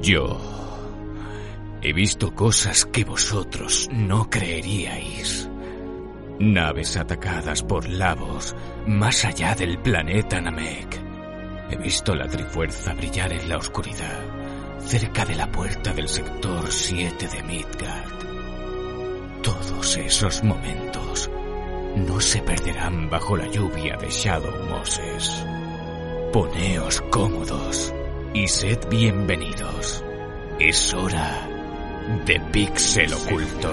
Yo he visto cosas que vosotros no creeríais. Naves atacadas por Lavos más allá del planeta Namek. He visto la Trifuerza brillar en la oscuridad, cerca de la puerta del sector 7 de Midgard. Todos esos momentos no se perderán bajo la lluvia de Shadow Moses. Poneos cómodos y sed bienvenidos. Es hora de Pixel Oculto.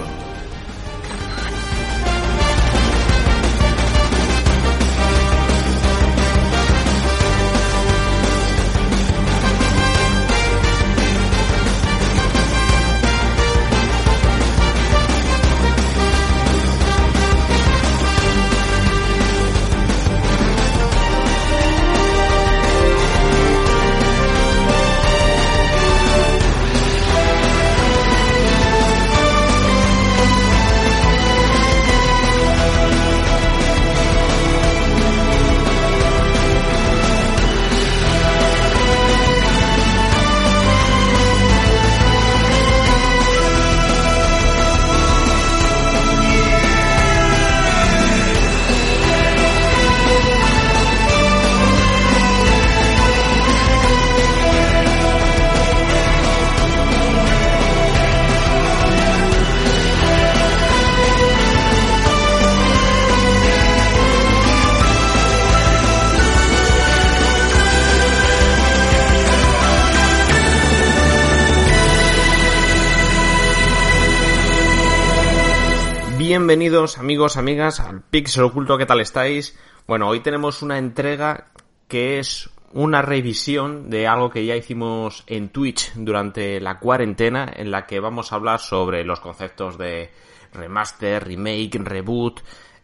Bienvenidos amigos, amigas, al Pixel Oculto. ¿Qué tal estáis? Bueno, hoy tenemos una entrega que es una revisión de algo que ya hicimos en Twitch durante la cuarentena, en la que vamos a hablar sobre los conceptos de remaster, remake, reboot,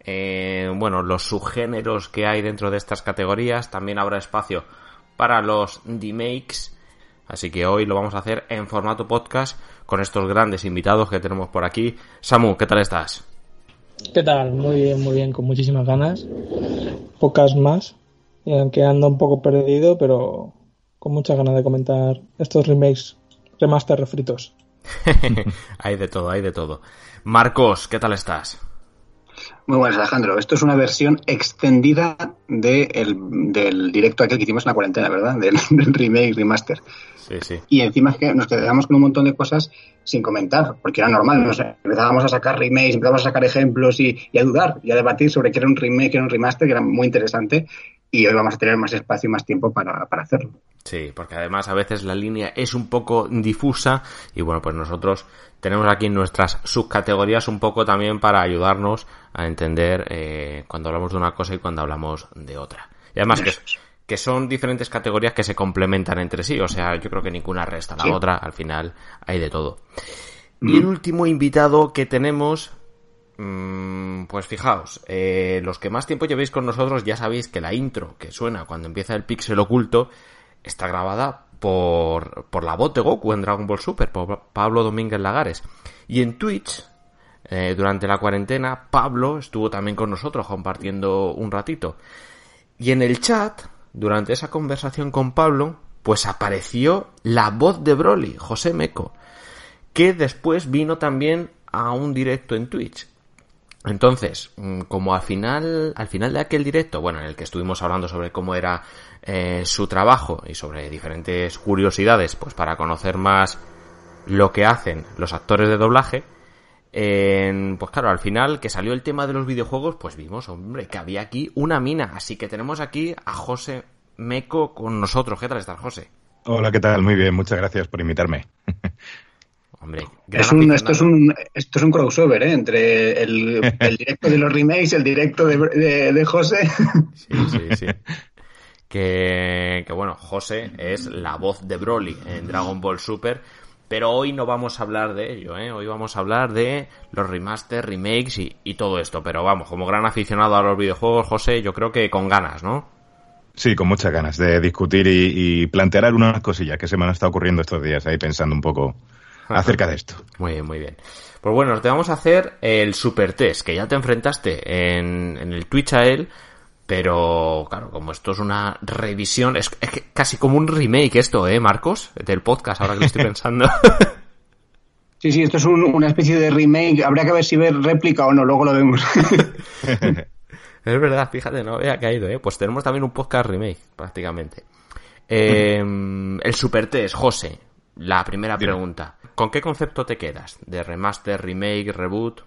los subgéneros que hay dentro de estas categorías. También habrá espacio para los demakes, así que hoy lo vamos a hacer en formato podcast con estos grandes invitados que tenemos por aquí. Samu, ¿qué tal estás? ¿Qué tal? Muy bien, con muchísimas ganas. Pocas más, aunque ando un poco perdido, pero con muchas ganas de comentar estos remakes, remaster, refritos. Hay de todo. Marcos, ¿qué tal estás? Muy buenas, Alejandro. Esto es una versión extendida del directo aquel que hicimos en la cuarentena, ¿verdad? Del remake, remaster. Sí. Y encima es que nos quedamos con un montón de cosas sin comentar, porque era normal. Empezábamos a sacar remakes, empezábamos a sacar ejemplos y a dudar y a debatir sobre qué era un remake, qué era un remaster, que era muy interesante. Y hoy vamos a tener más espacio y más tiempo para hacerlo. Sí, porque además a veces la línea es un poco difusa y bueno, pues nosotros tenemos aquí nuestras subcategorías un poco también para ayudarnos a entender cuando hablamos de una cosa y cuando hablamos de otra. Y además que son diferentes categorías que se complementan entre sí, o sea, yo creo que ninguna resta a la otra, al final hay de todo. Y el último invitado que tenemos, pues fijaos, los que más tiempo llevéis con nosotros ya sabéis que la intro que suena cuando empieza el Pixel Oculto está grabada por la voz de Goku en Dragon Ball Super, por Pablo Domínguez Lagares. Y en Twitch, durante la cuarentena, Pablo estuvo también con nosotros compartiendo un ratito. Y en el chat, durante esa conversación con Pablo, pues apareció la voz de Broly, José Meco, que después vino también a un directo en Twitch. Entonces, como al final de aquel directo, bueno, en el que estuvimos hablando sobre cómo era su trabajo y sobre diferentes curiosidades, pues para conocer más lo que hacen los actores de doblaje, pues claro, al final que salió el tema de los videojuegos, pues vimos, hombre, que había aquí una mina. Así que tenemos aquí a José Meco con nosotros. ¿Qué tal estás, José? Hola, ¿qué tal? Muy bien, muchas gracias por invitarme. Hombre, esto es un crossover, entre el directo de los remakes y el directo de José. Sí. Que bueno, José es la voz de Broly en Dragon Ball Super, pero hoy no vamos a hablar de ello, Hoy vamos a hablar de los remaster, remakes y todo esto. Pero vamos, como gran aficionado a los videojuegos, José, yo creo que con ganas, ¿no? Sí, con muchas ganas de discutir y plantear algunas cosillas que se me han estado ocurriendo estos días ahí pensando un poco acerca de esto. Muy bien. Pues bueno, te vamos a hacer el super test, que ya te enfrentaste en el Twitch a él, Pero, claro, como esto es una revisión, es casi como un remake esto, Marcos? Del podcast, ahora que lo estoy pensando. Sí, esto es una especie de remake. Habría que ver si ver réplica o no, luego lo vemos. Es verdad, fíjate, no había caído, Pues tenemos también un podcast remake, prácticamente. El Super Test, José, la primera pregunta. ¿Con qué concepto te quedas? ¿De remaster, remake, reboot?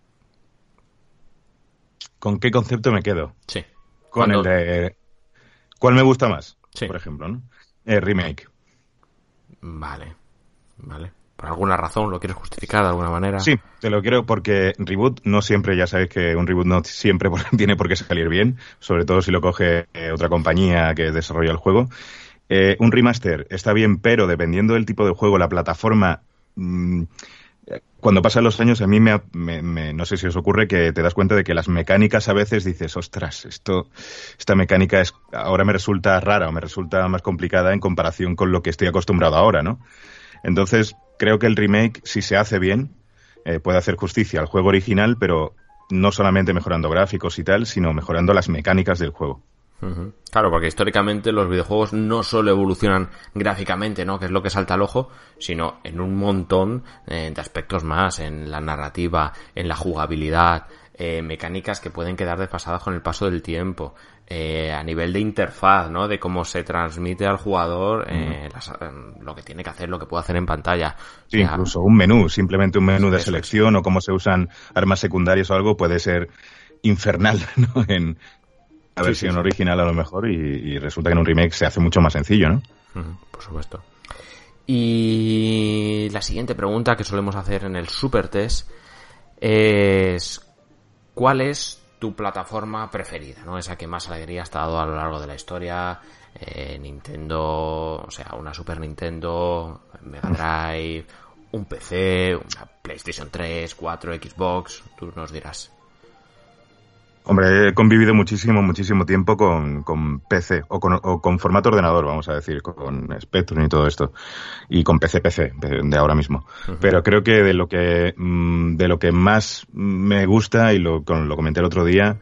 ¿Con qué concepto me quedo? Sí. Con el de... ¿Cuál me gusta más? Sí. Por ejemplo, ¿no? Remake. Vale. ¿Por alguna razón lo quieres justificar de alguna manera? Sí, te lo quiero porque reboot no siempre, ya sabéis que un reboot no siempre tiene por qué salir bien, sobre todo si lo coge otra compañía que desarrolla el juego. Un remaster está bien, pero dependiendo del tipo de juego, la plataforma... cuando pasan los años, a mí no sé si os ocurre que te das cuenta de que las mecánicas a veces dices, ostras, esta mecánica ahora me resulta rara o me resulta más complicada en comparación con lo que estoy acostumbrado ahora, ¿no? Entonces, creo que el remake, si se hace bien, puede hacer justicia al juego original, pero no solamente mejorando gráficos y tal, sino mejorando las mecánicas del juego. Claro, porque históricamente los videojuegos no solo evolucionan gráficamente, ¿no? Que es lo que salta al ojo, sino en un montón de aspectos más, en la narrativa, en la jugabilidad, mecánicas que pueden quedar desfasadas con el paso del tiempo, a nivel de interfaz, ¿no? De cómo se transmite al jugador lo que tiene que hacer, lo que puede hacer en pantalla. Sí, incluso un menú, simplemente un menú de selección o cómo se usan armas secundarias o algo puede ser infernal, ¿no? En la versión original a lo mejor y resulta que en un remake se hace mucho más sencillo, ¿no? Por supuesto. Y la siguiente pregunta que solemos hacer en el Super Test es ¿cuál es tu plataforma preferida, ¿no? Esa que más alegría te ha dado a lo largo de la historia, Nintendo, o sea, una Super Nintendo, Mega Drive, un PC, una PlayStation 3, 4, Xbox, tú nos dirás. Hombre, he convivido muchísimo tiempo con PC o con formato ordenador, vamos a decir, con Spectrum y todo esto, y con PC de ahora mismo. Pero creo que de lo que más me gusta, y lo comenté el otro día,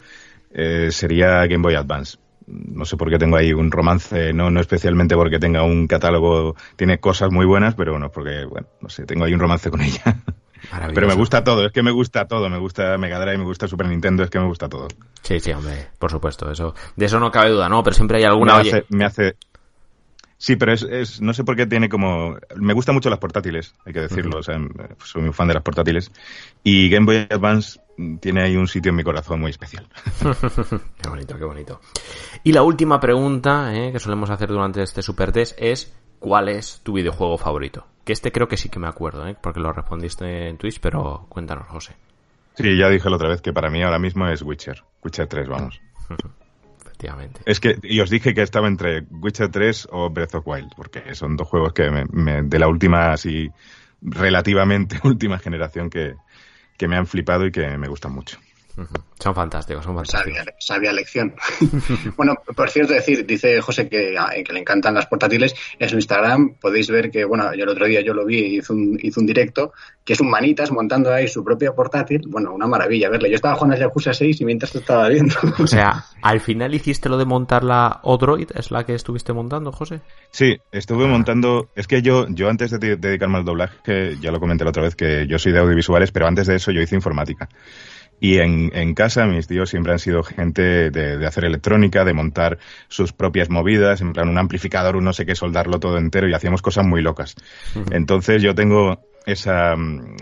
sería Game Boy Advance. No sé por qué tengo ahí un romance, no especialmente porque tenga un catálogo, tiene cosas muy buenas, pero bueno, porque, bueno, no sé, tengo ahí un romance con ella. Pero me gusta todo, es que me gusta todo, me gusta Mega Drive, me gusta Super Nintendo, es que me gusta todo. Sí, hombre, por supuesto, de eso no cabe duda, ¿no? Pero siempre hay alguna... Me hace... Sí, pero no sé por qué tiene como... Me gustan mucho las portátiles, hay que decirlo, o sea, soy muy fan de las portátiles, y Game Boy Advance tiene ahí un sitio en mi corazón muy especial. Qué bonito. Y la última pregunta que solemos hacer durante este Super Test es ¿cuál es tu videojuego favorito? Que creo que sí que me acuerdo, porque lo respondiste en Twitch, pero cuéntanos, José. Sí, ya dije la otra vez que para mí ahora mismo es Witcher 3, vamos. Efectivamente. Es que, y os dije que estaba entre Witcher 3 o Breath of Wild, porque son dos juegos que de la última, así, relativamente última generación que me han flipado y que me gustan mucho. Son fantásticos. Sabia lección. Bueno, por cierto, dice José que le encantan las portátiles. En su Instagram podéis ver que, bueno, yo el otro día lo vi y hizo un directo, que es un manitas montando ahí su propia portátil. Bueno, una maravilla verle. Yo estaba jugando al Yakuza 6 y mientras te estaba viendo. O sea, al final hiciste lo de montar la Odroid, ¿es la que estuviste montando, José? Sí, estuve montando. Es que yo antes de dedicarme al doblaje, ya lo comenté la otra vez, que yo soy de audiovisuales, pero antes de eso yo hice informática. Y en casa mis tíos siempre han sido gente de hacer electrónica, de montar sus propias movidas, en plan un amplificador, un no sé qué, soldarlo todo entero, y hacíamos cosas muy locas. Entonces yo tengo esa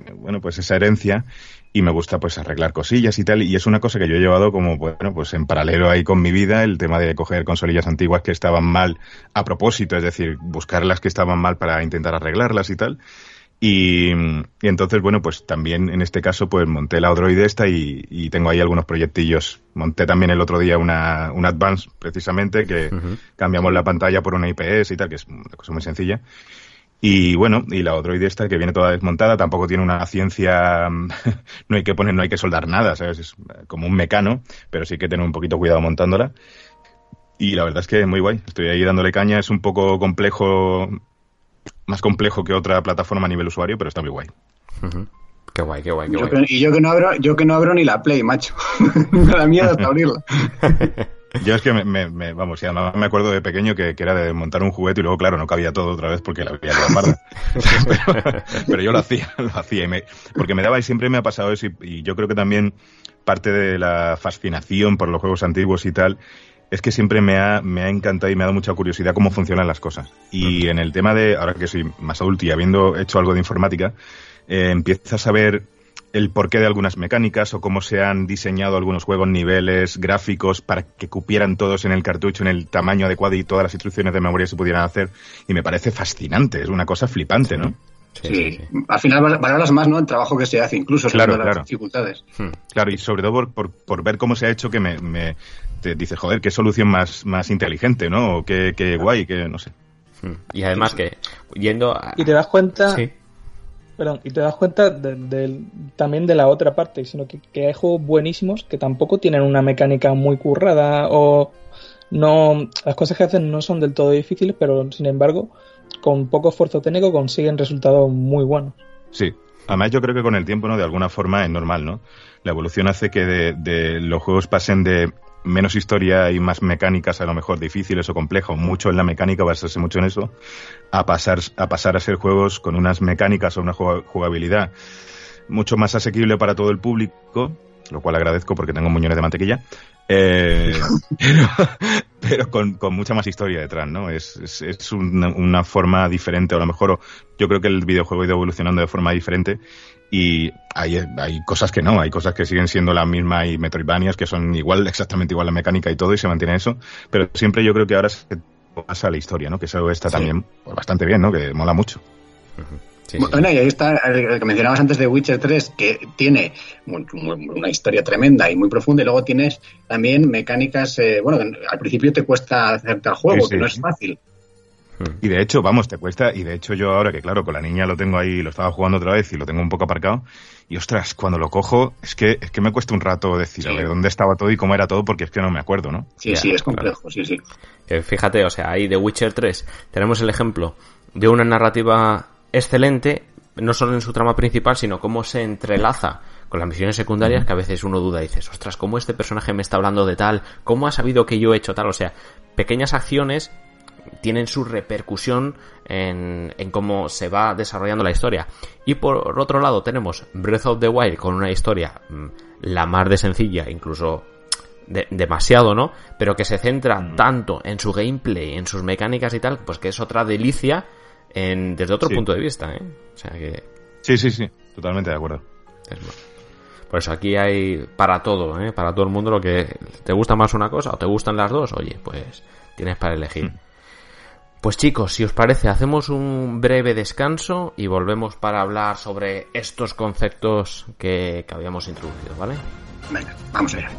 herencia y me gusta pues arreglar cosillas y tal, y es una cosa que yo he llevado como, bueno, pues en paralelo ahí con mi vida, el tema de coger consolillas antiguas que estaban mal a propósito, es decir, buscar las que estaban mal para intentar arreglarlas y tal. Y entonces, bueno, pues también en este caso pues monté la Odroid esta y tengo ahí algunos proyectillos. Monté también el otro día una Advance, precisamente, que cambiamos la pantalla por una IPS y tal, que es una cosa muy sencilla. Y bueno, y la Odroid esta, que viene toda desmontada, tampoco tiene una ciencia, no hay que soldar nada, ¿sabes? Es como un mecano, pero sí que tener un poquito cuidado montándola. Y la verdad es que muy guay, estoy ahí dándole caña, es un poco complejo, más complejo que otra plataforma a nivel usuario, pero está muy guay. Qué guay. Yo que no abro ni la Play, macho. Me da miedo hasta abrirla. Yo es que vamos, y además me acuerdo de pequeño que era de montar un juguete y luego, claro, no cabía todo otra vez porque la había quedado parda. pero yo lo hacía, porque me daba y siempre me ha pasado eso y yo creo que también parte de la fascinación por los juegos antiguos y tal es que siempre me ha encantado y me ha dado mucha curiosidad cómo funcionan las cosas. Y en el tema de, ahora que soy más adulto y habiendo hecho algo de informática, empiezas a ver el porqué de algunas mecánicas o cómo se han diseñado algunos juegos, niveles, gráficos, para que cupieran todos en el cartucho, en el tamaño adecuado y todas las instrucciones de memoria se pudieran hacer. Y me parece fascinante, es una cosa flipante, ¿no? Sí. Al final valoras más, ¿no?, el trabajo que se hace, incluso sobre las dificultades. Claro, y sobre todo por ver cómo se ha hecho, que te dices, joder, qué solución más inteligente, ¿no? O qué guay, que no sé. Y además que, yendo a... Y te das cuenta... Sí. Perdón, y te das cuenta también de la otra parte, sino que hay juegos buenísimos que tampoco tienen una mecánica muy currada o no, las cosas que hacen no son del todo difíciles, pero sin embargo, con poco esfuerzo técnico consiguen resultados muy buenos. Sí, además yo creo que con el tiempo, ¿no?, de alguna forma es normal, ¿no? La evolución hace que de los juegos pasen de menos historia y más mecánicas, a lo mejor difíciles o complejos, mucho en la mecánica, basarse mucho en eso, a pasar a ser juegos con unas mecánicas o una jugabilidad mucho más asequible para todo el público, lo cual agradezco porque tengo muñones de mantequilla, pero con mucha más historia detrás, ¿no? Es una forma diferente, a lo mejor yo creo que el videojuego ha ido evolucionando de forma diferente. Y hay cosas que no, hay cosas que siguen siendo la misma, y Metroidvanias que son exactamente igual la mecánica y todo, y se mantiene eso, pero siempre yo creo que ahora se pasa la historia, ¿no? Que eso está también bastante bien, ¿no? Que mola mucho. Bueno, y ahí está el que mencionabas antes de Witcher 3, que tiene una historia tremenda y muy profunda, y luego tienes también mecánicas, que al principio te cuesta hacerte al juego, que no es fácil. Y de hecho, te cuesta, y de hecho yo ahora que claro, con la niña lo tengo ahí, lo estaba jugando otra vez y lo tengo un poco aparcado, y ostras, cuando lo cojo, es que me cuesta un rato decir, a ver, dónde estaba todo y cómo era todo, porque es que no me acuerdo, ¿no? Sí, es complejo, claro. Sí. Fíjate, o sea, ahí de Witcher 3 tenemos el ejemplo de una narrativa excelente, no solo en su trama principal, sino cómo se entrelaza con las misiones secundarias, que a veces uno duda y dices, ostras, ¿cómo este personaje me está hablando de tal? ¿Cómo ha sabido que yo he hecho tal? O sea, pequeñas acciones tienen su repercusión en cómo se va desarrollando la historia. Y por otro lado tenemos Breath of the Wild con una historia la más de sencilla, incluso demasiado, ¿no? Pero que se centra tanto en su gameplay, en sus mecánicas y tal, pues que es otra delicia desde otro punto de vista, ¿eh? O sea que... Sí, totalmente de acuerdo. Por eso aquí hay para todo, ¿eh? Para todo el mundo, lo que te gusta más una cosa o te gustan las dos, oye, pues tienes para elegir. Pues chicos, si os parece, hacemos un breve descanso y volvemos para hablar sobre estos conceptos que habíamos introducido, ¿vale? Venga, vamos allá.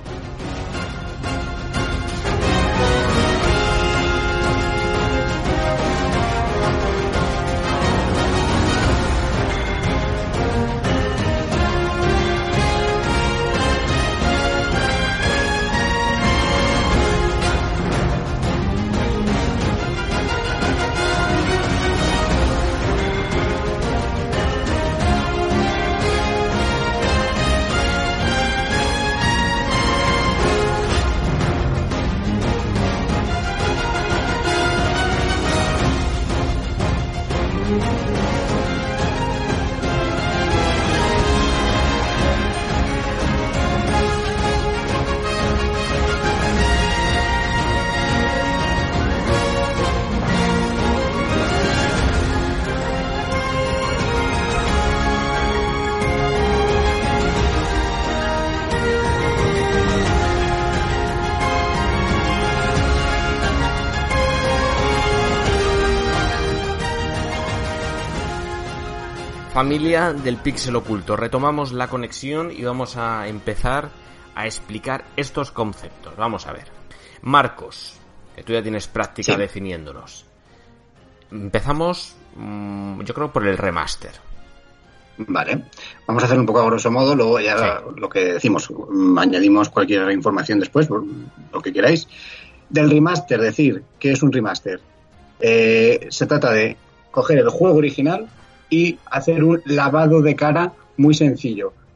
Familia del Píxel Oculto, retomamos la conexión y vamos a empezar a explicar estos conceptos. Vamos a ver. Marcos, que tú ya tienes práctica definiéndolos. Empezamos, yo creo, por el remaster. Vale, vamos a hacer un poco a grosso modo, luego ya lo que decimos, añadimos cualquier información después, lo que queráis. Del remaster, decir, ¿qué es un remaster? Se trata de coger el juego original y hacer un lavado de cara muy sencillo.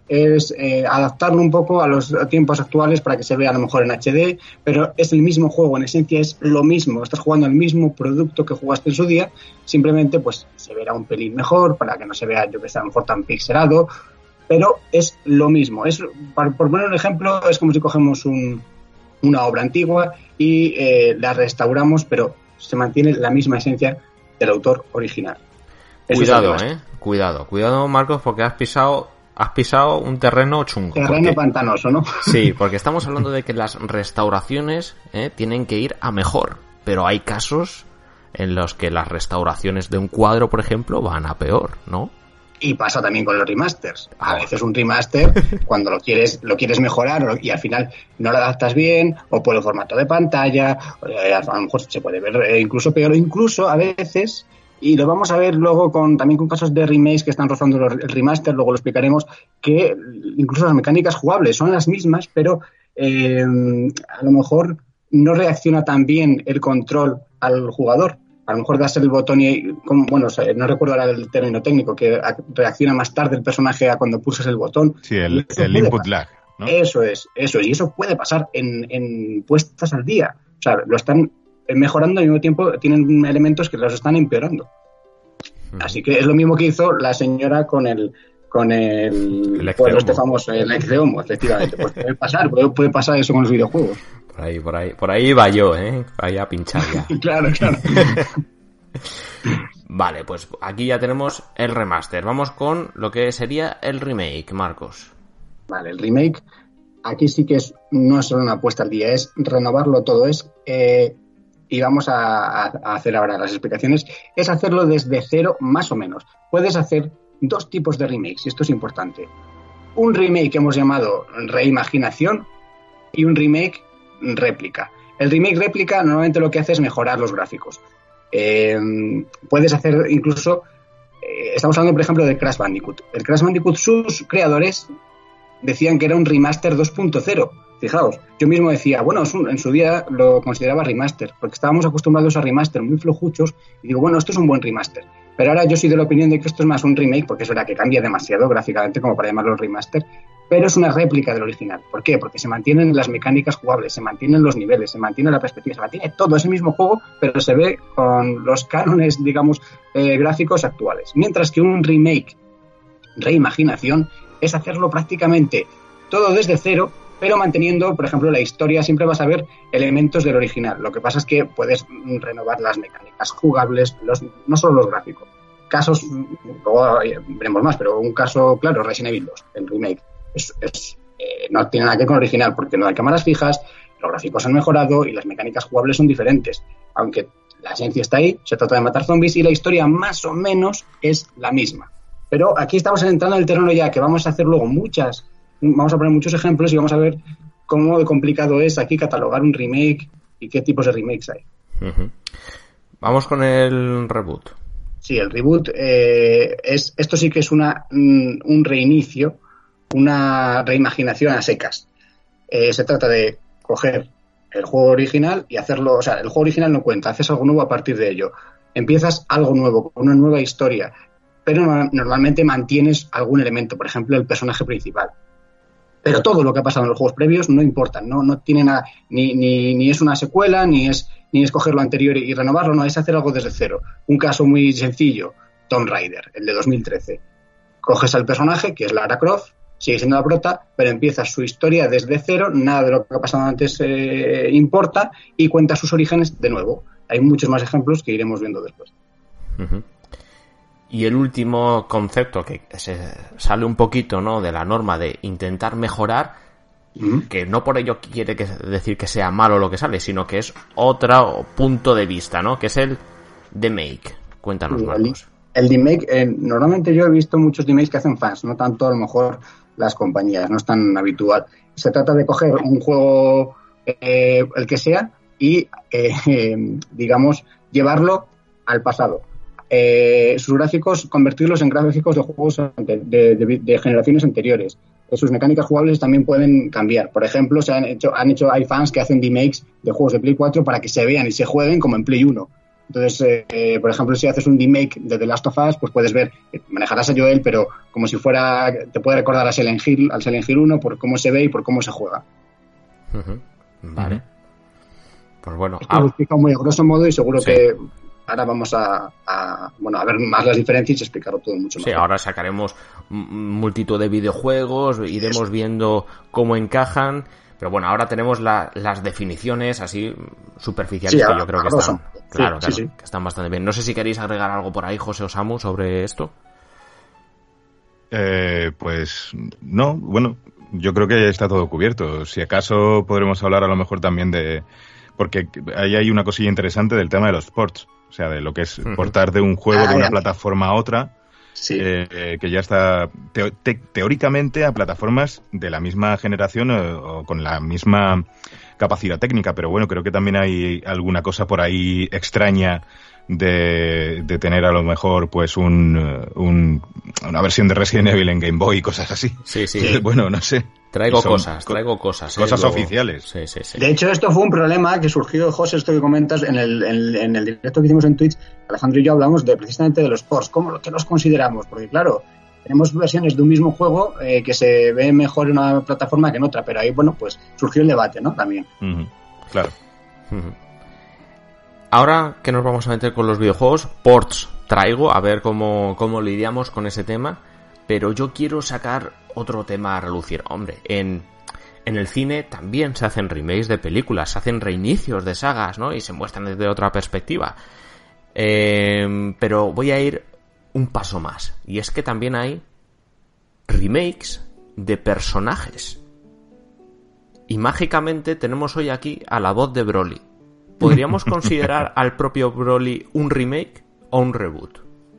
es adaptarlo un poco a los tiempos actuales para que se vea a lo mejor en HD, pero es el mismo juego, en esencia es lo mismo, estás jugando el mismo producto que jugaste en su día, simplemente pues se verá un pelín mejor para que no se vea, yo que sé, a lo mejor tan pixelado, pero es lo mismo. Es, por poner un ejemplo, es como si cogemos una obra antigua y la restauramos, pero se mantiene la misma esencia del autor original. Cuidado, cuidado, Marcos, porque has pisado un terreno chungo. Terreno pantanoso, ¿no? Sí, porque estamos hablando de que las restauraciones tienen que ir a mejor, pero hay casos en los que las restauraciones de un cuadro, por ejemplo, van a peor, ¿no? Y pasa también con los remasters. A veces un remaster, cuando lo quieres mejorar y al final no lo adaptas bien, o por el formato de pantalla, a lo mejor se puede ver incluso peor, o incluso a veces, y lo vamos a ver luego también con casos de remakes que están rozando el remaster, luego lo explicaremos, que incluso las mecánicas jugables son las mismas, pero a lo mejor no reacciona tan bien el control al jugador. A lo mejor das el botón y, bueno, no recuerdo ahora el término técnico, que reacciona más tarde el personaje a cuando pulsas el botón. Sí, el input lag, ¿no? Eso es, y eso puede pasar en puestas al día. O sea, lo están mejorando y al mismo tiempo tienen elementos que los están empeorando. Así que es lo mismo que hizo la señora con el famoso, el Exeomo, efectivamente. Pues puede pasar eso con los videojuegos. Por ahí va yo, ahí a pinchar ya. Claro. Vale, pues aquí ya tenemos el remaster. Vamos con lo que sería el remake, Marcos. Vale, el remake, aquí sí que no es solo una apuesta al día, es renovarlo todo, y vamos a hacer ahora las explicaciones, es hacerlo desde cero más o menos. Puedes hacer dos tipos de remakes, y esto es importante. Un remake que hemos llamado reimaginación y un remake réplica. El remake réplica normalmente lo que hace es mejorar los gráficos. Puedes hacer incluso, estamos hablando por ejemplo de Crash Bandicoot. El Crash Bandicoot, sus creadores decían que era un remaster 2.0. Fijaos, yo mismo decía, bueno, en su día lo consideraba remaster, porque estábamos acostumbrados a remaster muy flojuchos, y digo, bueno, esto es un buen remaster. Pero ahora yo soy de la opinión de que esto es más un remake, porque es verdad que cambia demasiado gráficamente como para llamarlo remaster, pero es una réplica del original. ¿Por qué? Porque se mantienen las mecánicas jugables, se mantienen los niveles, se mantiene la perspectiva, se mantiene todo ese mismo juego, pero se ve con los cánones, digamos, gráficos actuales. Mientras que un remake, reimaginación, es hacerlo prácticamente todo desde cero, pero manteniendo, por ejemplo, la historia. Siempre vas a ver elementos del original. Lo que pasa es que puedes renovar las mecánicas jugables, no solo los gráficos. Casos, luego veremos más, pero un caso claro, Resident Evil 2, el remake. No tiene nada que ver con el original, porque no hay cámaras fijas, los gráficos han mejorado y las mecánicas jugables son diferentes. Aunque la esencia está ahí, se trata de matar zombies y la historia más o menos es la misma. Pero aquí estamos entrando en el terreno ya que vamos a hacer luego vamos a poner muchos ejemplos y vamos a ver cómo de complicado es aquí catalogar un remake y qué tipos de remakes hay. Uh-huh. Vamos con el reboot. Sí, el reboot esto sí que es un reinicio, una reimaginación a secas. Se trata de coger el juego original y hacerlo, o sea, el juego original no cuenta, haces algo nuevo a partir de ello. Empiezas algo nuevo, con una nueva historia, pero normalmente mantienes algún elemento, por ejemplo, el personaje principal. Pero todo lo que ha pasado en los juegos previos no importa, no tiene nada, ni es una secuela, ni es coger lo anterior y renovarlo, no, es hacer algo desde cero. Un caso muy sencillo, Tomb Raider, el de 2013. Coges al personaje, que es Lara Croft, sigue siendo la prota, pero empiezas su historia desde cero, nada de lo que ha pasado antes importa, y cuentas sus orígenes de nuevo. Hay muchos más ejemplos que iremos viendo después. Uh-huh. Y el último concepto que se sale un poquito, ¿no?, de la norma de intentar mejorar, que no por ello quiere decir que sea malo lo que sale, sino que es otro punto de vista, ¿no?, que es el remake. Cuéntanos, Marcos. El remake, normalmente yo he visto muchos remakes que hacen fans, no tanto a lo mejor las compañías, no es tan habitual. Se trata de coger un juego, el que sea, y, digamos, llevarlo al pasado. Sus gráficos, convertirlos en gráficos de juegos de generaciones anteriores. Sus mecánicas jugables también pueden cambiar. Por ejemplo, hay fans que hacen remakes de juegos de Play 4 para que se vean y se jueguen como en Play 1. Entonces, por ejemplo, si haces un remake de The Last of Us, pues puedes ver, manejarás a Joel, pero como si fuera, te puede recordar a Silent Hill, al Silent Hill 1 por cómo se ve y por cómo se juega. Vale. Pues bueno. Esto lo explica muy a grosso modo y seguro que ahora vamos a ver más las diferencias y explicarlo todo mucho más. Sí, ahora sacaremos multitud de videojuegos, iremos viendo cómo encajan, pero bueno, ahora tenemos las definiciones así superficiales que yo creo que están, que están bastante bien. No sé si queréis agregar algo por ahí, José o Samu, sobre esto. Pues no, bueno, yo creo que ya está todo cubierto. Si acaso podremos hablar a lo mejor también porque ahí hay una cosilla interesante del tema de los ports. O sea, de lo que es portar de un juego de una plataforma a otra, que ya está teóricamente a plataformas de la misma generación o con la misma capacidad técnica, pero bueno, creo que también hay alguna cosa por ahí extraña de tener a lo mejor pues una versión de Resident Evil en Game Boy y cosas así. Sí. Bueno, no sé. Traigo cosas. Cosas oficiales. Sí. De hecho, esto fue un problema que surgió, José, esto que comentas, en el directo que hicimos en Twitch. Alejandro y yo hablamos precisamente de los ports. ¿Qué los consideramos? Porque claro, tenemos versiones de un mismo juego que se ve mejor en una plataforma que en otra, pero ahí, bueno, pues surgió el debate, ¿no? También. Claro. Ahora que nos vamos a meter con los videojuegos, ports traigo, a ver cómo lidiamos con ese tema, pero yo quiero sacar otro tema a relucir. Hombre, en el cine también se hacen remakes de películas, se hacen reinicios de sagas, ¿no? Y se muestran desde otra perspectiva. Pero voy a ir un paso más, y es que también hay remakes de personajes. Y mágicamente tenemos hoy aquí a la voz de Broly. ¿Podríamos considerar al propio Broly un remake o un reboot?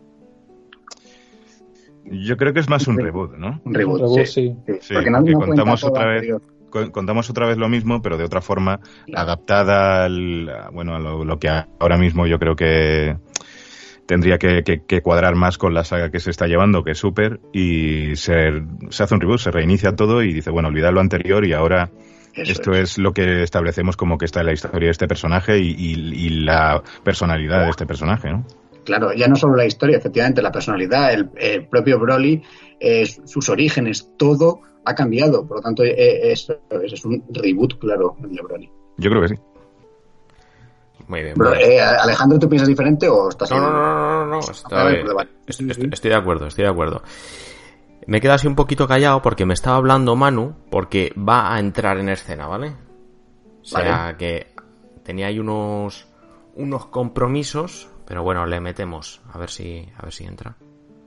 Yo creo que es más un reboot, ¿no? Un reboot, sí. Porque contamos otra vez lo mismo, pero de otra forma, adaptada a lo que ahora mismo yo creo que tendría que cuadrar más con la saga que se está llevando, que es Super, y se hace un reboot, se reinicia todo y dice, bueno, olvidad lo anterior y ahora esto es lo que establecemos como que está en la historia de este personaje y la personalidad de este personaje, ¿no? Claro, ya no solo la historia, efectivamente, la personalidad, el propio Broly, sus orígenes, todo ha cambiado. Por lo tanto, es un reboot, claro, el de Broly. Yo creo que sí. Muy bien. Alejandro, ¿tú piensas diferente o estás...? No. Estoy de acuerdo. Me he quedado así un poquito callado porque me estaba hablando Manu, porque va a entrar en escena, ¿vale? O sea, que tenía ahí unos compromisos, pero bueno, le metemos. A ver si entra.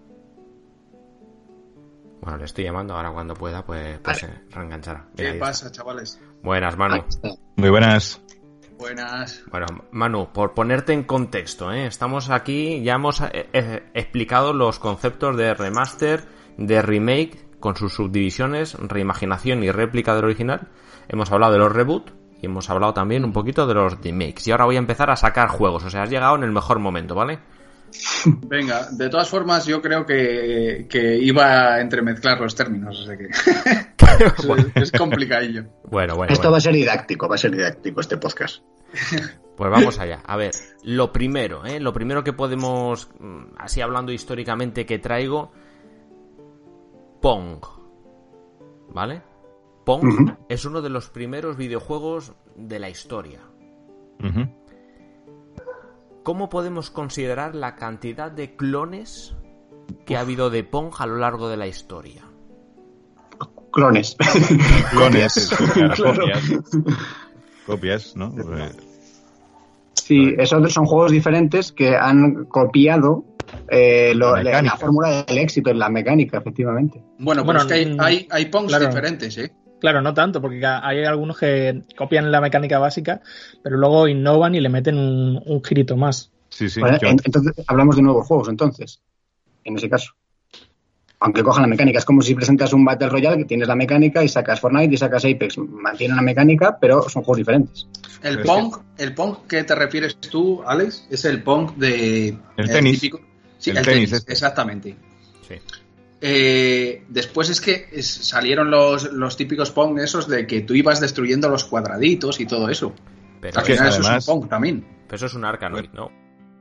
Bueno, le estoy llamando, ahora cuando pueda, pues se reenganchará. ¿Qué pasa, chavales? Buenas, Manu. Muy buenas. Buenas. Bueno, Manu, por ponerte en contexto, estamos aquí, ya hemos explicado los conceptos de remaster, de remake, con sus subdivisiones, reimaginación y réplica del original. Hemos hablado de los reboot y hemos hablado también un poquito de los remakes. Y ahora voy a empezar a sacar juegos, o sea, has llegado en el mejor momento, ¿vale? Venga, de todas formas yo creo que iba a entremezclar los términos, o sea que es complicadillo. Bueno. Esto va a ser didáctico este podcast. Pues vamos allá. A ver, lo primero que podemos, así hablando históricamente, que traigo, Pong, ¿vale? Pong es uno de los primeros videojuegos de la historia. ¿Cómo podemos considerar la cantidad de clones que ha habido de Pong a lo largo de la historia? Clones. Copias, ¿no? Sí, esos son juegos diferentes que han copiado la fórmula del éxito, la mecánica, efectivamente. Bueno, es que hay Pongs diferentes, ¿eh? Claro, no tanto, porque hay algunos que copian la mecánica básica, pero luego innovan y le meten un girito más. Sí. Bueno, entonces hablamos de nuevos juegos, entonces, en ese caso. Aunque cojan la mecánica, es como si presentas un Battle Royale que tienes la mecánica y sacas Fortnite y sacas Apex. Mantienen la mecánica, pero son juegos diferentes. El Pong que te refieres tú, Alex, es el Pong de... El tenis. Típico, sí, el tenis, exactamente. Sí. Después es que salieron los típicos Pong esos de que tú ibas destruyendo los cuadraditos y todo eso. Pero al final eso es un Pong también. Pero eso es un Arkanoid, ¿no?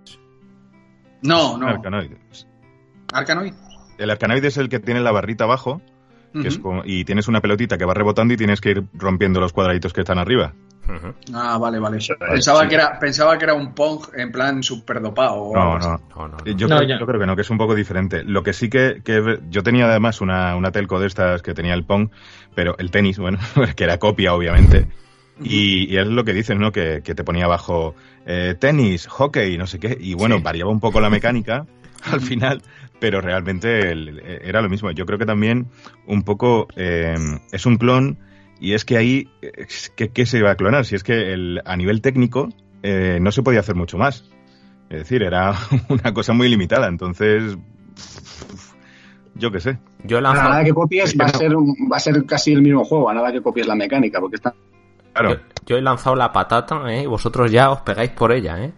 No. Arkanoid. ¿Arkanoid? El Arkanoid es el que tiene la barrita abajo, que es como, y tienes una pelotita que va rebotando y tienes que ir rompiendo los cuadraditos que están arriba. Ah, vale. Pensaba que era un Pong en plan super dopado. No. Yo creo que no, que es un poco diferente. Lo que sí que yo tenía además una telco de estas que tenía el Pong, pero el tenis, bueno, que era copia, obviamente. Y es lo que dicen, ¿no? Que te ponía abajo tenis, hockey, no sé qué. Y bueno, variaba un poco la mecánica al final, pero realmente era lo mismo. Yo creo que también un poco es un clon. Y es que ahí, ¿qué se iba a clonar? Si es que a nivel técnico no se podía hacer mucho más. Es decir, era una cosa muy limitada. Entonces, yo qué sé. Nada que copies va a ser casi el mismo juego, a nada que copies la mecánica, porque está... Claro. Yo he lanzado la patata, y vosotros ya os pegáis por ella,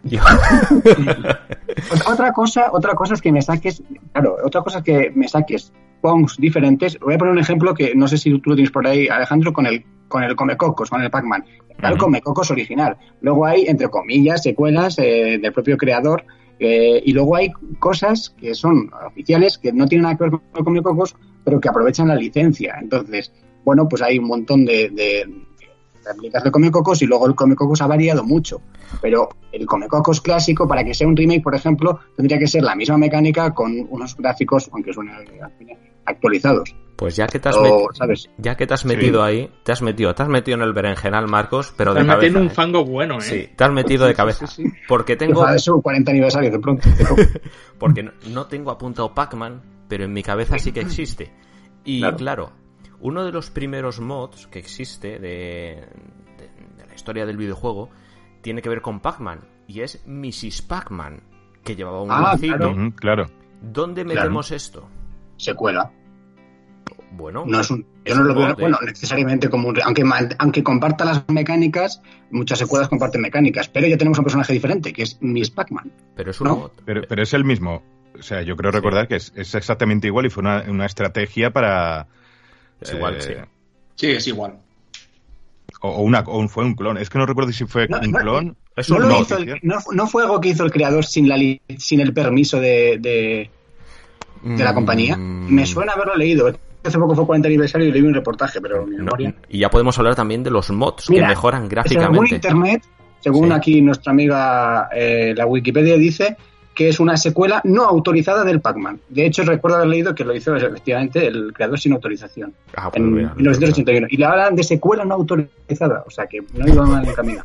Otra cosa es que me saques... Claro, otra cosa es que me saques Pongs diferentes. Voy a poner un ejemplo que no sé si tú lo tienes por ahí, Alejandro, con el Comecocos, con el Pac-Man. El Comecocos original. Luego hay, entre comillas, secuelas del propio creador, y luego hay cosas que son oficiales, que no tienen nada que ver con el Comecocos, pero que aprovechan la licencia. Entonces, bueno, pues hay un montón de réplicas de Comecocos, y luego el Comecocos ha variado mucho. Pero el Comecocos clásico, para que sea un remake, por ejemplo, tendría que ser la misma mecánica con unos gráficos, aunque suene actualizados. Pues ya que te has metido ahí, te has metido en el berenjenal, Marcos, pero de cabeza. Estás metiendo un fango bueno, Sí, te has metido de cabeza. Sí. Porque tengo... Es su 40 aniversario de pronto. Porque no tengo apuntado Pac-Man, pero en mi cabeza sí que existe. Y claro, uno de los primeros mods que existe de la historia del videojuego tiene que ver con Pac-Man, y es Mrs. Pac-Man, que llevaba un bolsito. Claro. ¿Dónde metemos esto? Secuela. Bueno, yo no lo veo, necesariamente como aunque comparta las mecánicas, muchas secuelas comparten mecánicas, pero ya tenemos un personaje diferente, que es Miss Pac-Man. Pero es un mod. Pero es el mismo. O sea, yo creo recordar que es exactamente igual, y fue una estrategia para... Es igual, sí. Sí, es igual. O fue un clon. Es que no recuerdo si fue un clon. No fue algo que hizo el creador sin el permiso de la compañía. Me suena haberlo leído. Hace poco fue 40 aniversario y leí un reportaje, pero mi memoria. Y ya podemos hablar también de los mods que mejoran gráficamente. Según internet, según aquí nuestra amiga la Wikipedia dice que es una secuela no autorizada del Pac-Man. De hecho, recuerdo haber leído que lo hizo efectivamente el creador sin autorización en 1981. Y le hablan de secuela no autorizada, o sea que no iba mal en camino.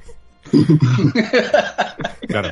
Claro.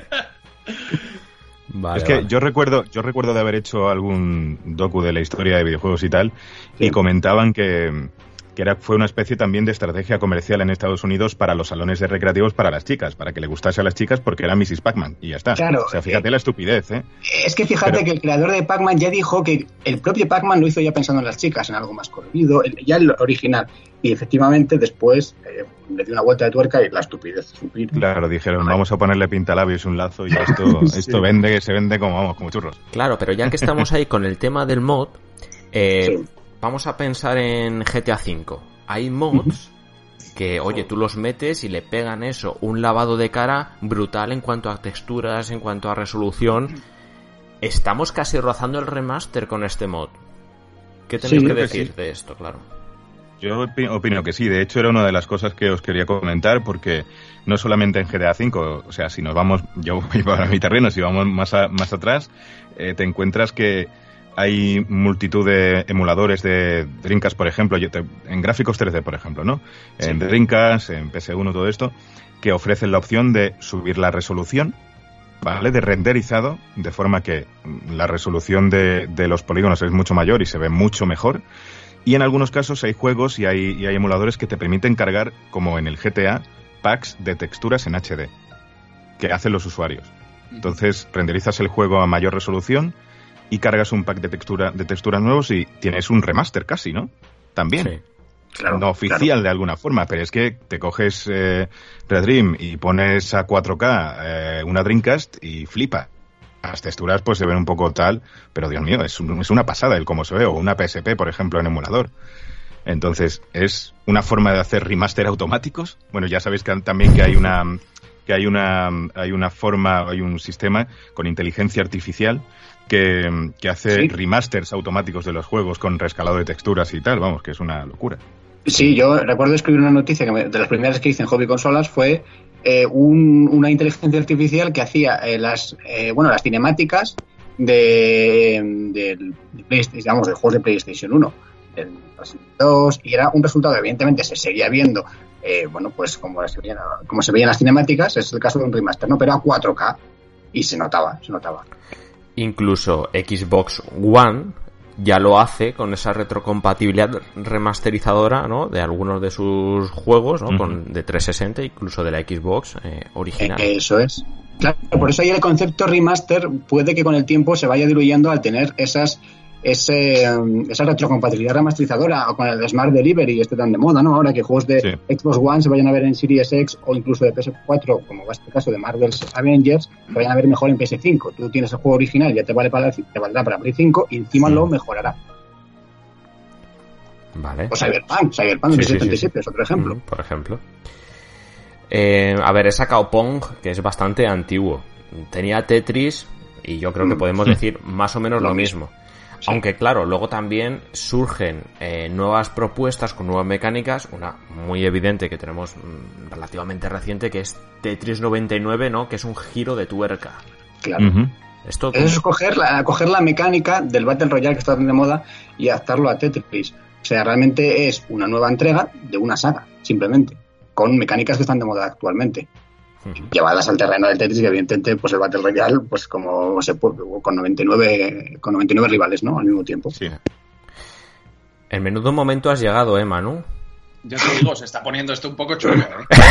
Vale, yo recuerdo de haber hecho algún docu de la historia de videojuegos y tal, y comentaban que fue una especie también de estrategia comercial en Estados Unidos para los salones de recreativos para las chicas, para que le gustase a las chicas porque era Mrs. Pac-Man, y ya está. Claro, o sea, fíjate la estupidez, Es que fíjate que el creador de Pac-Man ya dijo que el propio Pac-Man lo hizo ya pensando en las chicas, en algo más colorido, ya el original. Y efectivamente después le dio una vuelta de tuerca y la estupidez. Claro, dijeron, vamos a ponerle pintalabios y un lazo, y esto se vende como churros. Claro, pero ya que estamos ahí con el tema del mod, vamos a pensar en GTA V. Hay mods que, oye, tú los metes y le pegan un lavado de cara brutal en cuanto a texturas, en cuanto a resolución. Estamos casi rozando el remaster con este mod. ¿Qué tenéis que decir de esto, claro? Yo opino que sí. De hecho, era una de las cosas que os quería comentar, porque no solamente en GTA V, o sea, si nos vamos, yo voy para mi terreno, si vamos más atrás, te encuentras que hay multitud de emuladores de Dreamcast, por ejemplo, en gráficos 3D, por ejemplo, ¿no? Sí. En Dreamcast, en PS1, todo esto, que ofrecen la opción de subir la resolución, ¿vale? De renderizado, de forma que la resolución de los polígonos es mucho mayor y se ve mucho mejor. Y en algunos casos hay juegos y hay emuladores que te permiten cargar, como en el GTA, packs de texturas en HD, que hacen los usuarios. Entonces, renderizas el juego a mayor resolución y cargas un pack de texturas nuevos y tienes un remaster casi, ¿no? También. Sí. Claro, no oficial de alguna forma, pero es que te coges Red Dream y pones a 4K una Dreamcast y flipa. Las texturas pues se ven un poco tal, pero Dios mío, es una pasada el cómo se ve, o una PSP, por ejemplo, en emulador. Entonces, es una forma de hacer remaster automáticos. Bueno, ya sabéis también que hay que hay una forma, hay un sistema con inteligencia artificial que hace remasters automáticos de los juegos con rescalado de texturas y tal, vamos, que es una locura. Sí, yo recuerdo escribir una noticia que de las primeras que hice en Hobby Consolas fue una inteligencia artificial que hacía las cinemáticas de juegos de PlayStation 1, del 2, y era un resultado, evidentemente se seguía viendo, pues como se veían las cinemáticas, es el caso de un remaster, ¿no? Pero a 4K, y se notaba. Incluso Xbox One ya lo hace con esa retrocompatibilidad remasterizadora, ¿no? De algunos de sus juegos, ¿no? De 360, incluso de la Xbox original. Eso es. Claro, por eso ahí el concepto remaster puede que con el tiempo se vaya diluyendo al tener esa retrocompatibilidad remasterizadora, o con el Smart Delivery tan de moda, ¿no? Ahora que juegos de Xbox One se vayan a ver en Series X o incluso de PS4, como va este caso de Marvel's Avengers, se vayan a ver mejor en PS5. Tú tienes el juego original, ya te valdrá para Play 5 y encima lo mejorará. Vale. O Cyberpunk 2077 es otro ejemplo. Por ejemplo. He sacado Pong, que es bastante antiguo. Tenía Tetris y yo creo que podemos decir más o menos lo mismo. Sí. Aunque claro, luego también surgen nuevas propuestas con nuevas mecánicas, una muy evidente que tenemos relativamente reciente, que es Tetris 99, ¿no? Que es un giro de tuerca. Claro. Esto es coger la mecánica del Battle Royale que está tan de moda y adaptarlo a Tetris. O sea, realmente es una nueva entrega de una saga, simplemente, con mecánicas que están de moda actualmente. Llevadas al terreno del Tetris, y evidentemente pues el Battle Royale, pues como se puede, con 99 rivales, ¿no? Al mismo tiempo. Sí. En menudo momento has llegado, Manu. Yo te digo, se está poniendo esto un poco chulo,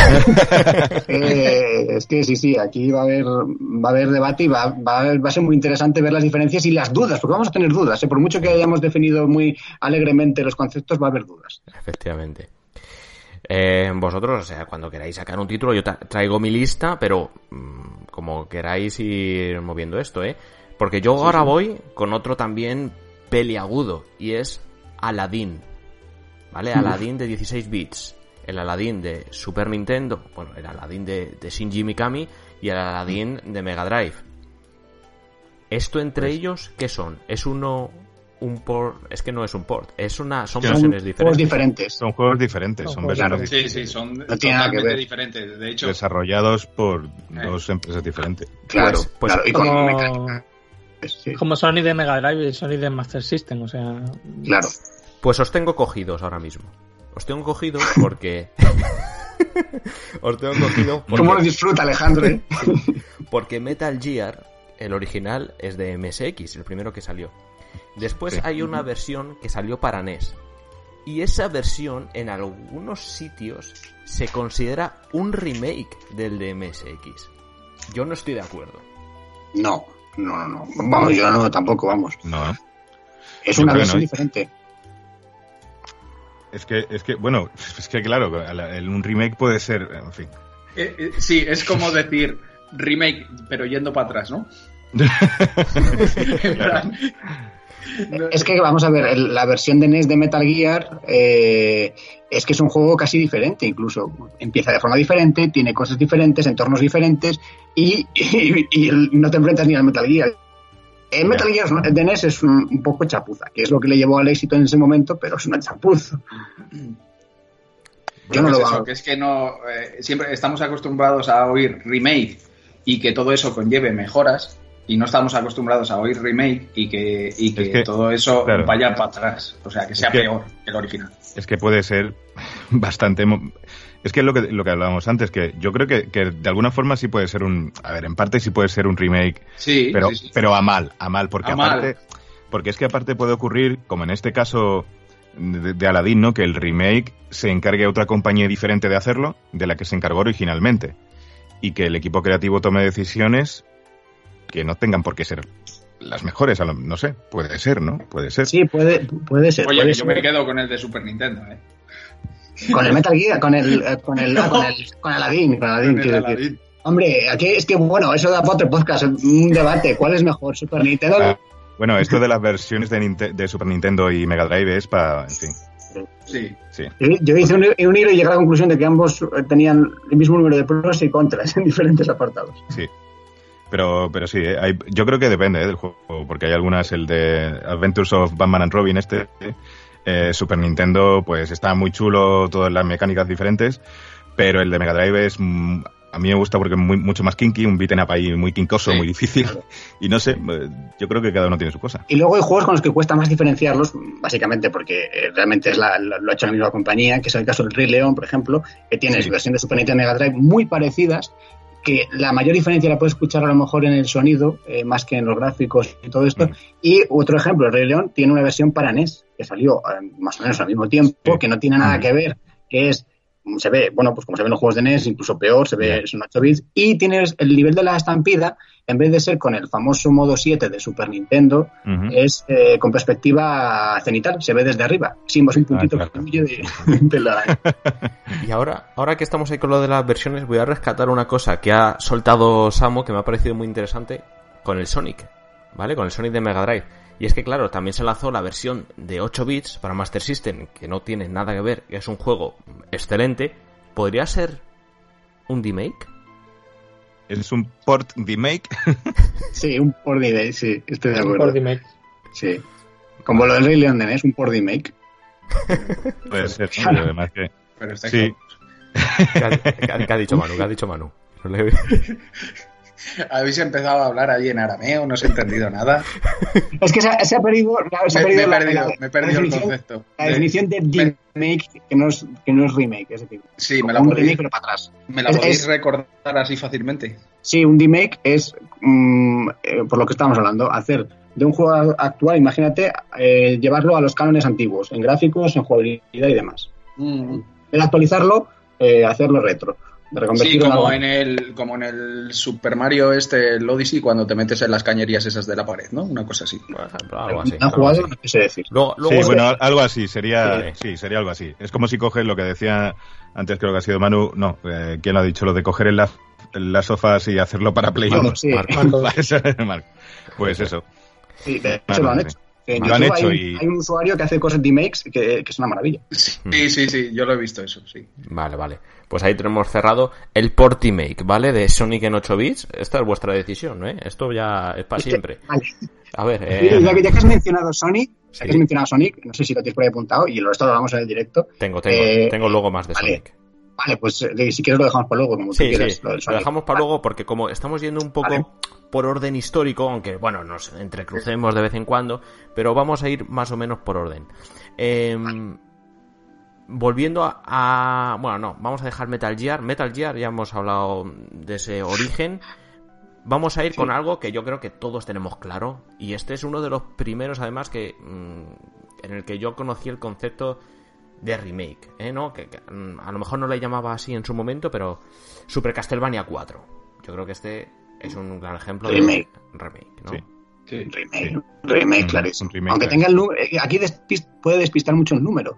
es que sí, aquí va a haber debate y va a ser muy interesante ver las diferencias y las dudas, porque vamos a tener dudas, por mucho que hayamos definido muy alegremente los conceptos, va a haber dudas. Efectivamente. Vosotros, o sea, cuando queráis sacar un título, yo traigo mi lista, pero como queráis ir moviendo esto, porque yo ahora voy con otro también peliagudo, y es Aladdin, ¿vale? Aladdin de 16 bits, el Aladdin de Super Nintendo, bueno, el Aladdin de Shinji Mikami y el Aladdin de Mega Drive. ¿Esto entre ellos qué son? ¿Es un port? Es que no es un port, son versiones diferentes. Son juegos diferentes, son versiones diferentes. Sí, son totalmente diferentes. De hecho, desarrollados por dos empresas diferentes. Claro. Y como Sony de Mega Drive y Sony de Master System, o sea... Claro. Pues os tengo cogidos ahora mismo. Os tengo cogidos porque... ¿Cómo lo disfruta Alejandro? Porque Metal Gear, el original, es de MSX, el primero que salió. Después hay una versión que salió para NES. Y esa versión, en algunos sitios, se considera un remake del de MSX. Yo no estoy de acuerdo. No. Vamos, yo no, tampoco, vamos. No. Es una versión diferente. Es que claro, un remake puede ser, en fin. Sí, es como decir remake, pero yendo para atrás, ¿no? Es que vamos a ver, la versión de NES de Metal Gear es que es un juego casi diferente, incluso empieza de forma diferente, tiene cosas diferentes, entornos diferentes y no te enfrentas ni al Metal Gear. El Metal Gear de NES es un poco chapuza, que es lo que le llevó al éxito en ese momento, pero es una chapuza. Yo no lo hago. Que es que no, siempre estamos acostumbrados a oír remake y que todo eso conlleve mejoras, y no estamos acostumbrados a oír remake y que todo eso vaya para atrás, o sea, que sea peor que el original. Es que puede ser bastante... Es que lo que hablábamos antes, que yo creo que de alguna forma sí puede ser en parte sí puede ser un remake, sí, pero a mal, porque porque es que aparte puede ocurrir, como en este caso de Aladdin, ¿no? Que el remake se encargue a otra compañía diferente de hacerlo, de la que se encargó originalmente, y que el equipo creativo tome decisiones que no tengan por qué ser las mejores, no sé, puede ser, ¿no? Puede ser. Sí, puede ser. Oye, yo me quedo con el de Super Nintendo, Con el Metal Gear, con Aladdin, quiero decir. Hombre, aquí es que, bueno, eso da para otro podcast, un debate. ¿Cuál es mejor, Super Nintendo? Bueno, esto de las versiones de Super Nintendo y Mega Drive es para, en fin. Sí. Yo hice un hilo y llegué a la conclusión de que ambos tenían el mismo número de pros y contras en diferentes apartados. Sí. Pero sí, yo creo que depende del juego, porque hay algunas, el de Adventures of Batman and Robin, Super Nintendo, pues está muy chulo, todas las mecánicas diferentes, pero el de Mega Drive a mí me gusta porque es mucho más kinky, un beat'em up ahí muy quincoso, muy difícil, y no sé, yo creo que cada uno tiene su cosa. Y luego hay juegos con los que cuesta más diferenciarlos, básicamente porque realmente lo ha hecho la misma compañía, que es el caso del Rey León, por ejemplo, que tiene su versión de Super Nintendo y Mega Drive muy parecidas, que la mayor diferencia la puedes escuchar a lo mejor en el sonido, más que en los gráficos y todo esto. Y otro ejemplo, el Rey León tiene una versión para NES, que salió más o menos al mismo tiempo, que no tiene nada que ver, que es, se ve, bueno, pues como se ven los juegos de NES, incluso peor, son 8 bits, y tienes el nivel de la estampida, en vez de ser con el famoso modo 7 de Super Nintendo, es con perspectiva cenital, se ve desde arriba, sin un puntito de la... Y ahora que estamos ahí con lo de las versiones, voy a rescatar una cosa que ha soltado Samo, que me ha parecido muy interesante, con el Sonic, ¿vale? Con el Sonic de Mega Drive. Y es que, claro, también se lanzó la versión de 8 bits para Master System, que no tiene nada que ver, que es un juego excelente. ¿Podría ser un remake? ¿Es un port remake? Sí, un port remake, sí, estoy de acuerdo. Un port remake. Sí. Como lo del Rey León de NES, un port remake. Puede ser, pero además que... Pero está sí. ¿Qué ha dicho Manu? ¿Qué ha dicho Manu? Habéis empezado a hablar ahí en arameo, no os he entendido nada. Es que se ha perdido... Me he perdido el concepto. La definición de remake, que no es remake. Es decir, sí, me la podéis, remake, pero para atrás. ¿Me la podéis recordar así fácilmente? Sí, un remake es, por lo que estamos hablando, hacer de un juego actual, imagínate, llevarlo a los cánones antiguos, en gráficos, en jugabilidad y demás. El actualizarlo, hacerlo retro. Sí, como en el Super Mario el Odyssey, cuando te metes en las cañerías esas de la pared, ¿no? Una cosa así. Por ejemplo, algo así. ¿Han jugado? No sé decir. Luego sí, bueno, algo así, sería algo así. Es como si coges lo que decía antes, creo que ha sido Manu, ¿quién lo ha dicho? Lo de coger en las sofás y hacerlo para Play 1. Sí. Marco. Pues eso. Sí, de hecho lo han hecho. Lo han hecho hay un usuario que hace cosas de remakes que es una maravilla. Sí, yo lo he visto eso, sí. Vale. Pues ahí tenemos cerrado el port remake, ¿vale? De Sonic en 8 bits. Esta es vuestra decisión, ¿no? Esto ya es para siempre. Vale. A ver, ya que has mencionado Sonic, no sé si lo tienes por ahí apuntado, y el resto lo hablamos en el directo. Tengo luego más de Sonic. Vale, pues si quieres lo dejamos para luego, como tú quieras. Sí, lo dejamos para luego porque como estamos yendo un poco por orden histórico, aunque bueno, nos entrecrucemos de vez en cuando, pero vamos a ir más o menos por orden. Volviendo vamos a dejar Metal Gear. Metal Gear, ya hemos hablado de ese origen. Vamos a ir con algo que yo creo que todos tenemos claro, y este es uno de los primeros, además, que en el que yo conocí el concepto de remake, ¿no? Que a lo mejor no le llamaba así en su momento, pero Super Castlevania 4. Yo creo que este es un gran ejemplo de remake, ¿no? Sí. Remake, clarísimo. Aunque tenga el número, aquí puede despistar mucho el número.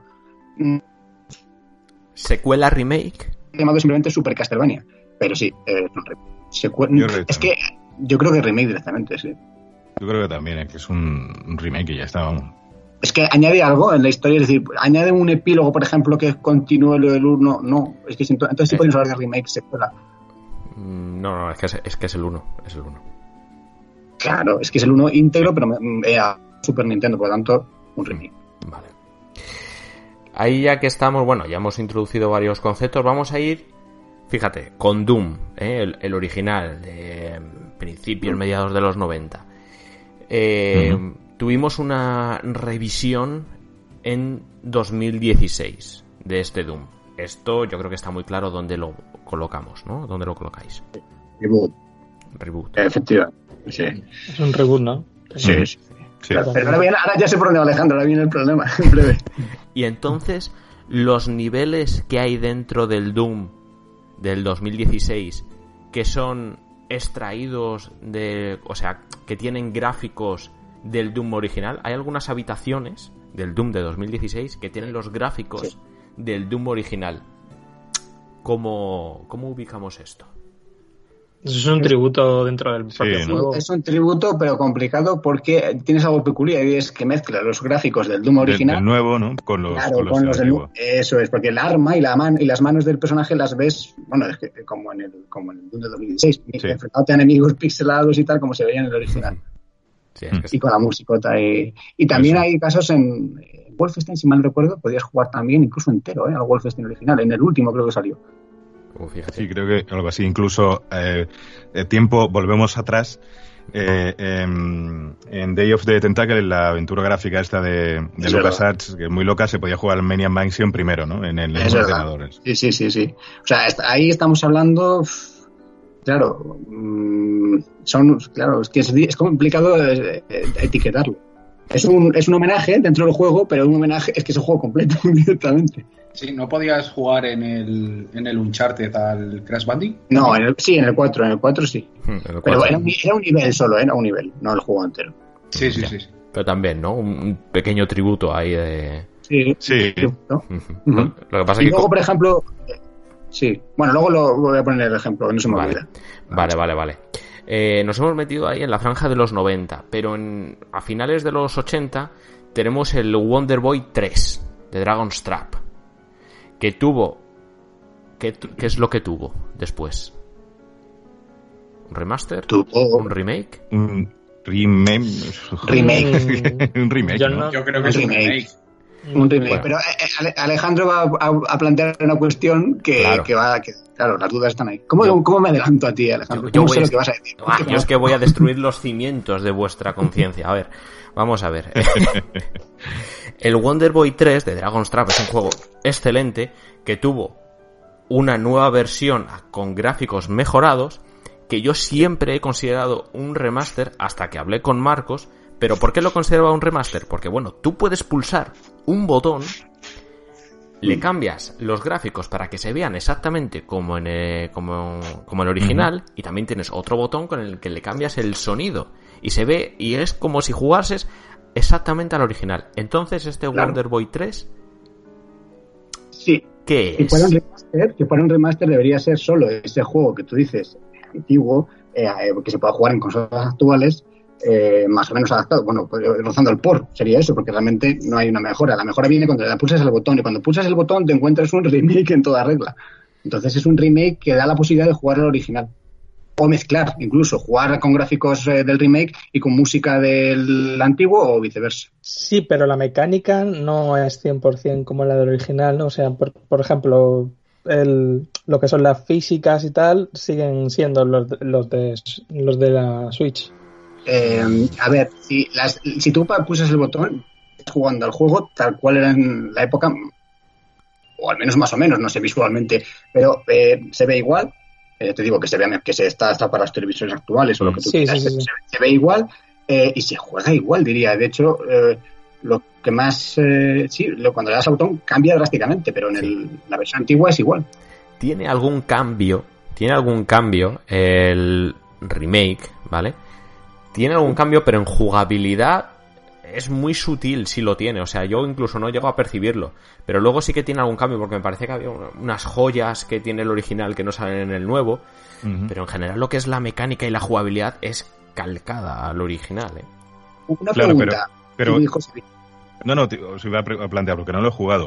¿Secuela remake? Llamado simplemente Super Castlevania, pero sí, es un remake. Es que yo creo que remake directamente, sí. Yo creo que también es que es un remake y ya está, vamos. Es que añade algo en la historia, es decir, añade un epílogo, por ejemplo, que continúe lo del 1. No, es que entonces sí podemos hablar de remake, secuela. No, es que es el 1. Es el 1. Claro, es que es el 1 íntegro, pero a Super Nintendo, por lo tanto, un remake. Vale. Ahí ya que estamos, ya hemos introducido varios conceptos, vamos a ir, fíjate, con Doom, el original, de principios, mediados de los 90. Tuvimos una revisión en 2016 de este Doom. Esto yo creo que está muy claro dónde lo colocamos, ¿no? ¿Dónde lo colocáis? Reboot. Efectivamente, sí. Es un reboot, ¿no? Sí. Pero ahora ya sé por dónde va Alejandro, ahora viene el problema, en breve. Y entonces, los niveles que hay dentro del Doom del 2016, que son extraídos que tienen gráficos del Doom original, hay algunas habitaciones del Doom de 2016 que tienen los gráficos del Doom original. ¿Cómo ubicamos esto? Eso es un tributo dentro del propio juego. Es un tributo, pero complicado porque tienes algo peculiar y es que mezcla los gráficos del Doom original. Del nuevo, ¿no? Con los del nuevo. Eso es, porque el arma y las manos del personaje las ves, bueno, es que como en el Doom de 2016, enfrentándote a enemigos pixelados y tal, como se veía en el original. Sí, es que y con la musicota. Y también hay casos en Wolfenstein, si mal no recuerdo, podías jugar también incluso entero, al Wolfenstein original, en el último creo que salió. Sí, creo que algo así. Incluso tiempo, volvemos atrás. En Day of the Tentacle, en la aventura gráfica esta de LucasArts, que es muy loca, se podía jugar al Maniac Mansion primero, ¿no? En los ordenadores. Sí. O sea, ahí estamos hablando. Claro, es que es complicado etiquetarlo. Es un homenaje dentro del juego, pero un homenaje es que es un juego completo directamente. Sí, ¿no podías jugar en el Uncharted al Crash Bandicoot? No, en el 4 sí. Pero era un nivel solo, era un nivel, no el juego entero. Sí. Pero también, ¿no? Un pequeño tributo ahí de... Sí. Lo que pasa y es que luego, por ejemplo... Sí, bueno, luego lo voy a poner el ejemplo, que no se me olvida. Vale. Nos hemos metido ahí en la franja de los 90, pero a finales de los 80 tenemos el Wonder Boy 3 de Dragon's Trap, que tuvo... ¿Qué es lo que tuvo después? ¿Un remaster? ¿Un remake? Un remake. Un remake, ¿no? Yo creo que es un remake. Un remake, bueno. Pero Alejandro va a plantear una cuestión que claro, las dudas están ahí. ¿Cómo me adelanto a ti, Alejandro? Yo sé lo que vas a decir. Yo es que voy a destruir los cimientos de vuestra conciencia. A ver, vamos a ver. El Wonder Boy 3 de Dragon's Trap es un juego excelente que tuvo una nueva versión con gráficos mejorados que yo siempre he considerado un remaster hasta que hablé con Marcos. ¿Pero por qué lo consideraba un remaster? Porque, bueno, tú puedes pulsar un botón, le cambias los gráficos para que se vean exactamente como en el original, y también tienes otro botón con el que le cambias el sonido, y se ve, y es como si jugases exactamente al original. Entonces, Wonder Boy 3... Sí. ¿Qué es? Si fuera un remaster debería ser solo ese juego que tú dices, antiguo, que se pueda jugar en consolas actuales, más o menos adaptado, bueno, rozando el por, sería eso, porque realmente no hay una mejora. La mejora viene cuando le pulsas el botón, y cuando pulsas el botón te encuentras un remake en toda regla. Entonces es un remake que da la posibilidad de jugar al original, o mezclar, incluso jugar con gráficos del remake y con música del antiguo, o viceversa. Sí, pero la mecánica no es 100% como la del original, ¿no? O sea, por ejemplo, lo que son las físicas y tal siguen siendo los de la Switch. A ver, si tú pulsas el botón, estás jugando al juego tal cual era en la época, o al menos más o menos, no sé visualmente, pero se ve igual. Te digo que se está para los televisores actuales o lo que tú quieras. Sí. Se ve igual y se juega igual, diría. De hecho, lo que más cuando le das al botón cambia drásticamente, pero en la versión antigua es igual. ¿Tiene algún cambio el remake, ¿vale? Tiene algún cambio, pero en jugabilidad es muy sutil si lo tiene. O sea, yo incluso no llego a percibirlo. Pero luego sí que tiene algún cambio, porque me parece que había unas joyas que tiene el original que no salen en el nuevo. Uh-huh. Pero en general lo que es la mecánica y la jugabilidad es calcada al original, ¿eh? Una pregunta. Pero no, os iba a plantear, porque no lo he jugado.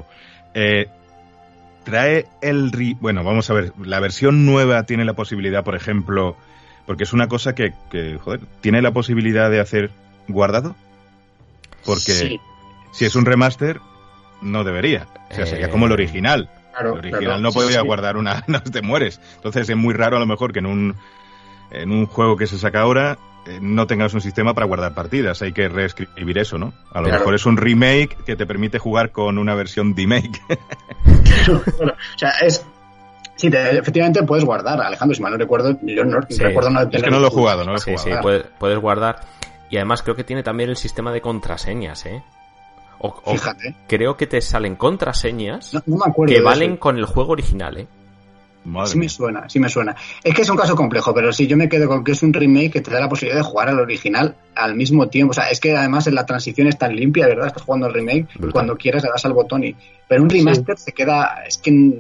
Trae bueno, vamos a ver, la versión nueva tiene la posibilidad, por ejemplo... Porque es una cosa que tiene la posibilidad de hacer guardado. Porque si es un remaster, no debería. O sea, sería como el original. Claro, el original no podía guardar no te mueres. Entonces es muy raro a lo mejor que en un juego que se saca ahora no tengas un sistema para guardar partidas. Hay que reescribir eso, ¿no? A lo mejor es un remake que te permite jugar con una versión demake. O sea, sí, efectivamente puedes guardar, Alejandro, si mal no recuerdo, yo no recuerdo no es que no lo he jugado, Sí, puedes guardar, y además creo que tiene también el sistema de contraseñas, Fíjate. Creo que te salen contraseñas no me acuerdo que valen con el juego original, Sí me suena. Es que es un caso complejo, pero sí, yo me quedo con que es un remake que te da la posibilidad de jugar al original al mismo tiempo. O sea, es que además la transición es tan limpia, ¿verdad? Estás jugando al remake, brutal. Cuando quieras le das al botón pero un remaster se queda... Es que...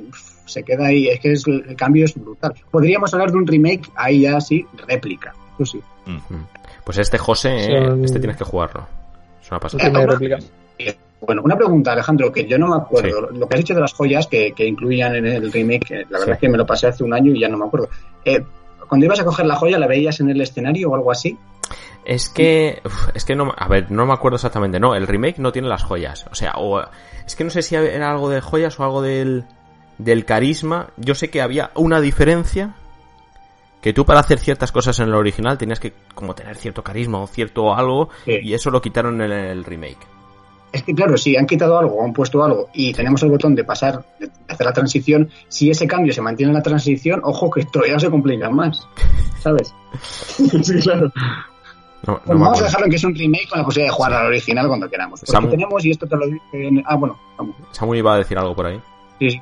se queda ahí, es que el cambio es brutal. Podríamos hablar de un remake, ahí ya sí, réplica, eso sí. Pues José, tienes que jugarlo. Es una pasada. Bueno, una pregunta, Alejandro, que yo no me acuerdo. Sí. Lo que has dicho de las joyas que incluían en el remake, la verdad es que me lo pasé hace un año y ya no me acuerdo. Cuando ibas a coger la joya, ¿la veías en el escenario o algo así? Es que no, a ver, no me acuerdo exactamente. No, el remake no tiene las joyas. O sea, es que no sé si era algo de joyas o algo del carisma. Yo sé que había una diferencia, que tú para hacer ciertas cosas en el original tenías que como tener cierto carisma o cierto algo, sí. Y eso lo quitaron en el remake. Es que claro, si han quitado algo o han puesto algo y tenemos el botón de pasar, de hacer la transición, si ese cambio se mantiene en la transición, ojo que todavía se complica más, ¿sabes? Sí, claro. No vamos a dejarlo en que es un remake con la posibilidad de jugar al original cuando queramos. Porque tenemos, y esto te lo dije... Samu iba a decir algo por ahí. Sí.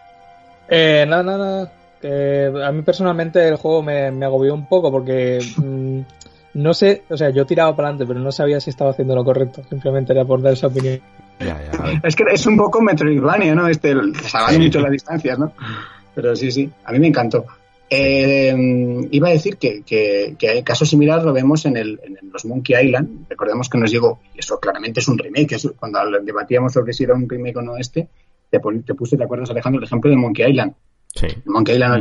Nada. Que a mí personalmente el juego me agobió un poco porque... no sé, o sea, yo tiraba para adelante, pero no sabía si estaba haciendo lo correcto. Simplemente era por dar esa opinión. Ya. Es que es un poco Metroidvania, ¿no? Salvando mucho las distancias, ¿no? Pero sí, a mí me encantó. Iba a decir que hay caso similar lo vemos en los Monkey Island. Recordemos que nos llegó, y eso claramente es un remake. Cuando debatíamos sobre si era un remake o no te puse, ¿te acuerdas, Alejandro, el ejemplo de Monkey Island? Sí. Monkey PS3,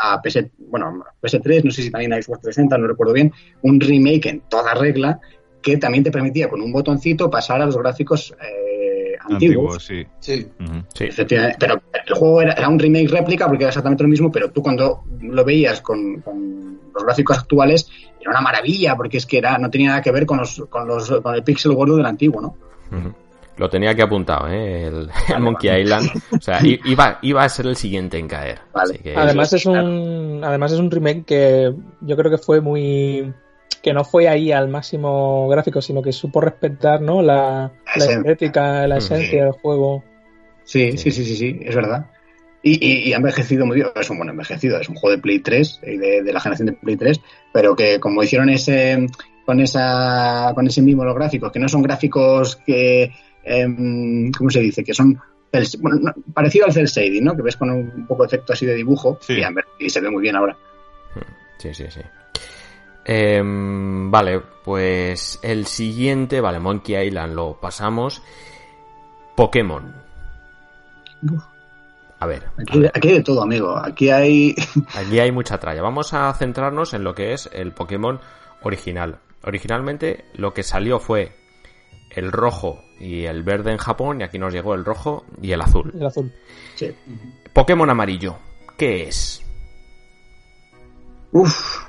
no sé si también a Xbox 360, no recuerdo bien, un remake en toda regla que también te permitía con un botoncito pasar a los gráficos antiguos. Sí. Uh-huh. Sí. Efectivamente, pero el juego era un remake réplica porque era exactamente lo mismo, pero tú cuando lo veías con los gráficos actuales era una maravilla porque es que no tenía nada que ver con el pixel gordo del antiguo, ¿no? Uh-huh. Lo tenía que apuntado, el Monkey Island. O sea, iba a ser el siguiente en caer. Vale. Así que... Además es un remake que yo creo que fue que no fue ahí al máximo gráfico, sino que supo respetar, ¿no? La estética, la esencia del juego. Sí, es verdad. Y ha envejecido muy bien. Es un buen envejecido, es un juego de Play 3, de la generación de Play 3, pero que como hicieron con ese mismo los gráficos, que no son gráficos que... ¿cómo se dice? Que son parecido al cel shading, ¿no? Que ves con un poco de efecto así de dibujo, sí. Y se ve muy bien ahora. Sí. Vale, pues el siguiente, vale, Monkey Island lo pasamos. Pokémon. A ver. Aquí hay de todo, amigo. Aquí hay mucha tralla. Vamos a centrarnos en lo que es el Pokémon original. Originalmente lo que salió fue el rojo y el verde en Japón, y aquí nos llegó el rojo y el azul. El azul. Sí. Pokémon amarillo, ¿qué es? Uf,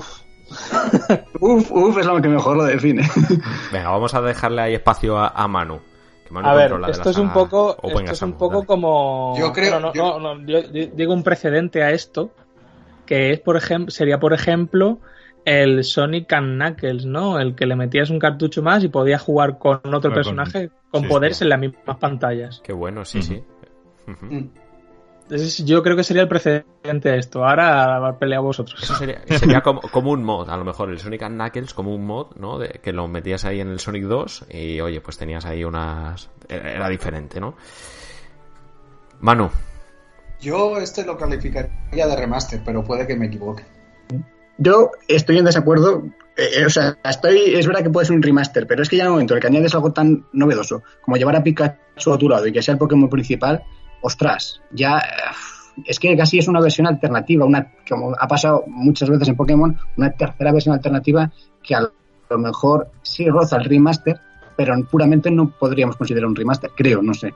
es lo que mejor lo define. Venga, vamos a dejarle ahí espacio a Manu. Que Manu a ver, esto es un poco como... Yo creo... yo digo un precedente a esto, que es, sería, por ejemplo... el Sonic and Knuckles, ¿no? El que le metías un cartucho más y podías jugar con otro personaje con poderes en las mismas pantallas. Qué bueno, sí. Uh-huh. Entonces, yo creo que sería el precedente a esto. Ahora pelead vosotros. Eso sería como un mod, a lo mejor el Sonic and Knuckles como un mod, ¿no? Que lo metías ahí en el Sonic 2 y, oye, pues tenías ahí era diferente, ¿no? Manu. Yo lo calificaría de remaster, pero puede que me equivoque. Yo estoy en desacuerdo, es verdad que puede ser un remaster, pero es que ya en el momento en el que añades algo tan novedoso como llevar a Pikachu a tu lado y que sea el Pokémon principal, ostras, ya es que casi es una versión alternativa, como ha pasado muchas veces en Pokémon, una tercera versión alternativa que a lo mejor sí roza el remaster, pero puramente no podríamos considerar un remaster, creo, no sé.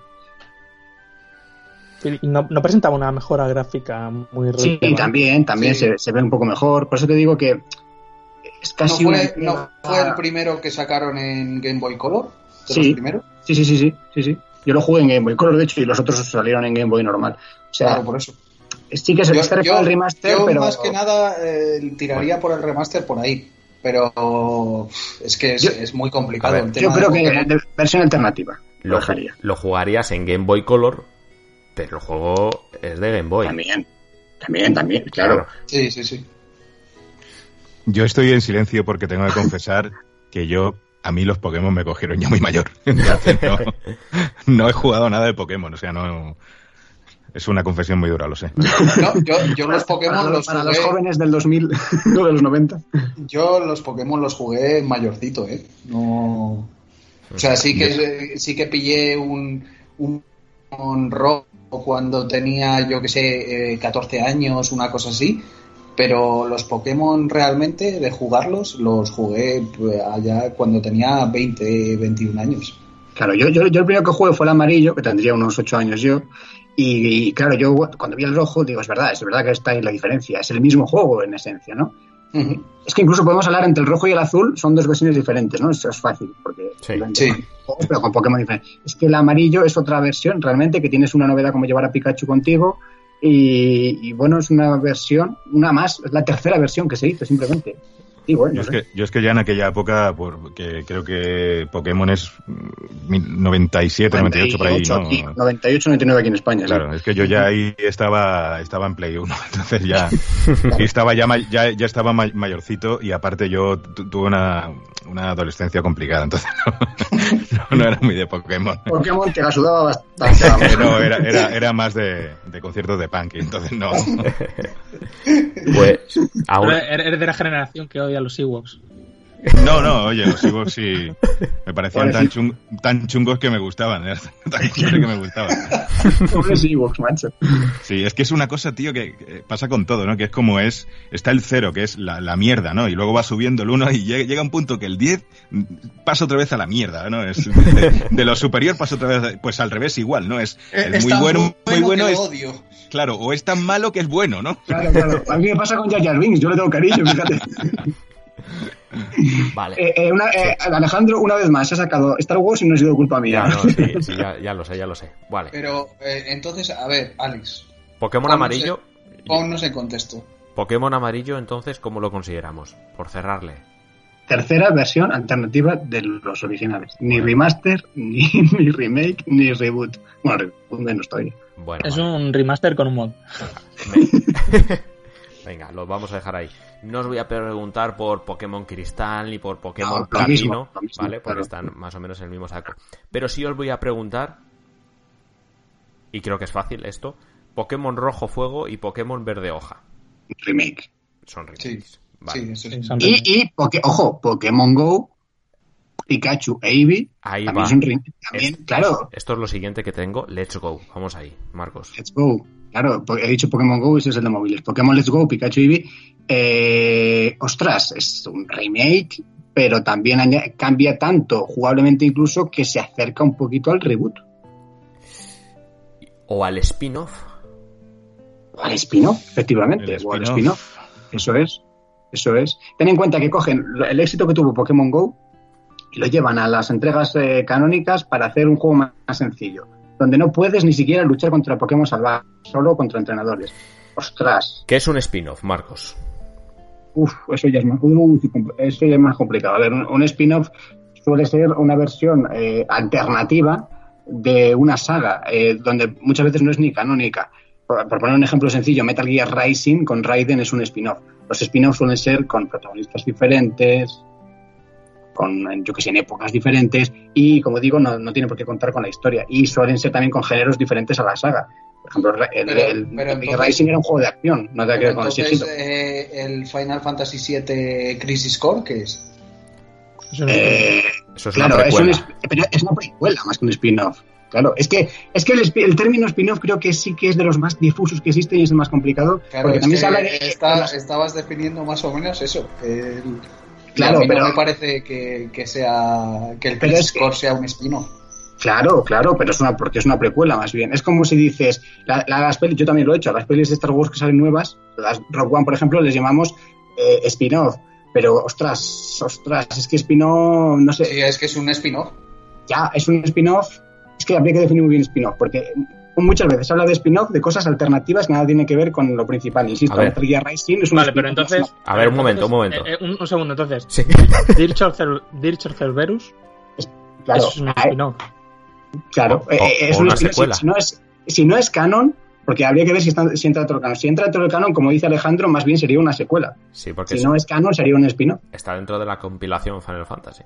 No presentaba una mejora gráfica muy relevante. Sí, también sí. Se ve un poco mejor. Por eso te digo que es casi ¿No fue el primero que sacaron en Game Boy Color? Sí. Sí. Yo lo jugué en Game Boy Color, de hecho, y los otros salieron en Game Boy normal. O sea, claro, por eso. Sí que se está el remaster, yo pero... más que nada tiraría por el remaster por ahí. Pero es que es muy complicado. Ver, el tema yo creo que versión alternativa lo jugarías en Game Boy Color, pero el juego es de Game Boy. También, claro. Sí. Yo estoy en silencio porque tengo que confesar que a mí los Pokémon me cogieron ya muy mayor. Entonces no he jugado nada de Pokémon, o sea, no... Es una confesión muy dura, lo sé. No, yo los Pokémon los para jugué... los jóvenes del 2000, no de los 90. Yo los Pokémon los jugué mayorcito, ¿eh? No... O sea, sí que pillé un rojo cuando tenía, yo que sé, 14 años, una cosa así, pero los Pokémon realmente, de jugarlos, los jugué allá cuando tenía 20, 21 años. Claro, yo el primero que jugué fue el amarillo, que tendría unos 8 años yo, y claro, yo cuando vi el rojo digo, es verdad que está ahí la diferencia, es el mismo juego en esencia, ¿no? Uh-huh. Es que incluso podemos hablar entre el rojo y el azul, son dos versiones diferentes, ¿no? Eso es fácil, porque sí. Pero con Pokémon diferentes. Es que el amarillo es otra versión, realmente, que tienes una novedad como llevar a Pikachu contigo, y bueno, es una versión, una más, es la tercera versión que se hizo, simplemente. Y bueno, yo es que ya en aquella época, porque creo que Pokémon es 97, 98 por ahí, ¿no? Aquí, 98, 99 aquí en España. Claro, sí. Es que yo ya ahí estaba en Play 1, entonces ya estaba ya estaba mayorcito, y aparte yo tuve una adolescencia complicada, entonces no era muy de Pokémon. Pokémon te la sudaba bastante. No, era más de conciertos de punk, entonces no. Pues eres de la generación que odia a los Ewoks. No, oye, los Ewoks sí me parecían tan chungos que me gustaban, que me gustaban. Pobres Ewoks, macho. Sí, es que es una cosa, tío, que pasa con todo, ¿no? Que es como está el 0, que es la mierda, ¿no? Y luego va subiendo el 1 y llega un punto que el 10 pasa otra vez a la mierda, ¿no? Es de lo superior pasa otra vez, pues al revés igual, ¿no? Es muy bueno, es odio. Claro, o es tan malo que es bueno, ¿no? Claro. A mí me pasa con Jar Jar Binks, yo le tengo cariño, fíjate. Vale. Alejandro, una vez más, se ha sacado Star Wars y no ha sido culpa mía. Ya lo sé. Vale. Pero, entonces, a ver, Alex. Pokémon amarillo. Ponnos en contexto. Pokémon amarillo, entonces, ¿cómo lo consideramos? Por cerrarle. Tercera versión alternativa de los originales. Ni remaster, ni remake, ni reboot. Bueno, reboot menos todavía. Bueno, es un remaster con un mod. Venga, lo vamos a dejar ahí. No os voy a preguntar por Pokémon Cristal ni por Pokémon Platino, lo mismo, ¿vale? Porque están más o menos en el mismo saco. Pero sí os voy a preguntar, y creo que es fácil esto, Pokémon Rojo Fuego y Pokémon Verde Hoja. Remake. Son remakes. Sí, vale. Sí, y Pokémon Go, Pikachu e Eevee. Ahí también va. Son también, claro. Esto es lo siguiente que tengo. Let's go. Vamos ahí, Marcos. Let's go. Claro, he dicho Pokémon Go, ese es el de móviles. Pokémon Let's Go, Pikachu y Eevee. Ostras, es un remake, pero también cambia tanto, jugablemente incluso, que se acerca un poquito al reboot. O al spin-off. Al spin-off, efectivamente. O al spin-off. Eso es. Ten en cuenta que cogen el éxito que tuvo Pokémon Go y lo llevan a las entregas canónicas para hacer un juego más sencillo, donde no puedes ni siquiera luchar contra Pokémon salvajes, solo contra entrenadores. Ostras. ¿Qué es un spin-off, Marcos? Eso ya es más complicado. A ver, un spin-off suele ser una versión alternativa de una saga, donde muchas veces no es ni canónica. Por poner un ejemplo sencillo, Metal Gear Rising con Raiden es un spin-off. Los spin-offs suelen ser con protagonistas diferentes, en épocas diferentes, y como digo, no tiene por qué contar con la historia, y suelen ser también con géneros diferentes a la saga. Por ejemplo, el Rising era un juego de acción, no tiene que ver con el sigilo. ¿El Final Fantasy VII Crisis Core qué es? Eso es claro, es una precuela más que un spin-off. Claro, es que el término spin-off creo que sí que es de los más difusos que existen y es el más complicado. Claro, porque también se habla estabas definiendo más o menos eso. Claro, pero no me parece que el Crisis Core sea un spin-off. Claro, pero porque es una precuela más bien. Es como si dices, las pelis, yo también lo he hecho, las pelis de Star Wars que salen nuevas, las Rogue One, por ejemplo, les llamamos spin-off. Pero, ostras, es que spin-off, no sé. Sí, es que es un spin-off. Ya, es un spin-off. Es que habría que definir muy bien spin-off, porque muchas veces se habla de spin-off de cosas alternativas que nada tiene que ver con lo principal. Insisto, Metal Gear Rising es un vale, pero entonces... A ver, un momento. Un segundo, entonces. Sí. Dirge of Cerberus claro, es un spin-off. Claro, es una secuela. Si no es canon, porque habría que ver si entra dentro del canon. Si entra dentro del canon, como dice Alejandro, más bien sería una secuela. Sí, porque si no es canon, sería un spin-off. Está dentro de la compilación Final Fantasy.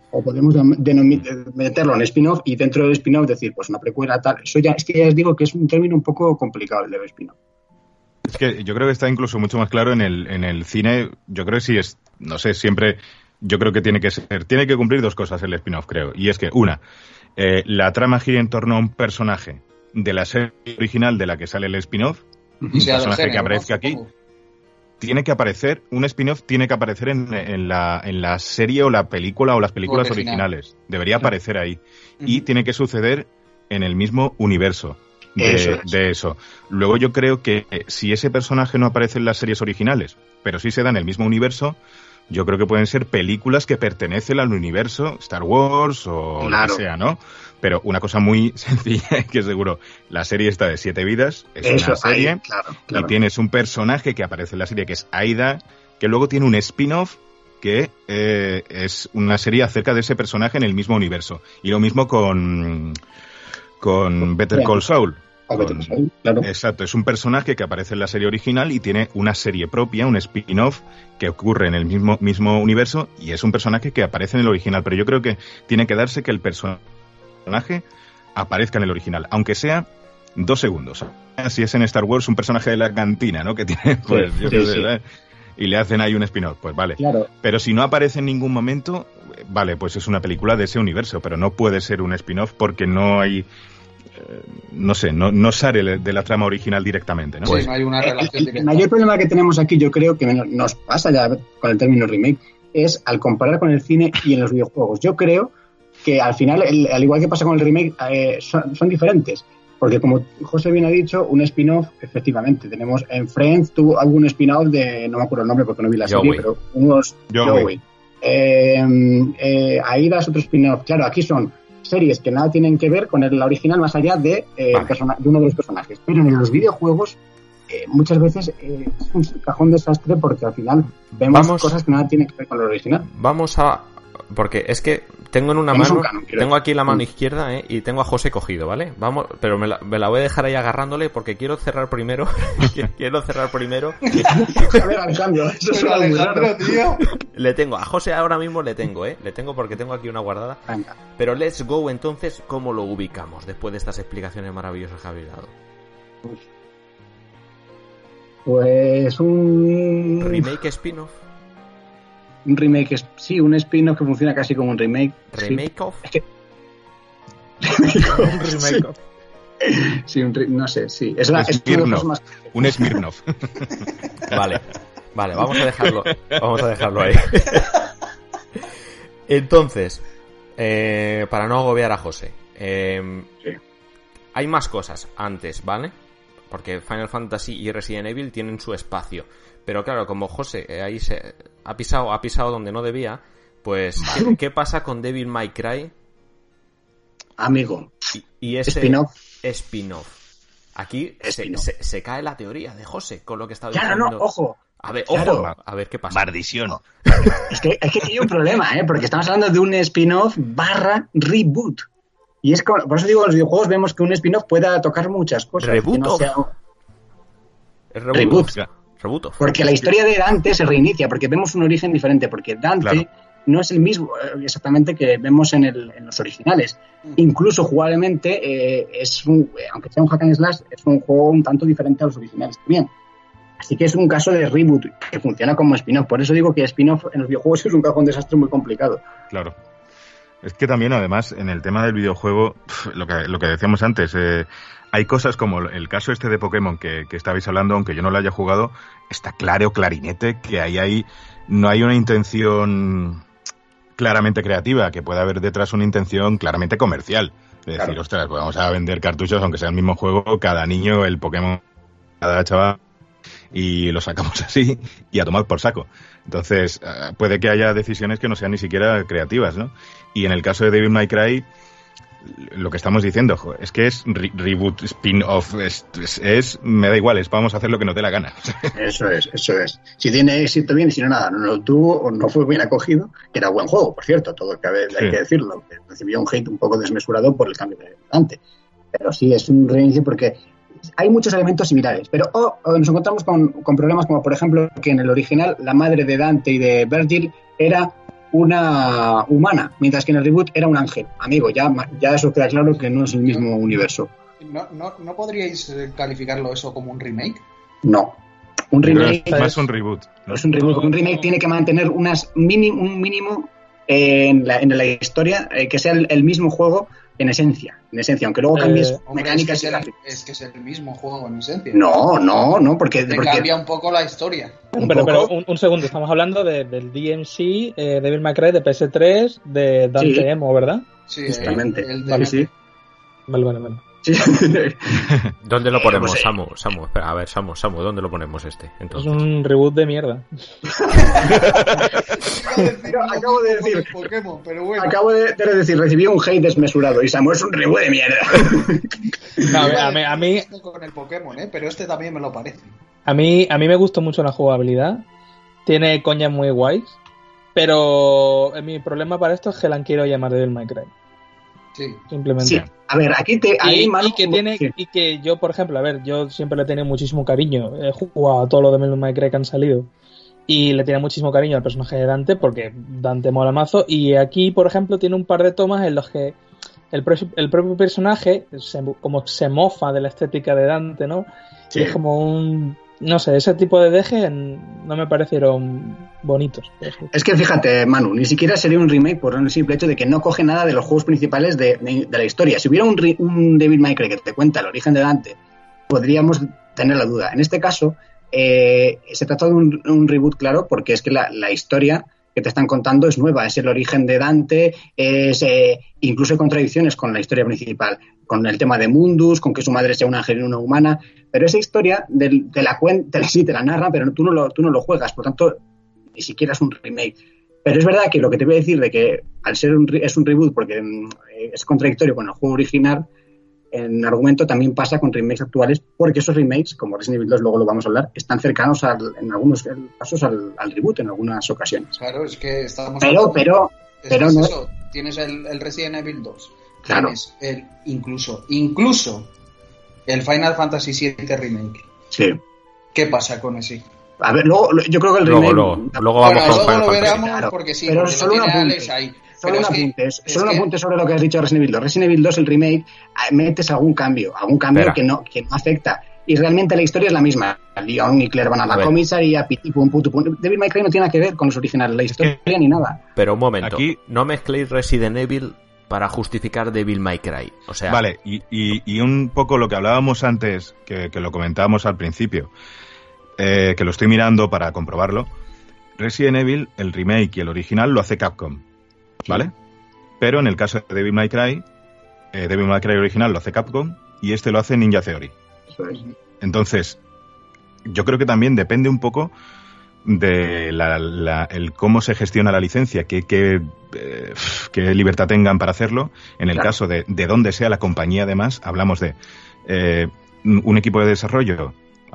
O podemos meterlo en spin-off y dentro del spin-off decir, pues una precuela tal. Eso ya, es que ya les digo que es un término un poco complicado el de spin-off. Es que yo creo que está incluso mucho más claro en el cine. Yo creo que sí es, no sé, siempre, yo creo que tiene que cumplir dos cosas el spin-off, creo. Y es que, una, la trama gira en torno a un personaje de la serie original de la que sale el spin-off, un personaje que aparezca aquí. Tiene que aparecer, un spin-off tiene que aparecer en la serie o la película o las películas originales. Debería aparecer ahí. Y tiene que suceder en el mismo universo de eso. Luego yo creo que si ese personaje no aparece en las series originales, pero sí se da en el mismo universo, yo creo que pueden ser películas que pertenecen al universo Star Wars o lo que sea, ¿no? Pero una cosa muy sencilla, que seguro, la serie está de 7 vidas, es una serie, claro. Y tienes un personaje que aparece en la serie que es Aida, que luego tiene un spin-off que es una serie acerca de ese personaje en el mismo universo. Y lo mismo con Better Call Saul. Claro. Exacto, es un personaje que aparece en la serie original y tiene una serie propia, un spin-off que ocurre en el mismo universo y es un personaje que aparece en el original, pero yo creo que tiene que darse que el personaje aparezca en el original, aunque sea 2 segundos. Si es en Star Wars un personaje de la cantina, ¿no? Que tiene, pues, y le hacen ahí un spin-off, pues vale. Claro. Pero si no aparece en ningún momento, vale, pues es una película de ese universo, pero no puede ser un spin-off porque no hay... no sé, no sale de la trama original directamente, ¿no? Pues no hay una relación directa. El mayor problema que tenemos aquí, yo creo que nos pasa ya con el término remake, es al comparar con el cine y en los videojuegos. Yo creo que al final, al igual que pasa con el remake, son diferentes. Porque como José bien ha dicho, un spin-off, efectivamente, tenemos en Friends, tuvo algún spin-off de, no me acuerdo el nombre porque no vi la serie, pero unos Joey. Aida es otro spin-off. Claro, aquí son series que nada tienen que ver con la original más allá de uno de los personajes. Pero en los videojuegos muchas veces es un cajón desastre porque al final vemos cosas que nada tienen que ver con lo original. Porque es que tengo en una mano, tengo aquí la mano izquierda y tengo a José cogido, ¿vale? Vamos, pero me la voy a dejar ahí agarrándole porque quiero cerrar primero. A ver, Alejandro, eso es Alejandro, tío. Le tengo, a José ahora mismo le tengo porque tengo aquí una guardada. Venga. Pero let's go entonces, ¿cómo lo ubicamos después de estas explicaciones maravillosas que habéis dado? Pues un... ¿Remake spin-off? Un remake, sí, un spin-off que funciona casi como un remake. ¿Remake-off? Es que... un remake-off. Sí, no sé, sí. Un Smirnoff. Vale, vamos a dejarlo ahí. Entonces, para no agobiar a José, hay más cosas antes, ¿vale? Porque Final Fantasy y Resident Evil tienen su espacio. Pero claro, como José ahí se ha pisado donde no debía, pues ¿qué pasa con Devil May Cry? Amigo. Y ese spin-off. Aquí se cae la teoría de José con lo que está diciendo. Claro, no, ojo. A ver qué pasa. Maldición. Es que hay un problema, porque estamos hablando de un spin-off / reboot. Y es por eso digo, en los videojuegos vemos que un spin-off pueda tocar muchas cosas. Reboot. Porque la historia de Dante se reinicia, porque vemos un origen diferente, porque Dante no es el mismo exactamente que vemos en los originales. Incluso jugablemente, aunque sea un hack and slash, es un juego un tanto diferente a los originales también. Así que es un caso de reboot que funciona como spin-off. Por eso digo que spin-off en los videojuegos es un cajón desastre muy complicado. Claro. Es que también, además, en el tema del videojuego, lo que decíamos antes, hay cosas como el caso este de Pokémon que estabais hablando, aunque yo no lo haya jugado, está claro, clarinete, que ahí no hay una intención claramente creativa, que puede haber detrás una intención claramente comercial. Es decir, ostras, pues vamos a vender cartuchos, aunque sea el mismo juego, cada niño, el Pokémon, cada chaval, y lo sacamos así y a tomar por saco. Entonces, puede que haya decisiones que no sean ni siquiera creativas, ¿no? Y en el caso de Devil May Cry, lo que estamos diciendo, es que es reboot, spin-off, me da igual, vamos a hacer lo que nos dé la gana. Eso es. Si tiene éxito bien y si no nada, no lo tuvo o no fue bien acogido, que era buen juego, por cierto, todo hay que decirlo, que recibió un hate un poco desmesurado por el cambio de Dante. Pero sí, es un reinicio porque hay muchos elementos similares, pero nos encontramos con problemas como, por ejemplo, que en el original la madre de Dante y de Virgil era una humana, mientras que en el reboot era un ángel. Amigo, ya eso queda claro que no es el mismo universo. ¿No podríais calificarlo eso como un remake? No. Un remake es más un reboot. No es un reboot, porque un remake tiene que mantener un mínimo en la historia que sea el mismo juego en esencia, aunque luego cambies mecánicas. Es que es el mismo juego en esencia. No, porque cambia un poco la historia. Pero un segundo, estamos hablando del DMC, Devil May Cry de PS3, de Dante Emo, ¿verdad? Sí, justamente. Vale. Sí. ¿Dónde lo ponemos, Samu? Espera, a ver, Samu, ¿dónde lo ponemos entonces? Es un reboot de mierda. Acabo de decir Pokémon, pero bueno. Acabo de decir, recibí un hate desmesurado y Samu es un reboot de mierda. No, a mí con el Pokémon, pero este también me lo parece. A mí me gustó mucho la jugabilidad. Tiene coñas muy guays, pero mi problema para esto es que la quiero llamar Devil May Cry. Sí. Simplemente. Sí. A ver, y que yo, por ejemplo, yo siempre le he tenido muchísimo cariño. He jugado a todos los de Devil May Cry que han salido y le tiene muchísimo cariño al personaje de Dante porque Dante mola mazo. Y aquí, por ejemplo, tiene un par de tomas en los que el propio personaje como se mofa de la estética de Dante, ¿no? Sí. Y es como no sé, ese tipo de dejes no me parecieron bonitos. Es que fíjate, Manu, ni siquiera sería un remake por el simple hecho de que no coge nada de los juegos principales de la historia. Si hubiera un Devil May Cry que te cuenta el origen de Dante, podríamos tener la duda. En este caso, se trata de un reboot, claro, porque es que la historia que te están contando es nueva, es el origen de Dante, incluso hay contradicciones con la historia principal, con el tema de Mundus, con que su madre sea un ángel y una humana, pero esa historia te la narra, pero tú no lo juegas, por tanto, ni siquiera es un remake. Pero es verdad que lo que te voy a decir de que al ser es un reboot, porque es contradictorio con el juego original, en argumento también pasa con remakes actuales, porque esos remakes, como Resident Evil 2, luego lo vamos a hablar, están cercanos en algunos casos al reboot en algunas ocasiones. Claro, es que estamos... Pero no... Eso. Tienes el Resident Evil 2. Claro. Tienes incluso el Final Fantasy VII Remake. Sí. ¿Qué pasa con ese? A ver, luego, yo creo que el remake... Luego vamos con Final Fantasy. Veremos, claro, porque sí, pero porque solo un apunte. Ahí. Solo un apunte sobre lo que has dicho de Resident Evil 2. Resident Evil 2, el remake, metes algún cambio que no afecta. Y realmente la historia es la misma. Leon y Claire van a la comisaría, piti pum, putu pum. Devil May Cry no tiene nada que ver con los originales, la historia ni nada. Pero un momento, aquí no mezcléis Resident Evil para justificar Devil May Cry. O sea... Vale, y un poco lo que hablábamos antes, que lo comentábamos al principio, que lo estoy mirando para comprobarlo. Resident Evil, el remake y el original lo hace Capcom, ¿vale? Sí. Pero en el caso de Devil May Cry original lo hace Capcom y este lo hace Ninja Theory. Eso es. Entonces, yo creo que también depende un poco de el cómo se gestiona la licencia, qué libertad tengan para hacerlo. En el caso de donde sea la compañía, además, hablamos de un equipo de desarrollo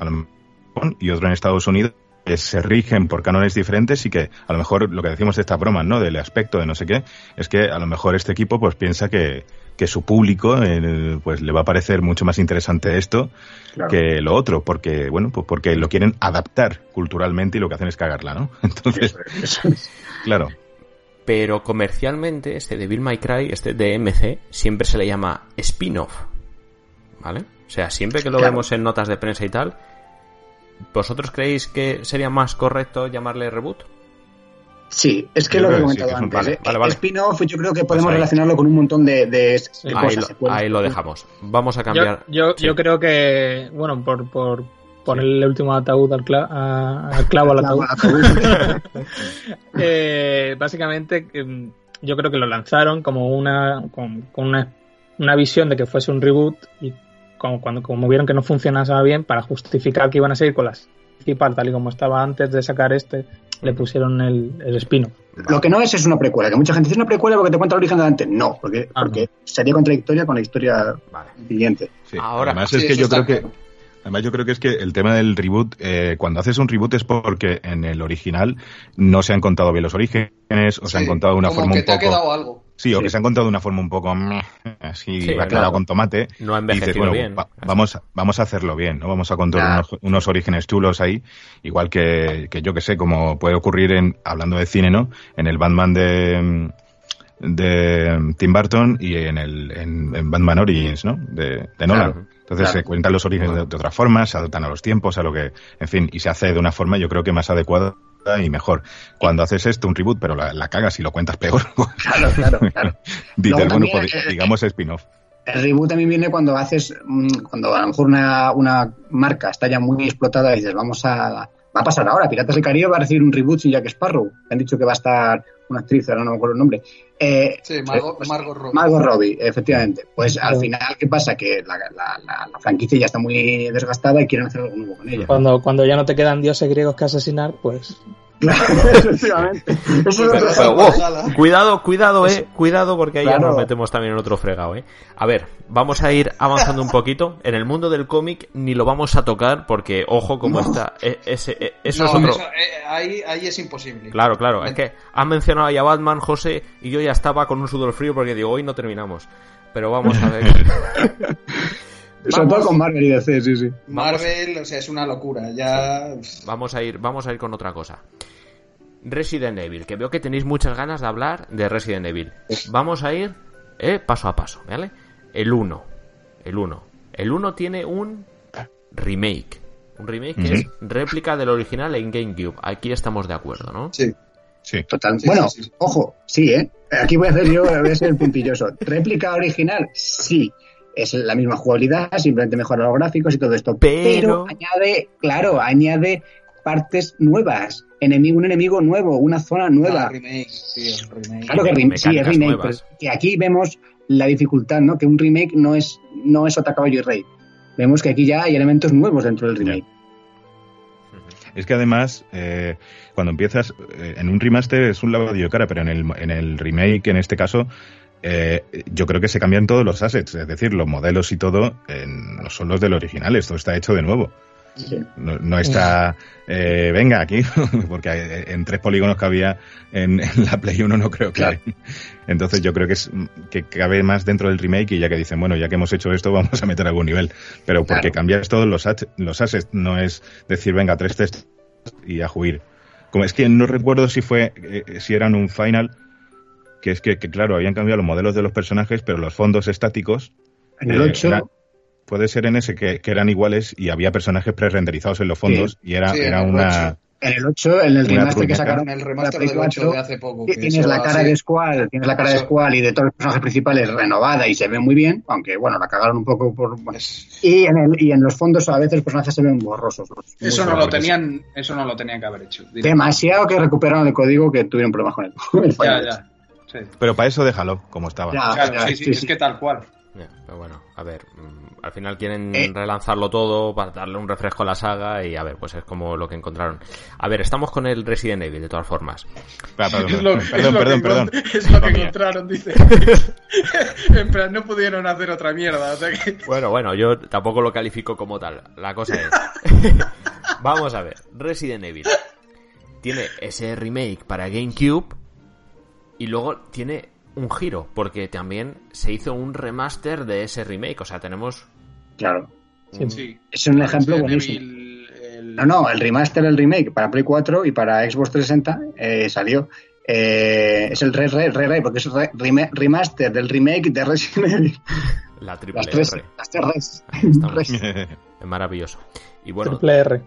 y otro en Estados Unidos, que se rigen por cánones diferentes y que a lo mejor lo que decimos de estas bromas, ¿no? Del aspecto de no sé qué, es que a lo mejor este equipo pues piensa que su público pues le va a parecer mucho más interesante esto que lo otro, porque bueno, pues porque lo quieren adaptar culturalmente y lo que hacen es cagarla, ¿no? Entonces, claro. Pero comercialmente este Devil May Cry, este DMC, siempre se le llama spin-off, ¿vale? O sea, siempre que lo vemos en notas de prensa y tal, ¿vosotros creéis que sería más correcto llamarle reboot? Sí, es que lo que he comentado antes. Vale. Spin-off yo creo que podemos relacionarlo con un montón de cosas. Ahí lo dejamos. Vamos a cambiar. Yo creo que, bueno, por ponerle el último ataúd al clavo al ataúd. Básicamente, yo creo que lo lanzaron como con una visión de que fuese un reboot y como vieron que no funcionaba bien, para justificar que iban a seguir con las principal tal y como estaba antes de sacar le pusieron el spin-off. Lo que no es una precuela, que mucha gente dice una precuela porque te cuenta el origen de Dante. No, porque sería contradictoria con la historia siguiente. Sí. Además es que yo creo que es que el tema del reboot, cuando haces un reboot es porque en el original no se han contado bien los orígenes o se han contado de una forma un poco... te ha quedado algo. Sí, o que se han contado de una forma un poco así, bacalao con tomate. No ha envejecido bien. Vamos a hacerlo bien, ¿no? Vamos a contar unos orígenes chulos ahí, igual que yo que sé, como puede ocurrir hablando de cine, ¿no? En el Batman de Tim Burton y en Batman Origins, ¿no? De Nolan. Claro, entonces se cuentan los orígenes de otra forma, se adaptan a los tiempos, a lo que, en fin, y se hace de una forma yo creo que más adecuada y mejor. Cuando haces esto, un reboot, pero la cagas y lo cuentas peor. Claro. Dices, bueno, pues digamos spin-off. El reboot también viene cuando cuando a lo mejor una marca está ya muy explotada y dices, va a pasar ahora, Piratas del Caribe va a recibir un reboot sin Jack Sparrow. Han dicho que va a estar una actriz, ahora no me acuerdo el nombre. Sí, Margot Robbie. Margot Robbie, efectivamente. Pues al final, ¿qué pasa? Que la franquicia ya está muy desgastada y quieren hacer algo nuevo con ella. Cuando ya no te quedan dioses griegos que asesinar, pues... Claro, efectivamente. Cuidado, porque ahí ya nos metemos también en otro fregado, A ver, vamos a ir avanzando un poquito. En el mundo del cómic ni lo vamos a tocar porque, ojo, como está... Eso es otro... Ahí es imposible. Claro, es que has mencionado ya Batman, José, y yo ya estaba con un sudor frío porque digo, hoy no terminamos. Pero vamos a ver... Sobre todo con Marvel y DC, sí. Marvel, o sea, es una locura. Ya. Vamos a ir con otra cosa. Resident Evil, que veo que tenéis muchas ganas de hablar de Resident Evil. Vamos a ir paso a paso, ¿vale? El 1 tiene un remake. Un remake que es réplica del original en GameCube. Aquí estamos de acuerdo, ¿no? Sí. Total. Bueno, sí. Ojo, sí, Aquí voy a ser el puntilloso. ¿Réplica original? Sí. Es la misma jugabilidad, simplemente mejora los gráficos y todo esto. Pero añade partes nuevas. Un enemigo nuevo, una zona nueva. Remake. Claro que es remake, pero que aquí vemos la dificultad, ¿no? Que un remake no es Sota, Caballo y Rey. Vemos que aquí ya hay elementos nuevos dentro del remake. Es que además, cuando empiezas en un remaster es un lavado de cara, pero en el remake, en este caso... yo creo que se cambian todos los assets, es decir, los modelos y todo no son los del original, esto está hecho de nuevo. Sí. No está venga aquí, porque en 3 polígonos que había en la Play 1 no creo que hay. Entonces yo creo que cabe más dentro del remake y ya que dicen, bueno, ya que hemos hecho esto vamos a meter algún nivel, pero porque cambias todos los assets, no es decir, venga, 3 tests y a jugar. Como es que no recuerdo si eran un final, que es que claro, habían cambiado los modelos de los personajes, pero los fondos estáticos... En el 8... puede ser en ese que eran iguales y había personajes pre-renderizados en los fondos y era una... En el 8, en el remaster que sacaron... En el remaster del 8 de hace poco. Tienes la cara de Squall, y de todos los personajes principales renovada y se ve muy bien, aunque bueno, la cagaron un poco por... Y en los fondos a veces los personajes se ven borrosos. Eso no lo tenían que haber hecho. Demasiado que recuperaron el código que tuvieron problemas con él. Ya. Sí. Pero para eso déjalo como estaba. Sí, es que tal cual. Pero bueno, a ver, al final quieren relanzarlo todo para darle un refresco a la saga y a ver, pues es como lo que encontraron. A ver, estamos con el Resident Evil de todas formas. Perdón. Es lo que encontraron, dice. En plan, no pudieron hacer otra mierda. O sea que... Bueno, yo tampoco lo califico como tal. La cosa es... Vamos a ver, Resident Evil tiene ese remake para GameCube y luego tiene un giro, porque también se hizo un remaster de ese remake, o sea, tenemos... Claro. Sí. Es un ejemplo buenísimo. El remaster del remake para Play 4 y para Xbox 360 salió. Es el re, porque es remaster del remake de Resident Evil. La triple las tres Res. Es maravilloso. Y bueno... Triple R.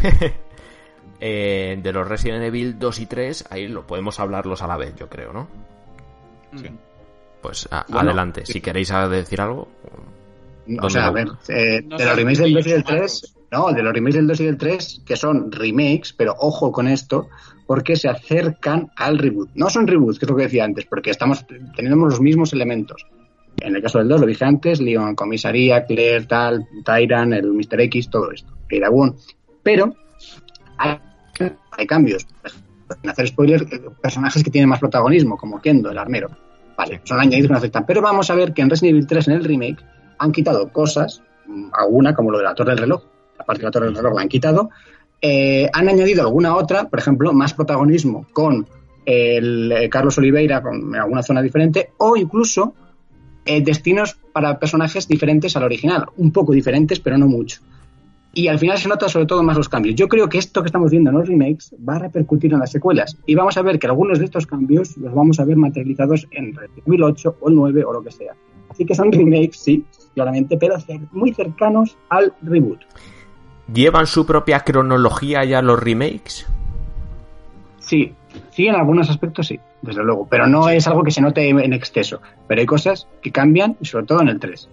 De los Resident Evil 2 y 3, ahí lo podemos hablarlos a la vez, yo creo, ¿no? Sí. Pues adelante, si queréis decir algo. O sea, a ver, de los remakes del 2 y del 3, de los remakes del 2 y del 3, que son remakes, pero ojo con esto, porque se acercan al reboot. No son reboots, que es lo que decía antes, porque tenemos los mismos elementos. En el caso del 2, lo dije antes, Leon, comisaría, Claire, Tyrant, el Mr. X, todo esto, Iragun. Pero hay cambios. Sin hacer spoilers, personajes que tienen más protagonismo, como Kendo, el armero. Vale, son añadidos que no afectan. Pero vamos a ver que en Resident Evil 3, en el remake, han quitado cosas, alguna, como lo de la Torre del Reloj. La parte de la Torre del Reloj la han quitado. Han añadido alguna otra, por ejemplo, más protagonismo con el Carlos Oliveira con alguna zona diferente, o incluso destinos para personajes diferentes al original, un poco diferentes, pero no mucho. Y al final se nota sobre todo más los cambios. Yo creo que esto que estamos viendo en los remakes va a repercutir en las secuelas. Y vamos a ver que algunos de estos cambios los vamos a ver materializados en Resident Evil 8 o el 9 o lo que sea. Así que son remakes, sí, claramente, pero muy cercanos al reboot. ¿Llevan su propia cronología ya los remakes? Sí, en algunos aspectos sí, desde luego. Pero no es algo que se note en exceso. Pero hay cosas que cambian, y sobre todo en el 3.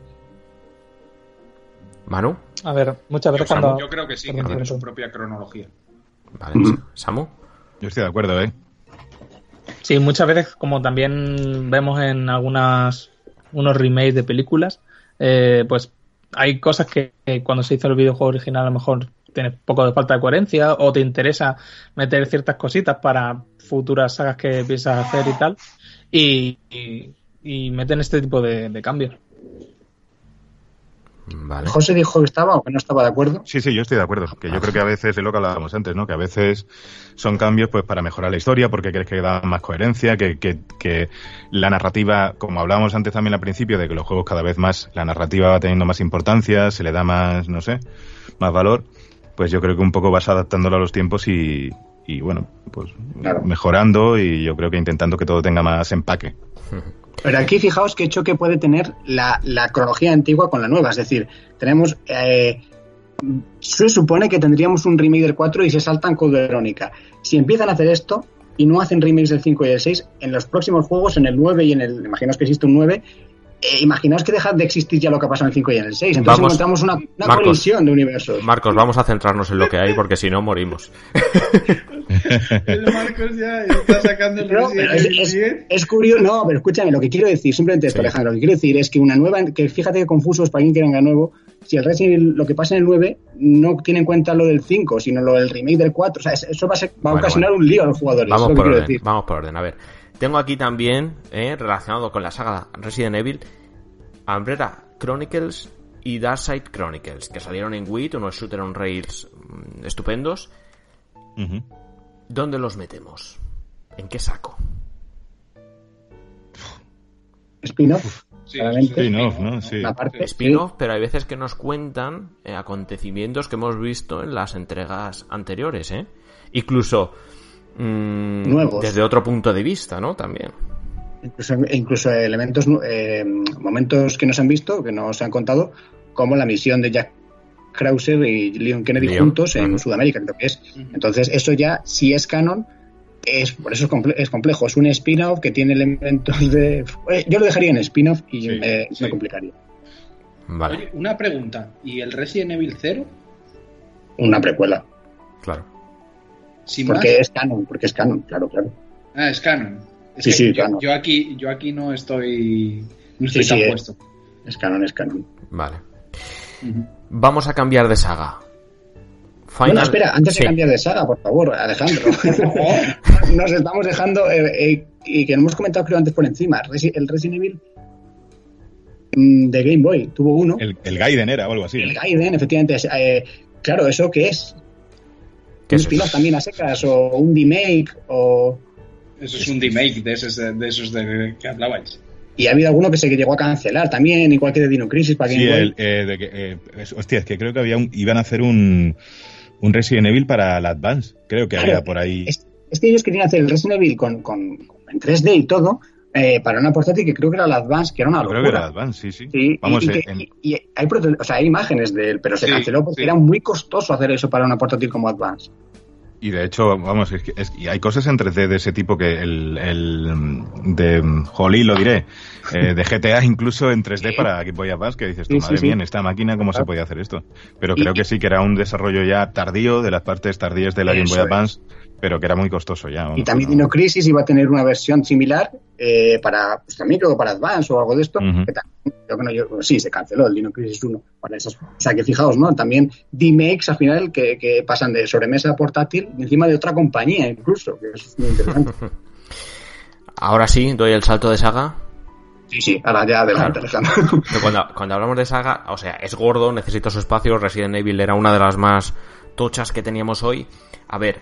¿Manu? A ver, muchas veces Yo creo que sí, que tiene su propia cronología. Vale, ¿Samu? Yo estoy de acuerdo, Sí, muchas veces, como también vemos en unos remakes de películas, pues hay cosas que cuando se hizo el videojuego original a lo mejor tienes poco de falta de coherencia o te interesa meter ciertas cositas para futuras sagas que piensas hacer y tal, y meten este tipo de cambios. Vale. José dijo que estaba o que no estaba de acuerdo. Sí, yo estoy de acuerdo. Que yo creo que a veces, es lo que hablábamos antes, ¿no? Que a veces son cambios pues para mejorar la historia, porque crees que da más coherencia, que la narrativa, como hablábamos antes también al principio, de que los juegos cada vez más, la narrativa va teniendo más importancia, se le da más, no sé, más valor. Pues yo creo que un poco vas adaptándolo a los tiempos y bueno, pues claro, mejorando, y yo creo que intentando que todo tenga más empaque. Pero aquí fijaos qué choque puede tener la cronología antigua con la nueva. Es decir, tenemos... se supone que tendríamos un remake del 4 y se saltan Code Verónica. Si empiezan a hacer esto y no hacen remakes del 5 y del 6, en los próximos juegos, en el 9 y en el... Imaginaos que existe un 9... imaginaos que deja de existir ya lo que ha pasado en el 5 y en el 6. Entonces encontramos una colisión de universos. Marcos, vamos a centrarnos en lo que hay, porque si no morimos. El Marcos ya está sacando el es curioso. No, pero escúchame, lo que quiero decir, simplemente esto, Alejandro, lo que quiero decir es que una nueva, que fíjate que confuso es para quien quiera venga nuevo, si el Resident Evil, lo que pasa en el 9 no tiene en cuenta lo del 5, sino lo del remake del 4. O sea, eso va a ocasionar un lío a los jugadores. Vamos por orden. A ver, tengo aquí también, relacionado con la saga Resident Evil, Umbrella Chronicles y Darkside Chronicles, que salieron en Wii, unos shooter on rails estupendos. Uh-huh. ¿Dónde los metemos? ¿En qué saco? Spin-off. Sí, spin-off, ¿no? Sí. Spin-off, pero hay veces que nos cuentan acontecimientos que hemos visto en las entregas anteriores, incluso nuevos, desde otro punto de vista, ¿no? También. Incluso elementos, momentos que nos han visto, que nos han contado, como la misión de Jack Krauser y Leon Kennedy juntos en Sudamérica, creo que es. Entonces, eso ya, si es canon, por eso es complejo. Es un spin-off que tiene elementos de... Yo lo dejaría en spin-off y me complicaría. Vale. Oye, una pregunta. ¿Y el Resident Evil 0? Una precuela. Claro. Porque es canon, claro. Ah, es canon. Canon. Yo aquí no estoy tan puesto. Es canon. Vale. Uh-huh. Vamos a cambiar de saga. Bueno, espera, antes de cambiar de saga, por favor, Alejandro. Nos estamos dejando, y que no hemos comentado creo antes por encima, el Resident Evil de Game Boy tuvo uno. El Gaiden era o algo así. El Gaiden, efectivamente. Claro, ¿eso qué es? ¿Un spin-off también a secas? ¿O un remake? Eso es un remake de esos de que hablabais. Y ha habido alguno que se llegó a cancelar también, igual que de Dino Crisis para Game Boy. Hostia, es que creo que iban a hacer un Resident Evil para la Advance. Creo que había por ahí. Es que ellos querían hacer el Resident Evil en 3D y todo, para una portátil que creo que era la Advance, que era una locura. Creo que era la Advance, sí. Vamos, y hay imágenes de él, pero se canceló porque era muy costoso hacer eso para una portátil como Advance. Y de hecho, vamos, y hay cosas en 3D de ese tipo que de Holly, lo diré, de GTA incluso en 3D para Game Boy Advance, que dices tú, madre mía, en esta máquina cómo se podía hacer esto. Pero creo que sí que era un desarrollo ya tardío, de las partes tardías de la Game Boy Advance, pero que era muy costoso ya. Y también Dino Crisis iba a tener una versión similar para, pues también creo que para Advance o algo de esto, que se canceló el Dino Crisis 1 para esas. O sea que fijaos, ¿no? También remakes al final que pasan de sobremesa a portátil encima de otra compañía incluso, que es muy interesante. Ahora sí, doy el salto de saga. Sí, ahora ya adelante, Alejandro. Cuando hablamos de saga, o sea, es gordo, necesita su espacio. Resident Evil era una de las más tochas que teníamos hoy. A ver,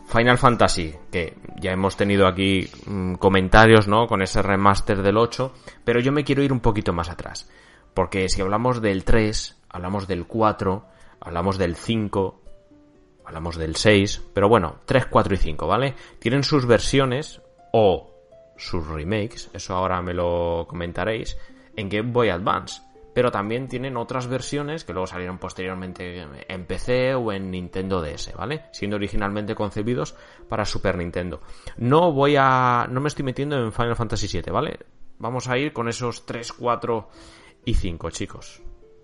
Final Fantasy, que ya hemos tenido aquí comentarios, ¿no? Con ese remaster del 8, pero yo me quiero ir un poquito más atrás. Porque si hablamos del 3, hablamos del 4, hablamos del 5, hablamos del 6, pero bueno, 3, 4 y 5, ¿vale? Tienen sus versiones o sus remakes, eso ahora me lo comentaréis, en Game Boy Advance. Pero también tienen otras versiones que luego salieron posteriormente en PC o en Nintendo DS, ¿vale? Siendo originalmente concebidos para Super Nintendo. No me estoy metiendo en Final Fantasy VII, ¿vale? Vamos a ir con esos 3, 4 y 5, chicos.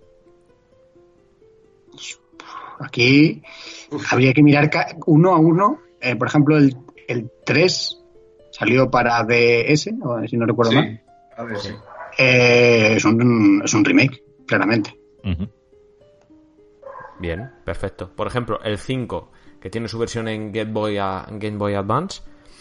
Aquí habría que mirar uno a uno. Por ejemplo, el 3 salió para DS, si no recuerdo mal. A ver, sí. Es un remake, claramente. Uh-huh. Bien, perfecto. Por ejemplo, el 5, que tiene su versión en Game Boy Advance.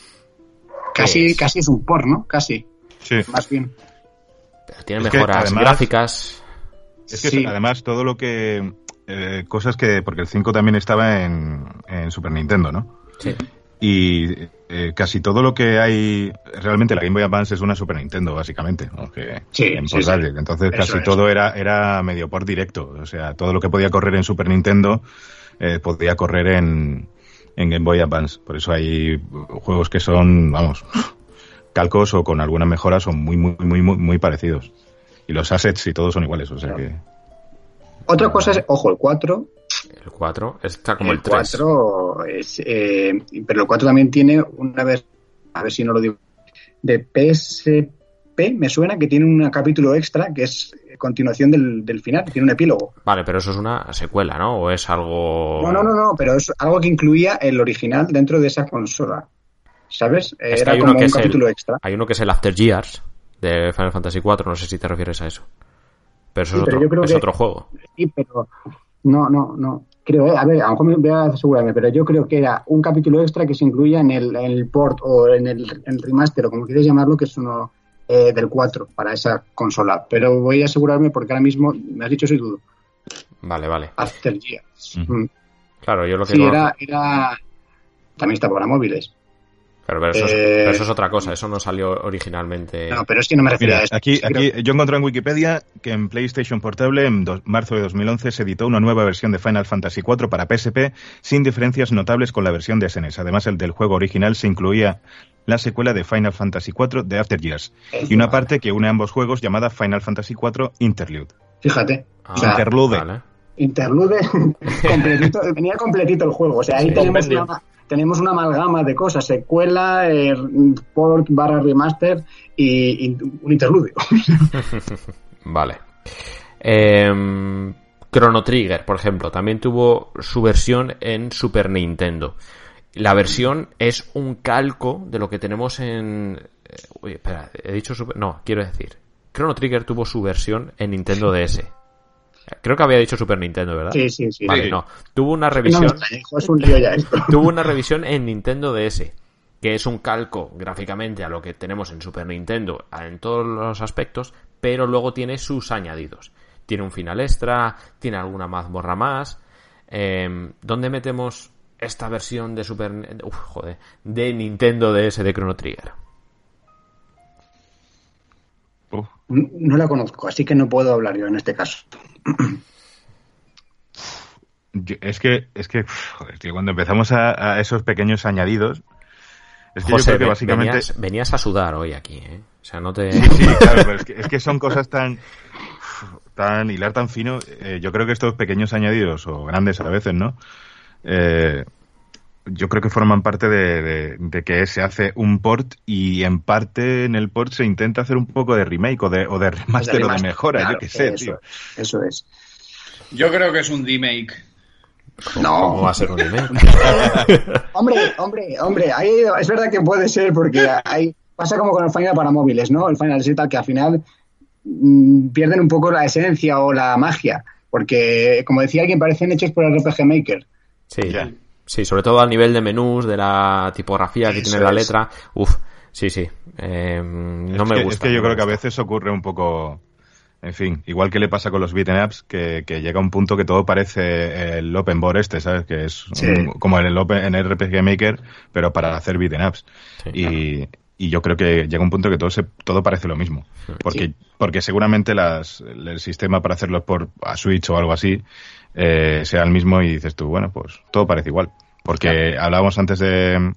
Casi es un port, ¿no? Casi. Sí. Más bien. Pero tiene mejoras gráficas. Es que además todo lo que... cosas que... Porque el 5 también estaba en Super Nintendo, ¿no? Sí. Y casi todo lo que hay... Realmente la Game Boy Advance es una Super Nintendo, básicamente, ¿no? En portátil. Sí. Entonces casi todo era medio por directo. O sea, todo lo que podía correr en Super Nintendo podía correr en Game Boy Advance. Por eso hay juegos que son, vamos, calcos o con algunas mejoras son muy parecidos. Y los assets y todos son iguales, o sea que... Otra cosa es, ojo, el 4... El 4 está como el 3. 4 es... pero el 4 también tiene una vez, a ver si no lo digo, de PSP, me suena que tiene un capítulo extra que es continuación del final, tiene un epílogo. Vale, pero eso es una secuela, ¿no? ¿O es algo...? No, pero es algo que incluía el original dentro de esa consola, ¿sabes? Era hay como un capítulo extra. Hay uno que es el After Years de Final Fantasy 4, no sé si te refieres a eso. Pero eso es otro juego. Sí, pero... No. Creo, a ver, a lo mejor me voy a asegurarme, pero yo creo que era un capítulo extra que se incluía en el port o en el remaster, o como quieras llamarlo, que es uno del 4 para esa consola. Pero voy a asegurarme porque ahora mismo me has dicho eso y dudo. Vale. After Years. Claro, yo lo que... Sí, era... También está para móviles. Pero eso es otra cosa, eso no salió originalmente. No, pero es que no me refiero a eso. Aquí yo encontré en Wikipedia que en PlayStation Portable en marzo de 2011 se editó una nueva versión de Final Fantasy IV para PSP sin diferencias notables con la versión de SNES. Además, el del juego original se incluía la secuela de Final Fantasy IV de After Years y una parte que une ambos juegos llamada Final Fantasy IV Interlude. Fíjate. Interlude. Vale. Interlude, completito, venía completito el juego. O sea, ahí tenemos una amalgama de cosas, secuela, port / remaster y un interludio. Vale. Chrono Trigger, por ejemplo, también tuvo su versión en Super Nintendo. La versión es un calco de lo que tenemos en... Oye, espera, he dicho Super... No, quiero decir, Chrono Trigger tuvo su versión en Nintendo DS. Creo que había dicho Super Nintendo, ¿verdad? Sí. Vale, no. Tuvo una revisión... es un lío ya esto. Tuvo una revisión en Nintendo DS, que es un calco gráficamente a lo que tenemos en Super Nintendo en todos los aspectos, pero luego tiene sus añadidos. Tiene un final extra, tiene alguna mazmorra más. ¿Dónde metemos esta versión de de Nintendo DS de Chrono Trigger? No la conozco, así que no puedo hablar yo en este caso. Es que joder, tío, cuando empezamos a esos pequeños añadidos, es que José, yo creo que básicamente venías a sudar hoy aquí, ¿eh? O sea, no te... Sí, claro, pero es que son cosas tan hilar tan fino. Yo creo que estos pequeños añadidos, o grandes a veces, ¿no? Yo creo que forman parte de que se hace un port y en parte en el port se intenta hacer un poco de remake o de remaster o de mejora, claro, yo qué sé, tío. Eso es. Yo creo que es un remake. No. ¿Cómo va a ser un remake? hombre, ahí es verdad que puede ser porque pasa como con el Final para móviles, ¿no? El Final Z, que al final pierden un poco la esencia o la magia, porque como decía alguien, parecen hechos por el RPG Maker. Sí, ya. Sí, sobre todo a nivel de menús, de la tipografía que tiene la letra. Sí. No me gusta. Es que yo creo que a veces ocurre un poco En fin, igual que le pasa con los beat'em ups, que llega un punto que todo parece el open board ¿sabes? Que es como en el RPG Maker, pero para hacer beat'em ups. Sí, y yo creo que llega un punto que todo parece lo mismo. Porque seguramente el sistema para hacerlos a Switch o algo así sea el mismo y dices tú, bueno, pues todo parece igual. Porque hablábamos antes de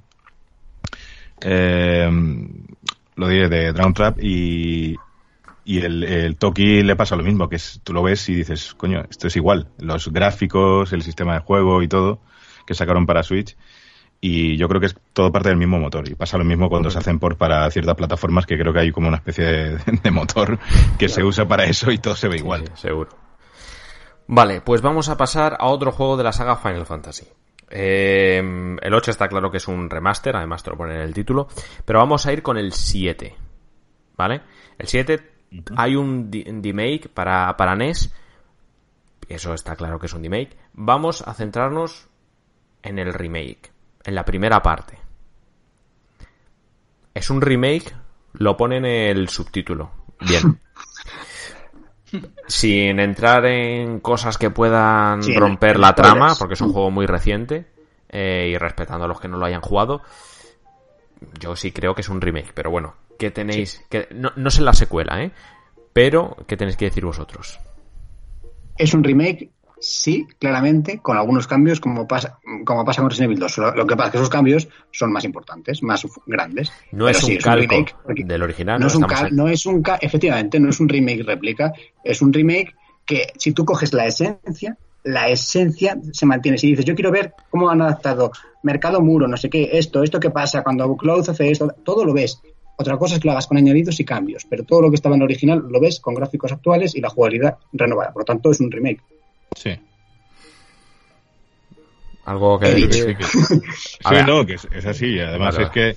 de Drown Trap y el Toki le pasa lo mismo, que tú lo ves y dices, coño, esto es igual. Los gráficos, el sistema de juego y todo que sacaron para Switch. Y yo creo que es todo parte del mismo motor. Y pasa lo mismo cuando se hacen para ciertas plataformas, que creo que hay como una especie de motor que se usa para eso y todo se ve igual. Sí, seguro. Vale, pues vamos a pasar a otro juego de la saga Final Fantasy. El 8 está claro que es un remaster, además te lo pone en el título. Pero vamos a ir con el 7. ¿Vale? El 7 hay un remake para NES. Eso está claro que es un remake. Vamos a centrarnos en el remake. En la primera parte. Es un remake, lo pone en el subtítulo. Bien. Sin entrar en cosas que puedan romper la trama, porque es un juego muy reciente, y respetando a los que no lo hayan jugado, yo sí creo que es un remake. Pero bueno, ¿qué tenéis? Que no sé la secuela, pero ¿qué tenéis que decir vosotros? Es un remake. Sí, claramente, con algunos cambios como pasa con Resident Evil 2. Lo que pasa es que esos cambios son más importantes, más grandes. No es un calco del original. Efectivamente, no es un remake réplica. Es un remake que, si tú coges la esencia se mantiene. Si dices, yo quiero ver cómo han adaptado Mercado Muro, no sé qué, esto que pasa cuando Cloud hace esto, todo lo ves. Otra cosa es que lo hagas con añadidos y cambios, pero todo lo que estaba en el original lo ves con gráficos actuales y la jugabilidad renovada. Por lo tanto, es un remake. Sí. Algo que decir. No, que es así. Además es que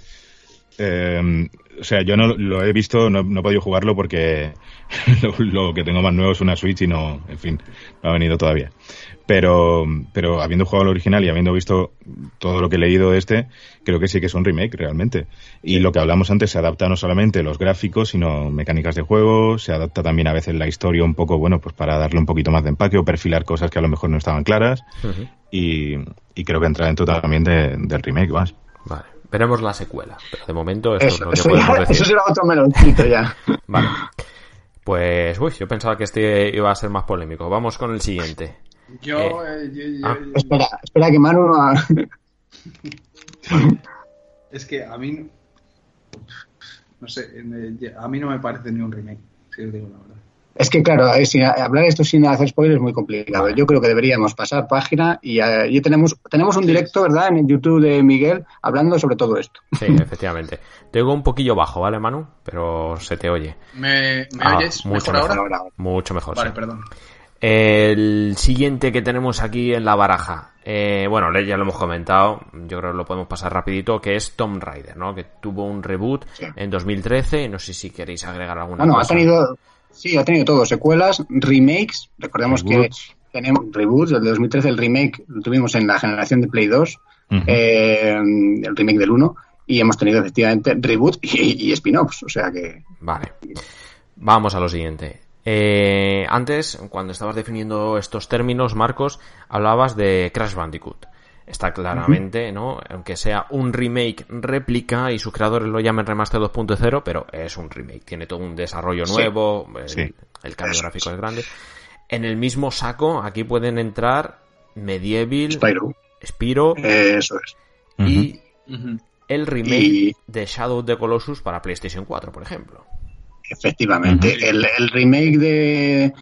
yo no lo he visto, no he podido jugarlo porque lo que tengo más nuevo es una Switch y no ha venido todavía. Pero habiendo jugado el original y habiendo visto todo lo que he leído de creo que sí que es un remake realmente. Y lo que hablamos antes, se adapta no solamente los gráficos, sino mecánicas de juego, se adapta también a veces la historia un poco, pues para darle un poquito más de empaque o perfilar cosas que a lo mejor no estaban claras. Uh-huh. Y creo que entra dentro también del remake, más. Vale. Veremos la secuela, pero de momento esto es lo que podemos decir. Eso será otro meloncito ya. Vale. Pues, yo pensaba que iba a ser más polémico. Vamos con el siguiente. Espera que Manu Es que a mí no sé, a mí no me parece ni un remake, si os digo la verdad. Es que claro, hablar esto sin hacer spoilers es muy complicado. Yo creo que deberíamos pasar página y tenemos un directo, ¿verdad?, en el YouTube de Miguel hablando sobre todo esto. Sí, efectivamente. Te oigo un poquillo bajo, ¿vale, Manu? Pero se te oye. ¿Me oyes mucho mejor ahora? Mucho mejor. Vale, sí. Perdón. El siguiente que tenemos aquí en la baraja, ya lo hemos comentado, yo creo que lo podemos pasar rapidito, que es Tomb Raider, ¿no? Que tuvo un reboot en 2013, no sé si queréis agregar alguna cosa. Ha tenido todo, secuelas, remakes, recordemos que tenemos reboots, el de 2013, el remake lo tuvimos en la generación de Play 2, uh-huh. El remake del 1, y hemos tenido efectivamente reboot y spin-offs, o sea que... Vale, vamos a lo siguiente. Antes, cuando estabas definiendo estos términos, Marcos, hablabas de Crash Bandicoot. Está claramente, uh-huh. ¿no? Aunque sea un remake réplica y sus creadores lo llamen Remaster 2.0, pero es un remake. Tiene todo un desarrollo nuevo, el cambio gráfico es grande. En el mismo saco, aquí pueden entrar Medieval, Spyro, eso es. Y el remake de Shadow of the Colossus para PlayStation 4, por ejemplo. Efectivamente, uh-huh. el remake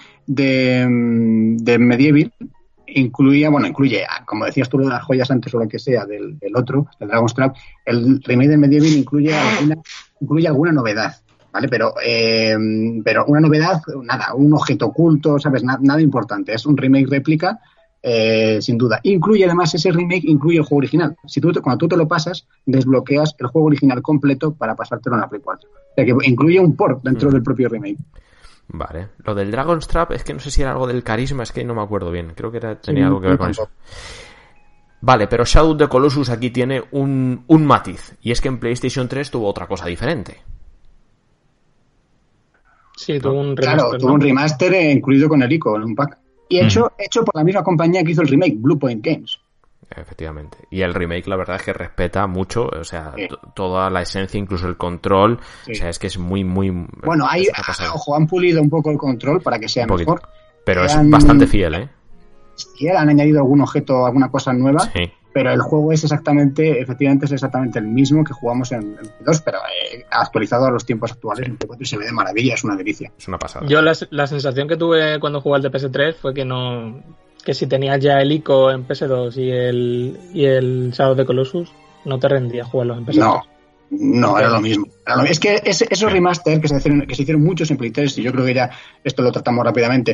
de Medieval incluye, como decías tú, de las joyas antes o lo que sea del otro, del Dragon's Trap, el remake de Medieval incluye alguna novedad, ¿vale? Pero una novedad, nada, un objeto oculto, ¿sabes? Nada importante, es un remake réplica, sin duda. Incluye además, ese remake incluye el juego original. Cuando tú te lo pasas, desbloqueas el juego original completo para pasártelo en la Play 4. O sea que incluye un port dentro del propio remake. Vale. Lo del Dragon's Trap es que no sé si era algo del carisma, es que no me acuerdo bien. Creo que tenía algo que ver con eso. Vale, pero Shadow of the Colossus aquí tiene un matiz. Y es que en PlayStation 3 tuvo otra cosa diferente. Sí, tuvo un remaster. Claro, tuvo un remaster incluido con el ICO en un pack. Y hecho por la misma compañía que hizo el remake, Bluepoint Games. Efectivamente. Y el remake, la verdad es que respeta mucho, o sea, toda la esencia, incluso el control. Sí. O sea, es que es muy, muy... Bueno, han pulido un poco el control para que sea mejor. Pero es bastante fiel, ¿eh? Sí, han añadido algún objeto, alguna cosa nueva. Sí. Pero el juego es efectivamente el mismo que jugamos en P2, pero actualizado a los tiempos actuales en P4 y se ve de maravilla, es una delicia. Es una pasada. Yo la sensación que tuve cuando jugué al de PS3 fue que si tenías ya el ICO en PS2 y el Shadow of the Colossus, no te rendía jugarlos en PS3. No, era lo mismo. Es que esos remaster que se hicieron muchos en Play 3, y yo creo que ya esto lo tratamos rápidamente,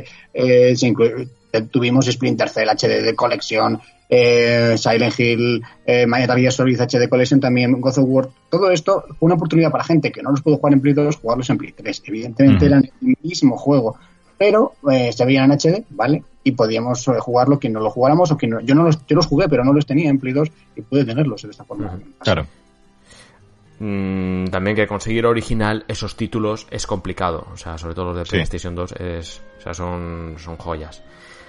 tuvimos Splinter Cell HD de colección, Silent Hill, Metal Gear Solid HD Collection también, God of War, todo esto fue una oportunidad para gente que no los pudo jugar en Play 2, jugarlos en Play 3. Evidentemente eran el mismo juego, pero se veían en HD, ¿vale? Y podíamos jugarlo quien no lo jugáramos o quien no. Yo los jugué, pero no los tenía en Play 2 y pude tenerlos de esta forma. Claro. También que conseguir original esos títulos es complicado, o sea, sobre todo los de PlayStation 2 son joyas.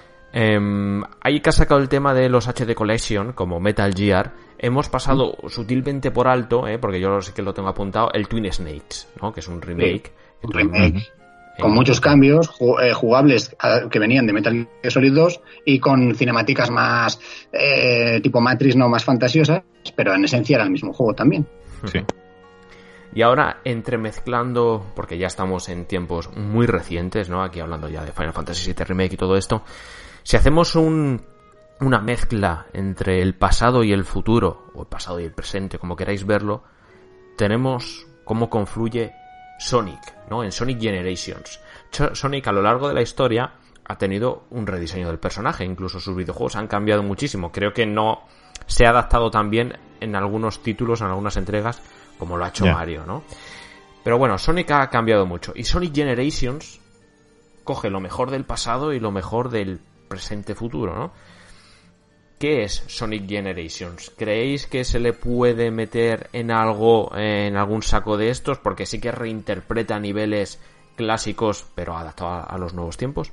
Ahí que ha sacado el tema de los HD Collection como Metal Gear, hemos pasado sutilmente por alto, porque yo sí que lo tengo apuntado, el Twin Snakes, ¿no? Que es un remake. Un remake con muchos cambios jugables que venían de Metal Gear Solid 2 y con cinemáticas más tipo Matrix, no más fantasiosas, pero en esencia era el mismo juego también. Sí. Y ahora, entremezclando, porque ya estamos en tiempos muy recientes, ¿no? Aquí hablando ya de Final Fantasy VII Remake y todo esto, si hacemos una mezcla entre el pasado y el futuro, o el pasado y el presente, como queráis verlo, tenemos cómo confluye Sonic, ¿no? En Sonic Generations. Sonic a lo largo de la historia ha tenido un rediseño del personaje, incluso sus videojuegos han cambiado muchísimo. Creo que no se ha adaptado tan bien en algunos títulos, en algunas entregas, como lo ha hecho Mario, ¿no? Pero bueno, Sonic ha cambiado mucho. Y Sonic Generations coge lo mejor del pasado y lo mejor del presente futuro, ¿no? ¿Qué es Sonic Generations? ¿Creéis que se le puede meter en algún saco de estos? Porque sí que reinterpreta niveles clásicos, pero adaptado a los nuevos tiempos.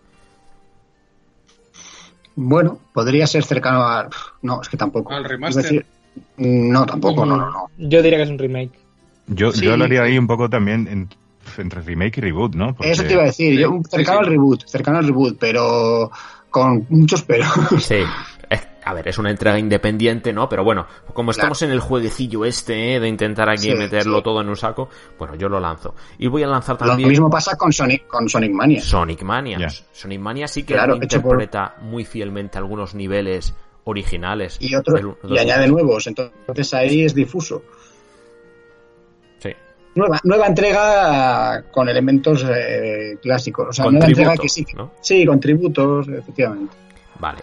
Bueno, podría ser cercano a... No, es que tampoco. ¿Al remaster? No, tampoco, no. Yo diría que es un remake. Yo lo haría ahí un poco también entre remake y reboot, ¿no? Porque... Eso te iba a decir, yo cercano al reboot, pero con muchos peros. Sí. A ver, es una entrega independiente, ¿no? Pero bueno, como estamos en el jueguecillo de intentar aquí meterlo todo en un saco, bueno, yo lo lanzo. Y voy a lanzar también... Lo mismo pasa con Sonic Mania. Sonic Mania sí que interpreta muy fielmente algunos niveles originales. Y añade nuevos, entonces ahí es difuso. Sí. Nueva entrega con elementos clásicos. O sea, nueva entrega que sí, ¿no? Sí, con tributos, efectivamente. Vale.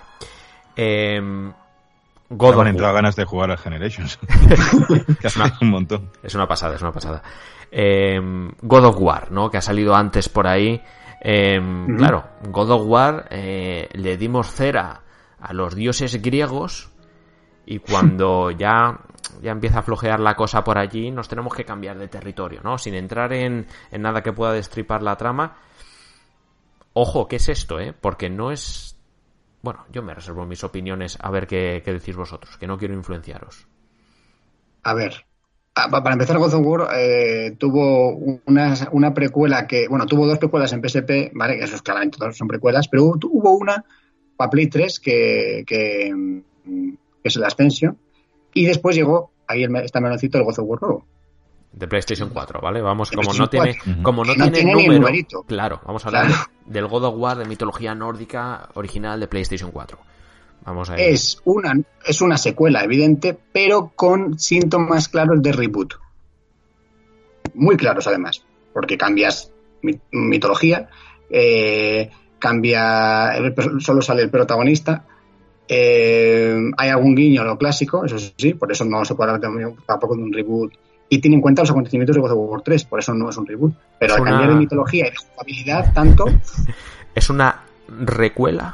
God of War. Entrado ganas de jugar a Generations. Un montón. Es una pasada. God of War, ¿no? Que ha salido antes por ahí. Claro, God of War le dimos cera a los dioses griegos y cuando ya empieza a flojear la cosa por allí, nos tenemos que cambiar de territorio, ¿no? Sin entrar en nada que pueda destripar la trama. Ojo, ¿qué es esto, Porque no es... Bueno, yo me reservo mis opiniones a ver qué decís vosotros, que no quiero influenciaros. A ver, para empezar, God of War tuvo una precuela que... Bueno, tuvo dos precuelas en PSP, ¿vale? Que esos claramente todos son precuelas, pero hubo una para Play 3 que es el Ascension, y después llegó, ahí está meloncito, el God of War nuevo. De PlayStation 4, ¿vale? Vamos, como no tiene número, numerito. Claro, vamos a hablar del God of War de mitología nórdica original de PlayStation 4. Vamos a ir. Es una secuela evidente, pero con síntomas claros de reboot. Muy claros, además, porque cambias mitología, solo sale el protagonista, hay algún guiño a lo clásico, eso sí, por eso no se puede hablar tampoco de un reboot. Y tiene en cuenta los acontecimientos de God of War 3, por eso no es un reboot. Pero al cambiar de mitología y de jugabilidad tanto... ¿Es una recuela?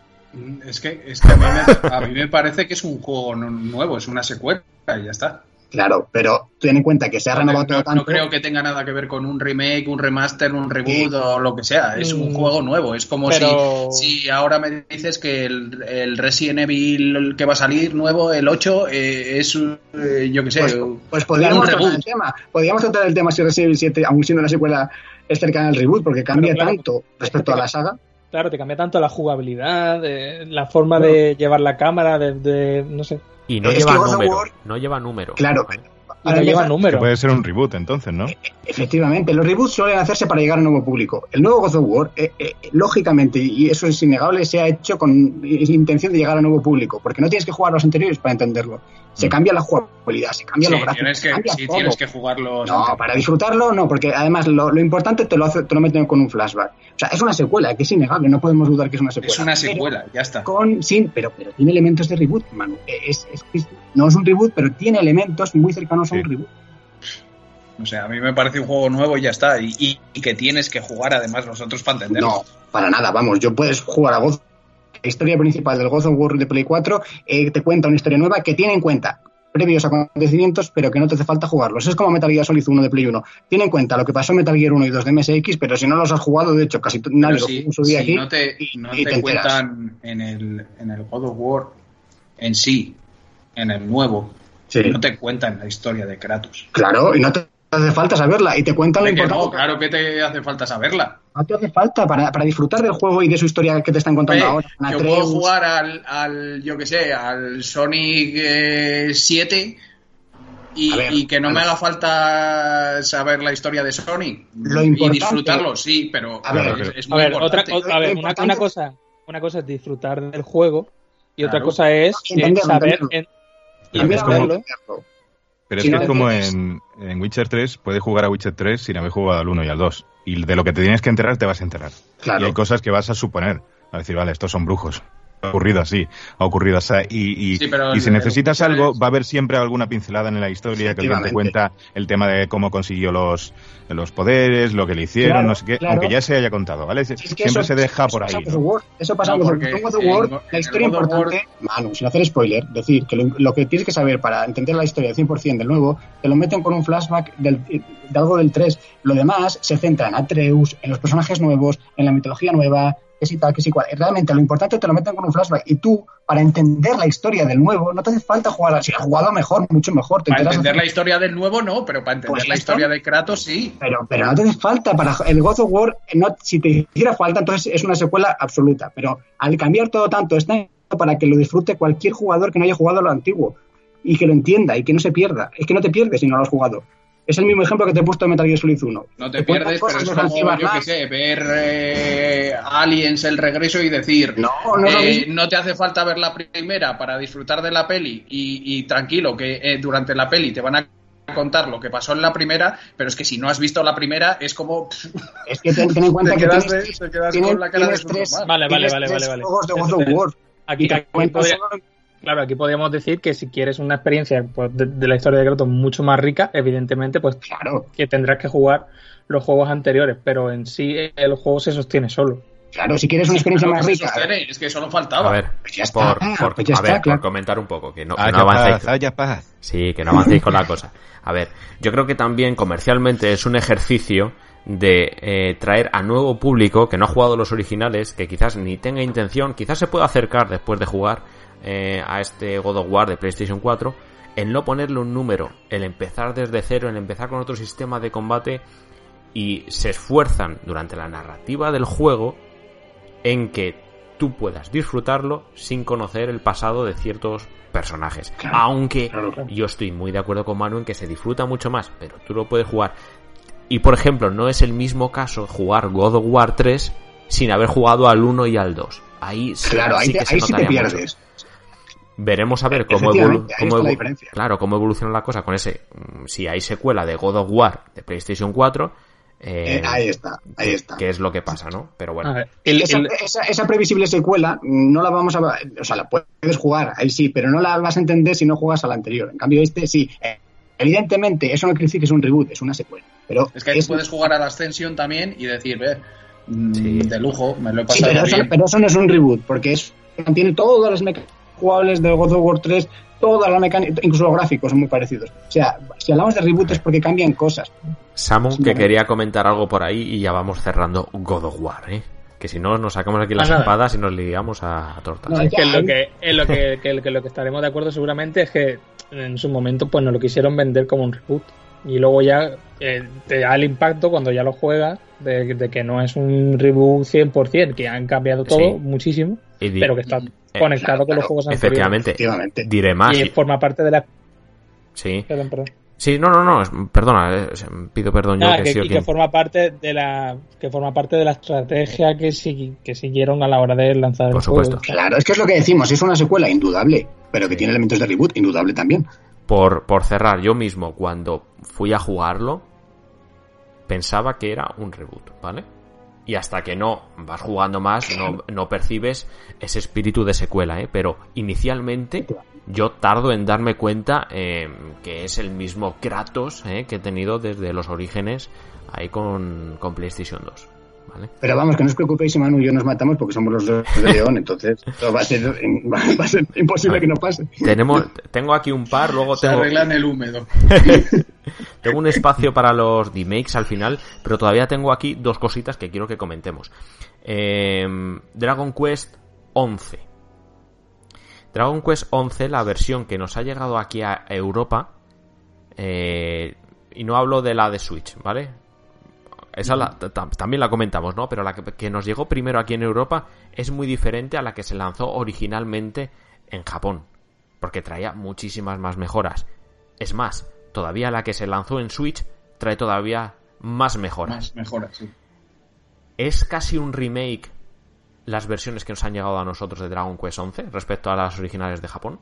Es que a mí me parece que es un juego nuevo, es una secuela y ya está. Claro, pero ten en cuenta que se ha renovado todo tanto. No creo que tenga nada que ver con un remake, un remaster, un reboot o lo que sea. Es un juego nuevo. Es como si ahora me dices que el Resident Evil que va a salir nuevo, el 8, es yo qué sé. Pues podríamos tratar el tema. Podríamos tratar el tema si Resident Evil 7, aun siendo una secuela, es cercana al reboot, porque cambia tanto respecto a la saga. Claro, te cambia tanto la jugabilidad, la forma de llevar la cámara, no sé. Y no lleva número. No lleva número. Claro. No lleva número. Que puede ser un reboot, entonces, ¿no? Efectivamente, los reboots suelen hacerse para llegar a un nuevo público. El nuevo God of War, lógicamente, y eso es innegable, se ha hecho con intención de llegar a un nuevo público, porque no tienes que jugar los anteriores para entenderlo. Se cambia la jugabilidad, se cambia los gráficos. Tienes que jugarlo. No, para disfrutarlo no, porque además lo importante te lo meten con un flashback. O sea, es una secuela, que es innegable, no podemos dudar que es una secuela. Es una secuela, ya está. Pero tiene elementos de reboot, Manu. No es un reboot, pero tiene elementos muy cercanos a un reboot. O sea, a mí me parece un juego nuevo y ya está. Y que tienes que jugar además nosotros para entenderlo. No, para nada, vamos. Yo puedes jugar a God. La historia principal del God of War de Play 4 te cuenta una historia nueva que tiene en cuenta previos acontecimientos, pero que no te hace falta jugarlos. Es como Metal Gear Solid 1 de Play 1. Tiene en cuenta lo que pasó en Metal Gear 1 y 2 de MSX, pero si no los has jugado, de hecho, casi nadie lo jugó en su día aquí. No te cuentan en el God of War en sí, en el nuevo, no te cuentan la historia de Kratos. Claro, y no te hace falta saberla, y te cuentan lo importante. No, claro que te hace falta saberla. No te hace falta para disfrutar del juego y de su historia que te están contando ahora. Yo puedo jugar al yo que sé, al Sonic 7 y que no me haga falta saber la historia de Sonic y disfrutarlo, sí, pero es muy importante. Una cosa es disfrutar del juego y otra cosa es saber entenderlo. Pero es que es como en Witcher 3, puedes jugar a Witcher 3 sin haber jugado al 1 y al 2. Y de lo que te tienes que enterar, te vas a enterar. Claro. Y hay cosas que vas a suponer. A decir, vale, estos son brujos. Ha ocurrido así. Y si necesitas algo, va a haber siempre alguna pincelada en la historia que alguien te cuenta el tema de cómo consiguió los poderes, lo que le hicieron, no sé qué, aunque ya se haya contado, ¿vale? Siempre se deja por ahí. Eso pasa con God of War. La historia importante, Manu, sin hacer spoiler, decir que lo que tienes que saber para entender la historia al 100% del nuevo, te lo meten con un flashback de algo del 3. Lo demás se centra en Atreus, en los personajes nuevos, en la mitología nueva, que sí tal, que sí cual. Realmente lo importante te lo meten con un flashback y tú, para entender la historia del nuevo, no te hace falta jugar. Si has jugado mejor, mucho mejor. Para entender la historia del nuevo no, pero para entender la historia de Kratos sí. Pero no te hace falta. Para el God of War, si te hiciera falta, entonces es una secuela absoluta. Pero al cambiar todo tanto, está para que lo disfrute cualquier jugador que no haya jugado a lo antiguo y que lo entienda y que no se pierda. Es que no te pierdes si no lo has jugado. Es el mismo ejemplo que te he puesto en Metal Gear Solid 1. No te pierdes, pero es como, yo qué sé, ver Aliens el regreso y decir no te hace falta ver la primera para disfrutar de la peli y tranquilo, que durante la peli te van a contar lo que pasó en la primera, pero es que si no has visto la primera es como... Es que ten en cuenta te quedas con la cara de tres juegos de God of War. Claro, aquí podríamos decir que si quieres una experiencia pues, de la historia de Kratos mucho más rica, evidentemente, pues claro, que tendrás que jugar los juegos anteriores, pero en sí el juego se sostiene solo. Claro, si quieres una experiencia más rica. Es que solo faltaba. A ver, por comentar un poco, que no avancéis. Sí, que no avancéis con la cosa. A ver, yo creo que también comercialmente es un ejercicio de traer a nuevo público que no ha jugado los originales, que quizás ni tenga intención, quizás se pueda acercar después de jugar a este God of War de PlayStation 4, el no ponerle un número, el empezar desde cero, el empezar con otro sistema de combate, y se esfuerzan durante la narrativa del juego en que tú puedas disfrutarlo sin conocer el pasado de ciertos personajes. Claro, aunque yo estoy muy de acuerdo con Manu en que se disfruta mucho más, pero tú lo puedes jugar. Y por ejemplo, no es el mismo caso jugar God of War 3 sin haber jugado al 1 y al 2. Ahí sí, ahí sí te pierdes. Veremos a ver cómo evoluciona la cosa con ese. Si hay secuela de God of War de PlayStation 4. Ahí está. ¿Qué es lo que pasa, no? Pero bueno. Ver, esa previsible secuela no la vamos a... O sea, la puedes jugar, ahí sí, pero no la vas a entender si no juegas a la anterior. En cambio, sí. Evidentemente, eso no quiere decir que es un reboot, es una secuela. Pero es que puedes jugar a la Ascension también y decir, de lujo, me lo he pasado bien. Pero eso no es un reboot, porque contiene todas las mecánicas jugables del God of War 3, toda la mecánica, incluso los gráficos son muy parecidos. O sea, si hablamos de reboot es porque cambian cosas. Samu, que quería comentar algo por ahí y ya vamos cerrando God of War, que si no nos sacamos aquí las espadas y nos liamos a tortas. No, es que lo que estaremos de acuerdo seguramente es que en su momento pues nos lo quisieron vender como un reboot y luego ya te da el impacto cuando ya lo juegas de que no es un reboot 100%, que han cambiado todo muchísimo, pero que está conectado con los juegos anteriores. Efectivamente. Diré más. Y forma parte de la... Sí. Perdón. Sí, no, perdona, pido perdón yo que forma parte de la estrategia que siguieron a la hora de lanzar el juego. Por supuesto. Claro, es que es lo que decimos, es una secuela indudable, pero que tiene elementos de reboot indudable también. Por cerrar, yo mismo cuando fui a jugarlo pensaba que era un reboot, ¿vale? Y hasta que no vas jugando más no percibes ese espíritu de secuela, pero inicialmente yo tardo en darme cuenta que es el mismo Kratos que he tenido desde los orígenes ahí con PlayStation 2, ¿vale? Pero vamos, que no os preocupéis si Manu y yo nos matamos porque somos los dos de León, entonces va a ser imposible que no pase. Tengo aquí un par, luego se arreglan el húmedo. Tengo un espacio para los remakes al final, pero todavía tengo aquí dos cositas que quiero que comentemos. Dragon Quest 11. Dragon Quest 11, la versión que nos ha llegado aquí a Europa, y no hablo de la de Switch, ¿vale? Esa también la comentamos, ¿no? Pero la que nos llegó primero aquí en Europa es muy diferente a la que se lanzó originalmente en Japón, porque traía muchísimas más mejoras. Es más, todavía la que se lanzó en Switch trae todavía más mejoras. Más mejoras, sí. ¿Es casi un remake las versiones que nos han llegado a nosotros de Dragon Quest 11 respecto a las originales de Japón?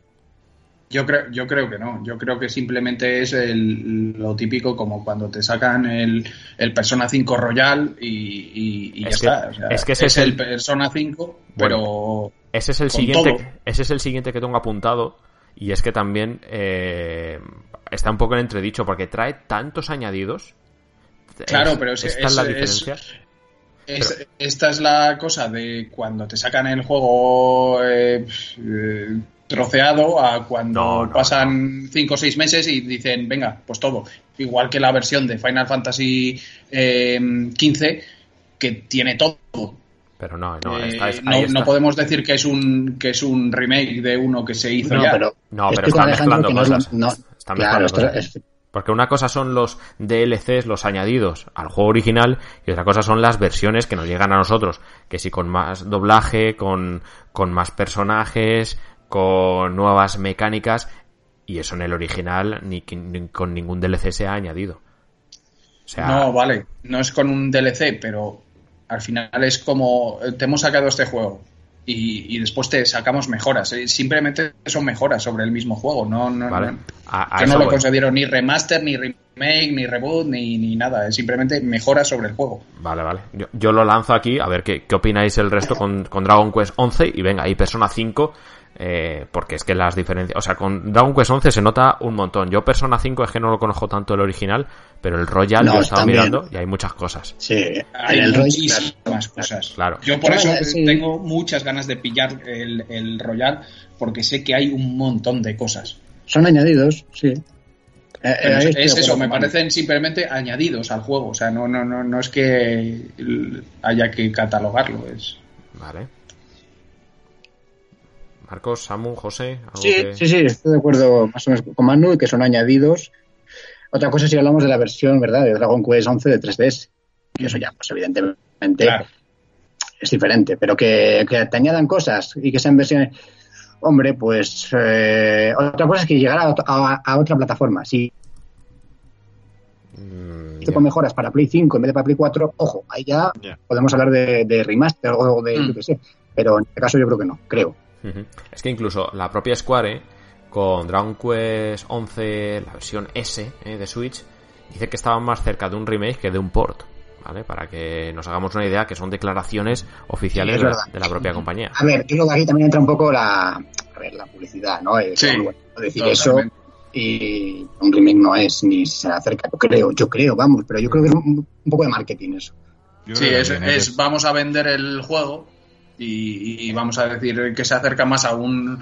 Yo creo que no. Yo creo que simplemente es lo típico como cuando te sacan el Persona 5 Royal y ya está. O sea, es que ese es el Persona 5, pero bueno, ese es el siguiente. Todo. Ese es el siguiente que tengo apuntado. Y es que también está un poco en entredicho porque trae tantos añadidos. Claro, pero esta es la diferencia. Esta es la cosa de cuando te sacan el juego troceado a cuando pasan 5 o 6 meses y dicen, venga, pues todo. Igual que la versión de Final Fantasy XV, que tiene todo. Pero no podemos decir que es un remake de uno que se hizo ya. Pero están mezclando cosas. Están mezclando cosas. Porque una cosa son los DLCs, los añadidos al juego original, y otra cosa son las versiones que nos llegan a nosotros, que si con más doblaje, con más personajes, con nuevas mecánicas, y eso en el original ni con ningún DLC se ha añadido. O sea, no, vale, no es con un DLC, pero al final es como te hemos sacado este juego y después te sacamos mejoras. Simplemente son mejoras sobre el mismo juego. Vale. Que no lo considero ni remaster, ni remake, ni reboot, ni nada. Es simplemente mejoras sobre el juego. Vale. Yo lo lanzo aquí, a ver qué opináis el resto con Dragon Quest 11 y venga, ahí Persona 5. Porque es que las diferencias, o sea, con Dragon Quest 11 se nota un montón. Yo Persona 5 es que no lo conozco tanto el original, pero el Royal yo he estado mirando y hay muchas cosas. Sí, hay muchísimas cosas. Claro. Yo por eso tengo muchas ganas de pillar el Royal, porque sé que hay un montón de cosas. Son añadidos, sí. Es eso, me parecen simplemente añadidos al juego. O sea, no es que haya que catalogarlo. Vale. Marcos, Samu, José. Sí, estoy de acuerdo más o menos con Manu, y que son añadidos. Otra cosa si hablamos de la versión, ¿verdad?, de Dragon Quest 11 de 3DS. Y eso ya, pues evidentemente es diferente. Pero que te añadan cosas y que sean versiones... Hombre, pues otra cosa es que llegara a otra plataforma. Si con mejoras para Play 5 en vez de para Play 4, ojo, ahí ya podemos hablar de remaster o de yo qué sé. Pero en este caso yo creo que no, creo. Es que incluso la propia Square con Dragon Quest 11, la versión S de Switch, dice que estaba más cerca de un remake que de un port, ¿vale? Para que nos hagamos una idea, que son declaraciones oficiales de la propia compañía. A ver, yo creo que aquí también entra un poco la publicidad, ¿no? Decir eso, y un remake no es ni se acerca, yo creo, vamos, pero yo creo que es un poco de marketing eso. Sí, vamos a vender el juego y vamos a decir que se acerca más a un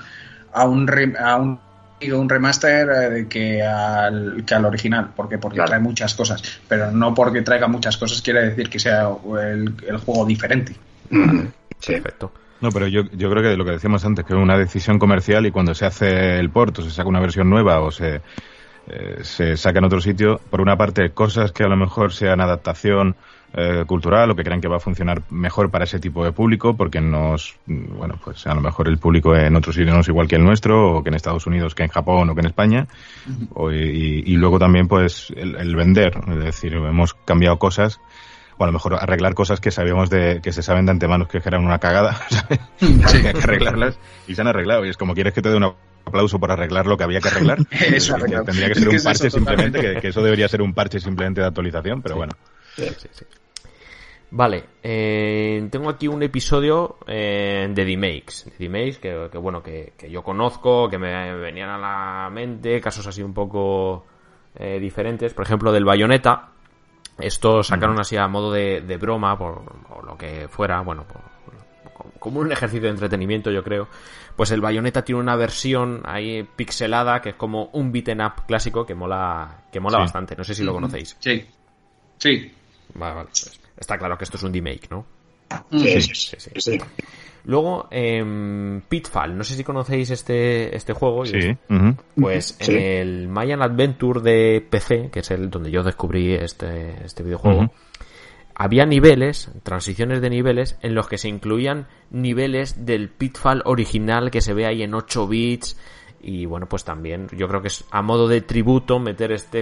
remaster que al original, porque claro, trae muchas cosas, pero no porque traiga muchas cosas quiere decir que sea el juego diferente. Sí. Perfecto. No, pero yo creo que lo que decíamos antes, que es una decisión comercial, y cuando se hace el port o se saca una versión nueva o se saca en otro sitio, por una parte cosas que a lo mejor sean adaptación cultural o que crean que va a funcionar mejor para ese tipo de público, porque pues a lo mejor el público en otros sitios no es igual que el nuestro, o que en Estados Unidos, que en Japón o que en España, y luego también pues el vender, es decir, hemos cambiado cosas, o a lo mejor arreglar cosas que sabíamos que se saben de antemano que eran una cagada, ¿sabes? Sí. Hay que arreglarlas y se han arreglado, y es como quieres que te dé un aplauso por arreglar lo que había que arreglar. Eso tendría que ser un parche simplemente, que eso debería ser un parche simplemente de actualización, pero bueno. Sí. Vale, tengo aquí un episodio de remakes que yo conozco, que me venían a la mente, casos así un poco diferentes, por ejemplo del Bayonetta. Esto sacaron así a modo de broma, por lo que fuera, como un ejercicio de entretenimiento, yo creo. Pues el Bayonetta tiene una versión ahí pixelada que es como un beat'em up clásico que mola bastante. No sé si lo conocéis. Sí. Vale. Pues está claro que esto es un remake, ¿no? Sí. Luego, Pitfall. No sé si conocéis este juego. Sí. Pues en el Mayan Adventure de PC, que es el donde yo descubrí este videojuego, había niveles, transiciones de niveles, en los que se incluían niveles del Pitfall original que se ve ahí en 8 bits. Y bueno, pues también yo creo que es a modo de tributo meter esta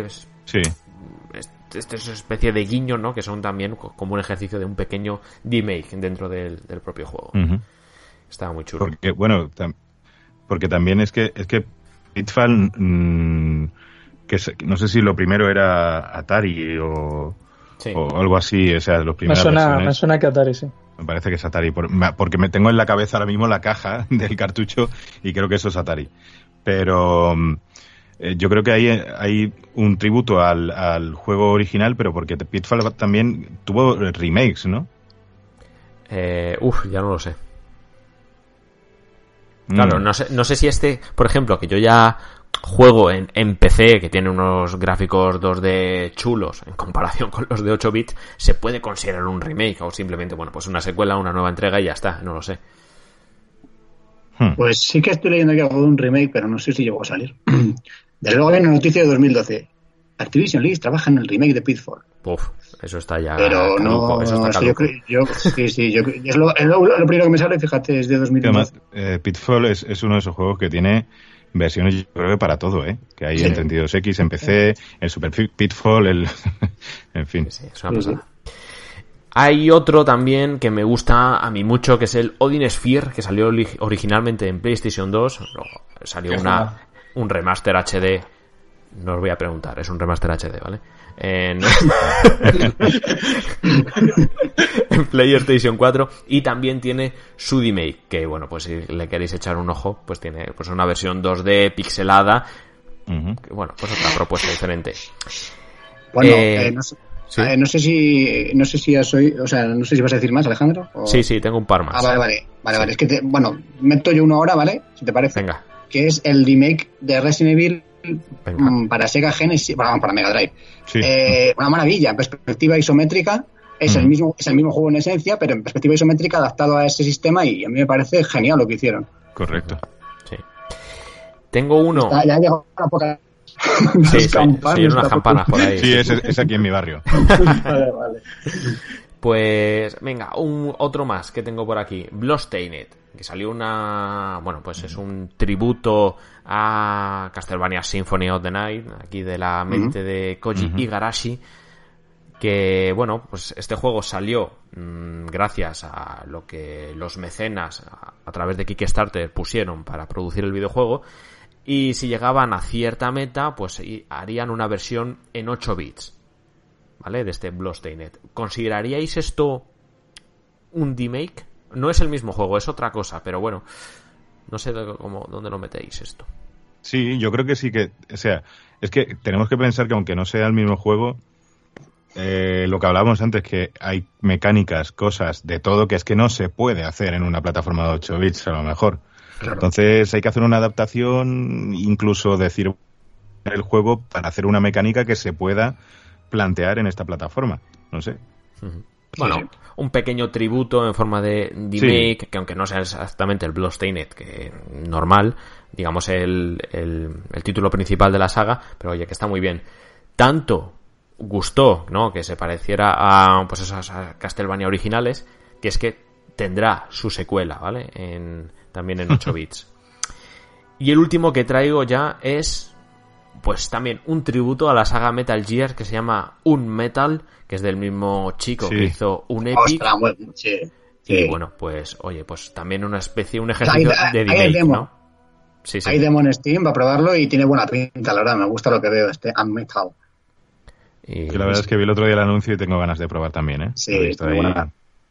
especie de guiño, ¿no? Que son también como un ejercicio de un pequeño remake dentro del propio juego. Estaba muy chulo. Porque también es que Pitfall, no sé si lo primero era Atari o algo así, o sea, los primeros. Me suena que Atari, sí. Me parece que es Atari, porque me tengo en la cabeza ahora mismo la caja del cartucho y creo que eso es Atari. Pero yo creo que hay un tributo al juego original, pero porque Pitfall también tuvo remakes, ¿no? Ya no lo sé. Claro, no sé si por ejemplo, que yo ya juego en PC, que tiene unos gráficos 2D chulos en comparación con los de 8 bits, se puede considerar un remake o simplemente, pues una secuela, una nueva entrega y ya está, no lo sé. Pues sí que estoy leyendo aquí algo de un remake, pero no sé si llegó a salir. Desde luego hay una noticia de 2012. Activision Blizzard trabaja en el remake de Pitfall. Eso está ya. Pero caduco, eso está caduco. Es lo primero que me sale, fíjate, es de 2012. Además, Pitfall es uno de esos juegos que tiene versiones, yo creo que para todo, que hay en 32X, en PC, el Super Pitfall, en fin. Sí, es una pasada. Hay otro también que me gusta a mí mucho, que es el Odin Sphere, que salió originalmente en PlayStation 2. Salió un remaster HD. No os voy a preguntar, es un remaster HD, ¿vale? En PlayStation 4. Y también tiene su remake, que pues si le queréis echar un ojo, pues tiene una versión 2D pixelada. Que, pues otra propuesta diferente. Bueno, ¿sí? No sé si ya no sé si vas a decir más, Alejandro. ¿O? Sí, tengo un par más. Vale. Es que meto yo uno ahora, ¿vale? Si te parece. Venga. Que es el remake de Resident Evil para Sega Genesis, para Mega Drive. Sí. Una maravilla, en perspectiva isométrica. Es el mismo juego en esencia, pero en perspectiva isométrica adaptado a ese sistema, y a mí me parece genial lo que hicieron. Correcto. Sí. Tengo uno. Ya ha llegado una poca. Sí, unas campanas por ahí. Sí, es aquí en mi barrio. Vale. Pues venga, otro más que tengo por aquí, Bloodstained, que salió es un tributo a Castlevania Symphony of the Night, aquí de la mente de Koji Igarashi, que pues este juego salió gracias a lo que los mecenas a través de Kickstarter pusieron para producir el videojuego. Y si llegaban a cierta meta, pues harían una versión en 8 bits, ¿vale? De este Bloodstained. ¿Consideraríais esto un remake? No es el mismo juego, es otra cosa, pero no sé dónde lo metéis esto. Sí, yo creo que sí que, o sea, es que tenemos que pensar que aunque no sea el mismo juego, lo que hablábamos antes, que hay mecánicas, cosas, de todo que es que no se puede hacer en una plataforma de 8 bits a lo mejor. Claro. Entonces hay que hacer una adaptación, incluso decir el juego para hacer una mecánica que se pueda plantear en esta plataforma. No sé. Bueno, un pequeño tributo en forma de remake, que aunque no sea exactamente el Bloodstained, que normal, digamos el título principal de la saga, pero oye, que está muy bien. Tanto gustó, ¿no?, que se pareciera a pues esas Castlevania originales, que es que tendrá su secuela, ¿vale? También en 8 bits. Y el último que traigo ya es pues también un tributo a la saga Metal Gear, que se llama Unmetal, que es del mismo chico que hizo un Epic. Sí. Y bueno, pues oye, pues también un ejercicio de remake, ¿no? Sí. Hay demo en Steam, va a probarlo y tiene buena pinta, la verdad, me gusta lo que veo, Unmetal. Y la verdad es que vi el otro día el anuncio y tengo ganas de probar también, ¿eh? Sí, buena.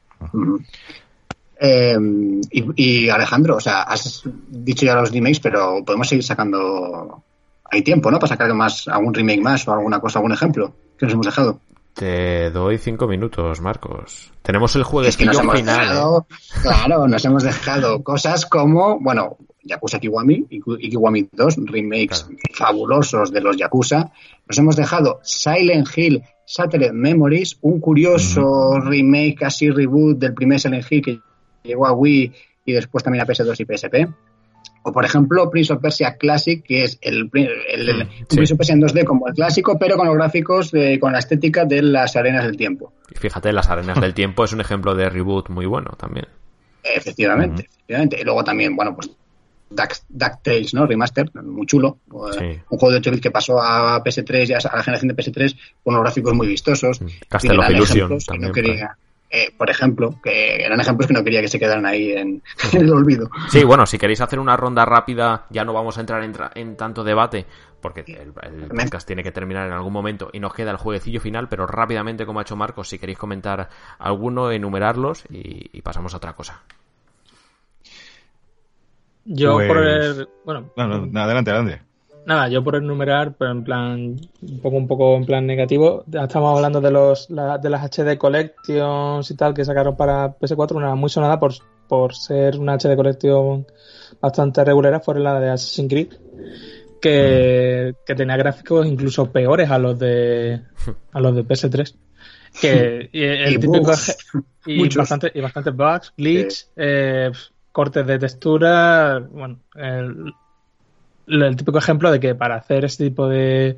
Y Alejandro, o sea, has dicho ya los remakes, pero podemos seguir sacando... Hay tiempo, ¿no?, para sacar algún remake más o alguna cosa, algún ejemplo que nos hemos dejado. Te doy 5 minutos, Marcos. Tenemos el jueguecillo final. Claro, nos hemos dejado cosas como, bueno, Yakuza Kiwami y Kiwami 2, remakes fabulosos de los Yakuza. Nos hemos dejado Silent Hill Shattered Memories, un curioso remake, casi reboot del primer Silent Hill que llegó a Wii y después también a PS2 y PSP. O, por ejemplo, Prince of Persia Classic, que es el Prince of Persia en 2D como el clásico, pero con los gráficos, con la estética de las Arenas del Tiempo. Y fíjate, las Arenas del Tiempo es un ejemplo de reboot muy bueno también. Efectivamente. Y luego también, bueno, pues DuckTales, ¿no? Remaster, muy chulo. Un juego de 8 bits que pasó a PS3 y a la generación de PS3 con unos gráficos muy vistosos. Castle of Illusion también. Por ejemplo, que eran ejemplos que no quería que se quedaran ahí en el olvido. Sí, bueno, si queréis hacer una ronda rápida, ya no vamos a entrar en tanto debate, porque el podcast tiene que terminar en algún momento y nos queda el jueguecillo final, pero rápidamente, como ha hecho Marcos, si queréis comentar alguno, enumerarlos y pasamos a otra cosa. Yo pues... por el... Bueno... No, adelante. Nada, yo por enumerar, pero en plan un poco en plan negativo, ya estamos hablando de las HD Collections y tal que sacaron para PS4, una muy sonada por ser una HD Collection bastante regulera, fue la de Assassin's Creed, que tenía gráficos incluso peores a los de PS3. Y bastantes bugs, glitch, cortes de textura, bueno, el típico ejemplo de que para hacer este tipo de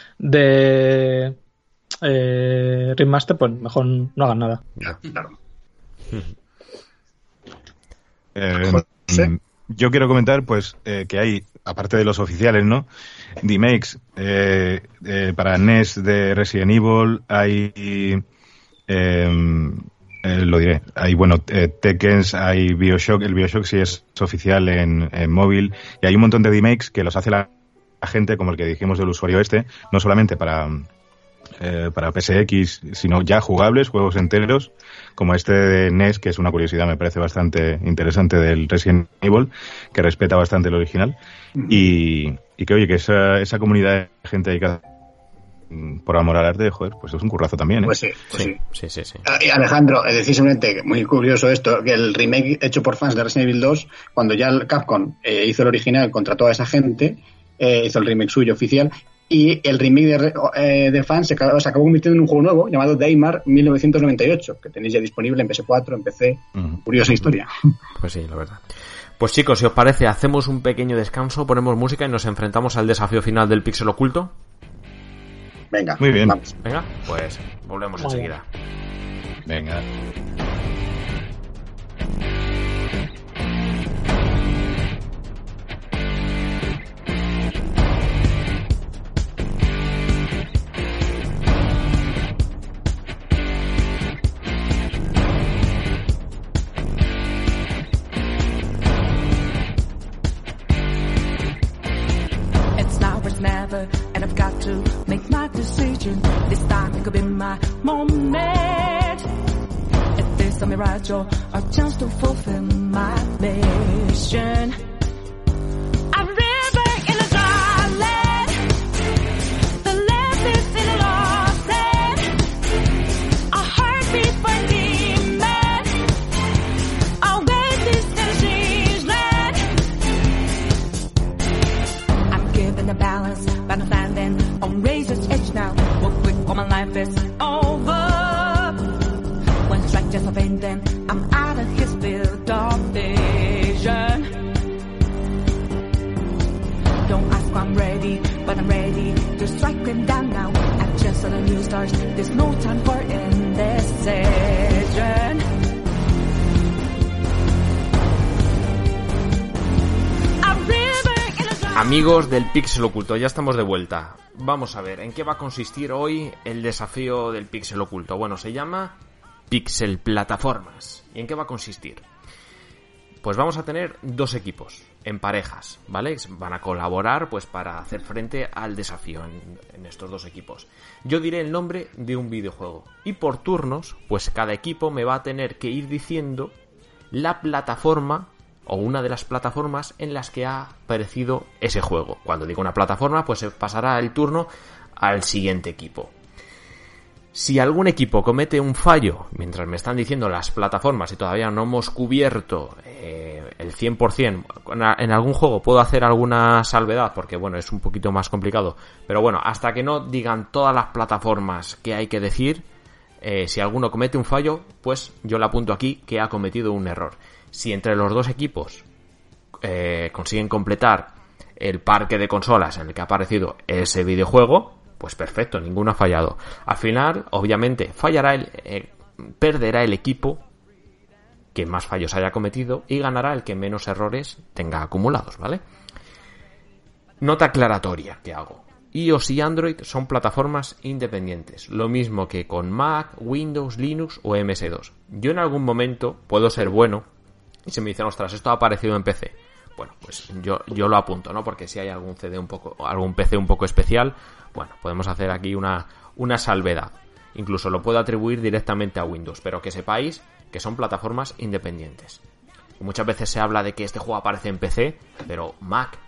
remaster, pues mejor no hagan nada. Claro. Yo quiero comentar, pues, que hay, aparte de los oficiales, ¿no?, remakes para NES de Resident Evil, hay lo diré, hay Tekken, hay BioShock, el BioShock sí es oficial en móvil, y hay un montón de remakes que los hace la gente, como el que dijimos del usuario no solamente para PSX, sino ya jugables, juegos enteros, como este de NES, que es una curiosidad, me parece bastante interesante, del Resident Evil, que respeta bastante el original, y que oye, que esa comunidad de gente ahí que por amor al arte, joder, pues es un currazo también, ¿eh? Pues sí. Sí. Alejandro, decir simplemente, muy curioso esto, que el remake hecho por fans de Resident Evil 2, cuando ya el Capcom hizo el original contra toda esa gente, hizo el remake suyo oficial, y el remake de fans se acabó convirtiendo en un juego nuevo llamado Daymar 1998, que tenéis ya disponible en PS4, en PC. Curiosa historia. Pues sí, la verdad. Pues chicos, si os parece, hacemos un pequeño descanso, ponemos música y nos enfrentamos al desafío final del Pixel Oculto. Venga, muy bien. Vamos. Venga, pues volvemos enseguida. Venga. And I've got to make my decision. This time it could be my moment. If this time I right, you're a chance to fulfill my mission. A river in a dry land, the land is in a lost land. I'm out of his field of vision. Don't ask why I'm ready, but I'm ready to strike him down now. I just saw the new stars, there's no time for indecision. Amigos del Pixel Oculto, ya estamos de vuelta. Vamos a ver, ¿en qué va a consistir hoy el desafío del Pixel Oculto? Bueno, se llama Pixel Plataformas. ¿Y en qué va a consistir? Pues vamos a tener 2 equipos en parejas, ¿vale? Van a colaborar pues para hacer frente al desafío en estos 2 equipos. Yo diré el nombre de un videojuego y por turnos, pues cada equipo me va a tener que ir diciendo la plataforma o una de las plataformas en las que ha aparecido ese juego. Cuando digo una plataforma, pues se pasará el turno al siguiente equipo. Si algún equipo comete un fallo, mientras me están diciendo las plataformas y todavía no hemos cubierto el 100%, en algún juego puedo hacer alguna salvedad, porque bueno, es un poquito más complicado, pero bueno, hasta que no digan todas las plataformas que hay que decir, si alguno comete un fallo, pues yo le apunto aquí que ha cometido un error. Si entre los 2 equipos consiguen completar el parque de consolas en el que ha aparecido ese videojuego, pues perfecto, ninguno ha fallado. Al final, obviamente, perderá el equipo que más fallos haya cometido y ganará el que menos errores tenga acumulados, ¿vale? Nota aclaratoria que hago. iOS y Android son plataformas independientes, lo mismo que con Mac, Windows, Linux o MS2. Yo en algún momento puedo ser bueno y se me dicen, ostras, esto ha aparecido en PC. Bueno, pues yo lo apunto, ¿no? Porque si hay algún PC un poco especial, bueno, podemos hacer aquí una salvedad. Incluso lo puedo atribuir directamente a Windows, pero que sepáis que son plataformas independientes. Y muchas veces se habla de que este juego aparece en PC, pero Mac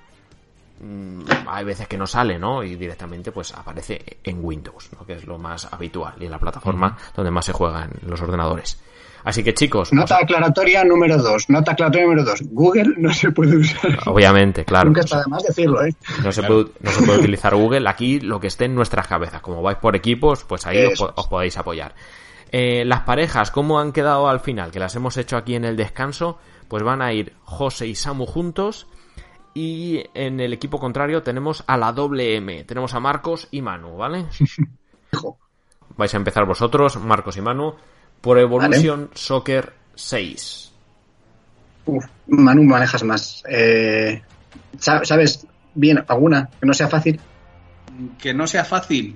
hay veces que no sale, ¿no? Y directamente pues aparece en Windows, ¿no? Que es lo más habitual y en la plataforma donde más se juega en los ordenadores. Así que chicos... Nota aclaratoria número 2. Google no se puede usar. Obviamente, claro. Nunca está de más decirlo, ¿eh? No se puede utilizar Google. Aquí lo que esté en nuestras cabezas. Como vais por equipos, pues ahí os podéis apoyar. Las parejas, ¿cómo han quedado al final? Que las hemos hecho aquí en el descanso. Pues van a ir José y Samu juntos. Y en el equipo contrario tenemos a la doble M. Tenemos a Marcos y Manu, ¿vale? Vais a empezar vosotros, Marcos y Manu. Pro Evolution Soccer 6. Manu, manejas más. ¿Sabes bien alguna que no sea fácil? Que no sea fácil.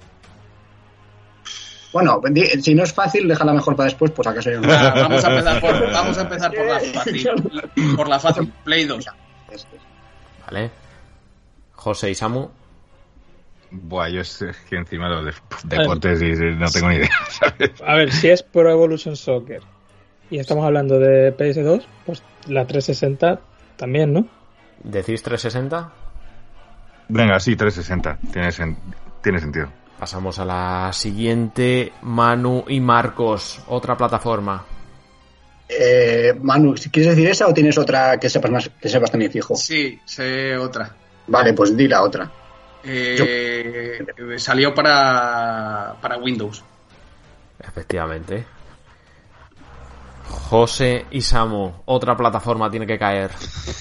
Bueno, si no es fácil, déjala mejor para después, pues acaso yo no. Vamos a empezar por la fácil. Por la fácil. Play 2. Vale. José y Samu. Buah, yo es que encima de los deportes y no tengo ni idea, ¿sabes? A ver, si es Pro Evolution Soccer y estamos hablando de PS2, pues la 360 también, ¿no? ¿Decís 360? Venga, sí, 360. Tiene sentido. Pasamos a la siguiente. Manu y Marcos, otra plataforma. Manu, ¿quieres decir esa o tienes otra que sepas también fijo? Sí, sé otra. Vale, pues di la otra. Salió para Windows. Efectivamente. José y Samu, otra plataforma tiene que caer.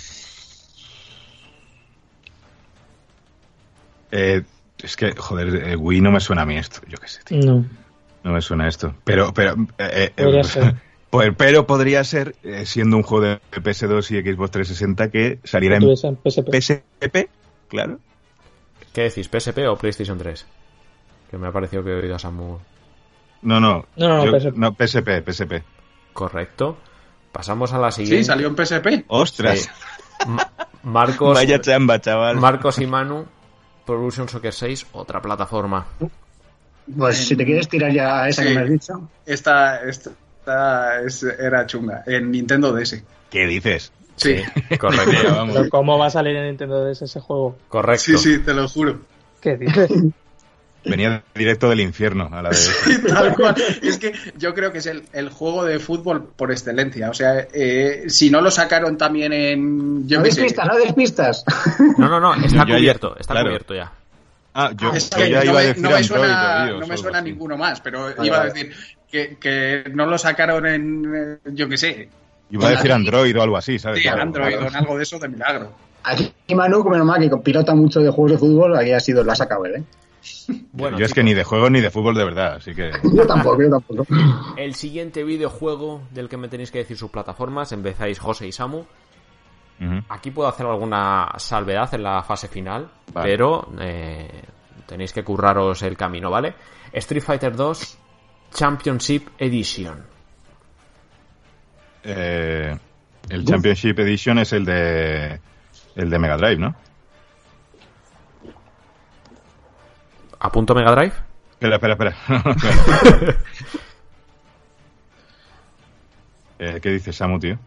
Es que, joder, Wii no me suena a mí esto. Yo qué sé, tío. No me suena esto. Pero podría ser. Pero podría ser, siendo un juego de PS2 y Xbox 360, que saliera en PSP, claro. ¿Qué decís, PSP o PlayStation 3? Que me ha parecido que he oído a Samu. No, PSP. Correcto. Pasamos a la siguiente. Sí, salió en PSP. ¡Ostras! Sí. Marcos. Vaya chamba, chaval. Marcos y Manu, Pro Evolution Soccer 6, otra plataforma. Pues si te quieres tirar ya a esa que me has dicho. Esta era chunga. En Nintendo DS. ¿Qué dices? Sí, correcto. Vamos. ¿Pero cómo va a salir en Nintendo DS ese juego? Correcto. Sí, te lo juro. ¿Qué dices? Venía directo del infierno a la vez. Sí, tal cual. Es que yo creo que es el juego de fútbol por excelencia. O sea, si no lo sacaron también en... No despistas. No, está cubierto. Está cubierto ya. Yo es que ya iba a decir no me suena ninguno más, pero iba a decir que no lo sacaron en, yo qué sé. Iba a decir Android o algo así, ¿sabes? Sí, Android o en algo de eso de milagro. Aquí Manu, como normal, que pilota mucho de juegos de fútbol, aquí ha sido la sacado él, ¿eh? Bueno, yo es que ni de juegos ni de fútbol de verdad, así que... Yo tampoco. El siguiente videojuego del que me tenéis que decir sus plataformas, empezáis José y Samu. Aquí puedo hacer alguna salvedad en la fase final, vale. Pero tenéis que curraros el camino, ¿vale? Street Fighter 2 Championship Edition. El Championship Edition es el de Mega Drive, ¿no? ¿Apunto Mega Drive? Espera. ¿Qué dices, Samu, tío?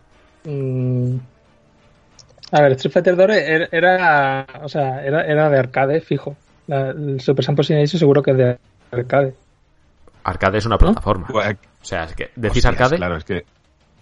A ver, Street Fighter 2 era de arcade, fijo. El Super Championship Edition seguro que es de arcade. Arcade es una plataforma. ¿No? O sea, es que ¿decís arcade? Claro, es que...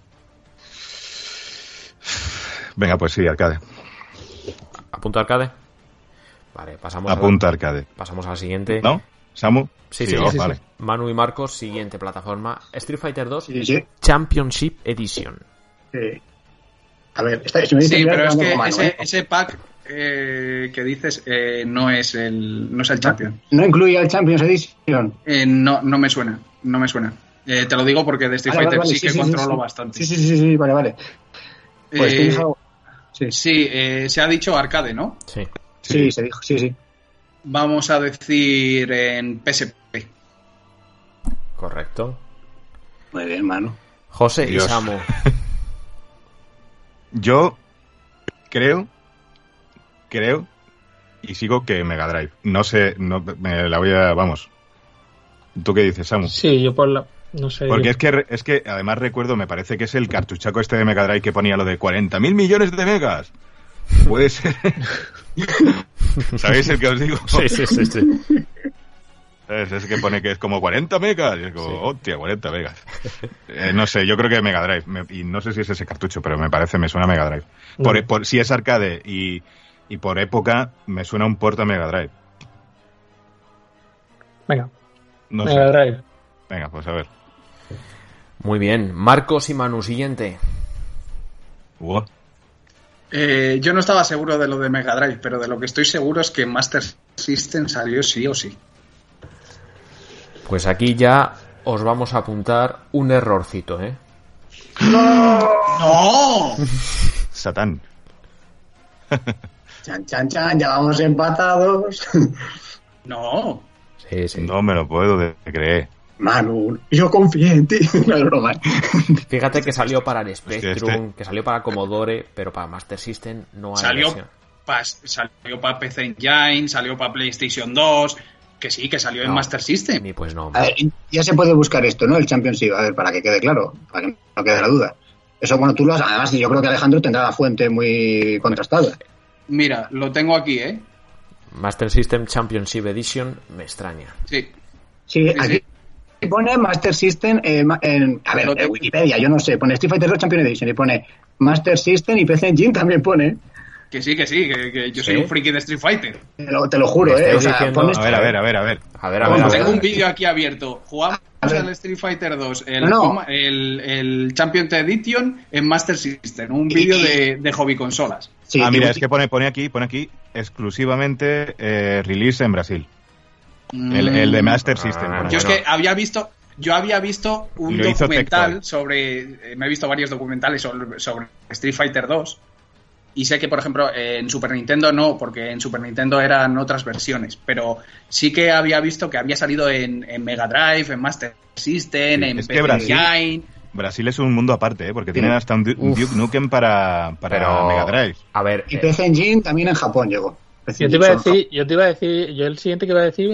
Venga, pues sí, arcade. ¿Apunto arcade? Vale, arcade. Pasamos al siguiente. ¿No? ¿Samu? Sí, vale. Sí. Manu y Marcos, siguiente plataforma. Street Fighter 2 sí. Championship Edition. Sí. A ver, pero es que ese pack que dices no es el Champion. ¿No incluye el Champions Edition? No me suena. Te lo digo porque de Street Fighter sí que controlo bastante. Sí, vale. Pues se ha dicho arcade, ¿no? Sí, se dijo, sí. Vamos a decir en PSP. Correcto. Muy bien, mano. José y Samu. Yo creo y sigo que Mega Drive. No sé, me la voy a... Vamos. ¿Tú qué dices, Samu? Sí, yo por la... No sé. Porque es que además recuerdo, me parece que es el cartuchaco este de Mega Drive que ponía lo de 40.000 millones de megas. Puede ser. ¿Sabéis el que os digo? Sí. Es que pone que es como 40 megas. Y es como, hostia, 40 megas. No sé, yo creo que Mega Drive. Y no sé si es ese cartucho, pero me suena Mega Drive. Por si es arcade y por época, me suena un port a Mega Drive. Venga. Mega Drive. Venga, pues a ver. Muy bien. Marcos y Manu, siguiente. Wow. Yo no estaba seguro de lo de Mega Drive, pero de lo que estoy seguro es que Master System salió sí o sí. Pues aquí ya os vamos a apuntar un errorcito, ¿eh? ¡No! Satán. Chan, ya vamos empatados. No. Sí. No me lo puedo creer. Manu, yo confío en ti. No es broma. Fíjate que salió para el Spectrum, que salió para Commodore, pero para Master System no hay versión. Salió para PC Engine, salió para PlayStation 2, que sí, que salió en Master System. Ni pues no. A ver, ya se puede buscar esto, ¿no? El Championship, a ver, para que quede claro, para que no quede la duda. Eso, bueno, tú lo has... Además, yo creo que Alejandro tendrá la fuente muy contrastada. Mira, lo tengo aquí, Master System Championship Edition, me extraña. Sí, aquí pone Master System en Wikipedia, yo no sé, pone Street Fighter 2 Champion Edition y pone Master System y PC Engine también pone. Que sí, que yo soy un friki de Street Fighter. Te lo juro, o sea, pones... A ver. Tengo un vídeo aquí abierto. Jugamos al Street Fighter 2, el Champion Edition en Master System, un vídeo de hobby consolas. Sí, mira, es que pone aquí exclusivamente release en Brasil. El de Master System. Yo es que había visto un documental sobre... me he visto varios documentales sobre Street Fighter 2 y sé que, por ejemplo, en Super Nintendo no, porque en Super Nintendo eran otras versiones, pero sí que había visto que había salido en Mega Drive, en Master System, en PC Engine... Brasil es un mundo aparte, porque tienen hasta un Duke Nukem para Mega Drive. A ver, y PC Engine también en Japón llegó. Yo te iba a decir, yo el siguiente que iba a decir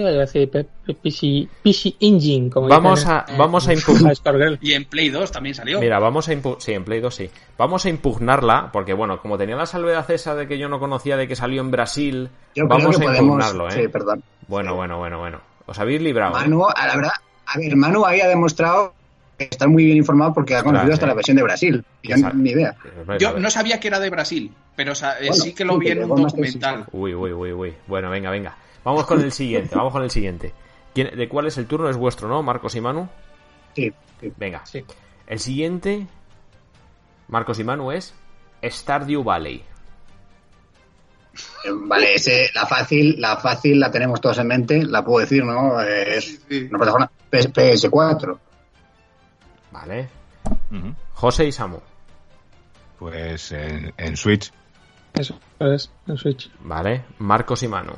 PC Engine. Como vamos a impugnar. Y en Play 2 también salió. Mira, sí, en Play 2 sí. Vamos a impugnarla, porque bueno, como tenía la salvedad esa de que yo no conocía de que salió en Brasil, vamos a impugnarlo, Sí, perdón. Bueno. Os habéis librado. Manu, la verdad, Manu ahí ha demostrado que está muy bien informado porque ha conocido hasta la versión de Brasil. Y yo ni idea. Yo no sabía que era de Brasil, pero sí que lo vi en un documental. Uy. Bueno, venga. Vamos con el siguiente. ¿De cuál es el turno? Es vuestro, ¿no, Marcos y Manu? Sí. Venga. Sí. El siguiente, Marcos y Manu, es Stardew Valley. Vale, la fácil la tenemos todos en mente, la puedo decir, ¿no? Es una plataforma PS4. Vale. José y Samu. Pues en Switch. Eso es, en Switch. Vale. Marcos y Manu.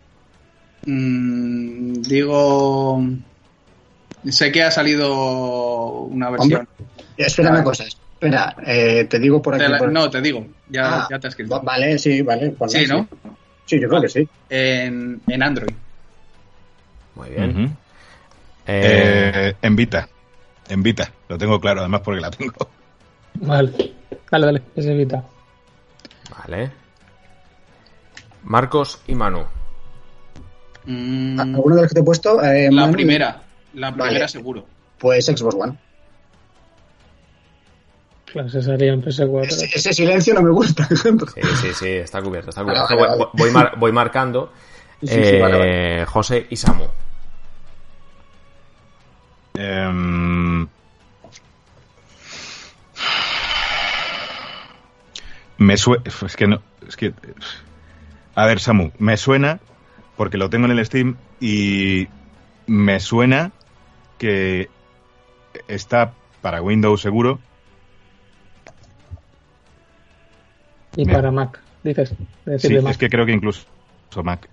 Digo... Sé que ha salido una versión... Hombre, espera una cosa. Espera, te digo por aquí... No, te digo. Ya te has escrito. Vale, sí, vale. Sí, ¿no? Sí, yo creo que sí. En Android. Muy bien. En Vita. En Vita. Lo tengo claro, además, porque la tengo. Vale, es Vita. Vale. Marcos y Manu. ¿Alguno de los que te he puesto? La Manu? primera Vale. seguro. Pues Xbox One. Claro, ese sería en PS4. Ese silencio no me gusta. Sí, está cubierto. Vale. Voy marcando. Sí, vale. José y Samu. Me suena... A ver, Samu, me suena porque lo tengo en el Steam y me suena que está para Windows seguro. Y para Mac, dices. Sí, Mac. es que creo que incluso Mac.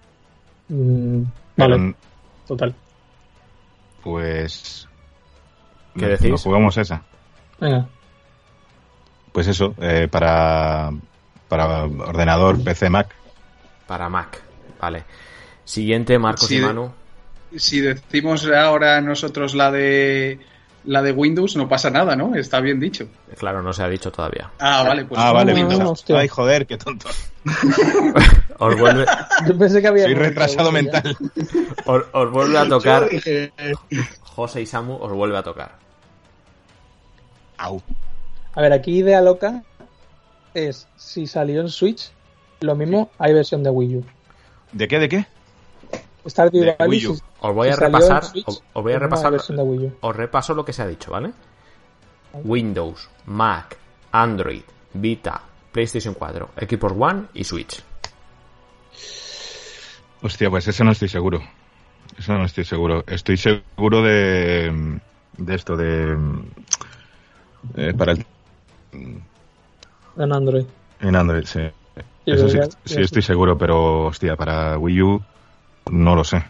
Vale, total. Pues... ¿Qué decís? ¿Nos jugamos esa? Venga. Pues eso, para ordenador, PC, Mac. Para Mac, vale. Siguiente, Marcos y Manu. Si decimos ahora nosotros la de Windows, no pasa nada, ¿no? Está bien dicho. Claro, no se ha dicho todavía. Vale, pues vale. Windows. Ay, joder, qué tonto. Os vuelve... Yo pensé que había... Soy retrasado mental. Os vuelve a tocar. José y Samu os vuelve a tocar. Au. A ver, aquí idea loca es, si salió en Switch, lo mismo hay versión de Wii U. ¿De qué? Stardew Valley. Wii U. Os voy a salió repasar. en Switch, Os voy a repasar. versión de Wii U. Os repaso lo que se ha dicho, ¿vale? Windows, Mac, Android, Vita, PlayStation 4, Xbox One y Switch. Hostia, pues eso no estoy seguro. Estoy seguro de esto, para el... En Android. En Android, sí. Eso sí estoy seguro, pero hostia, para Wii U no lo sé.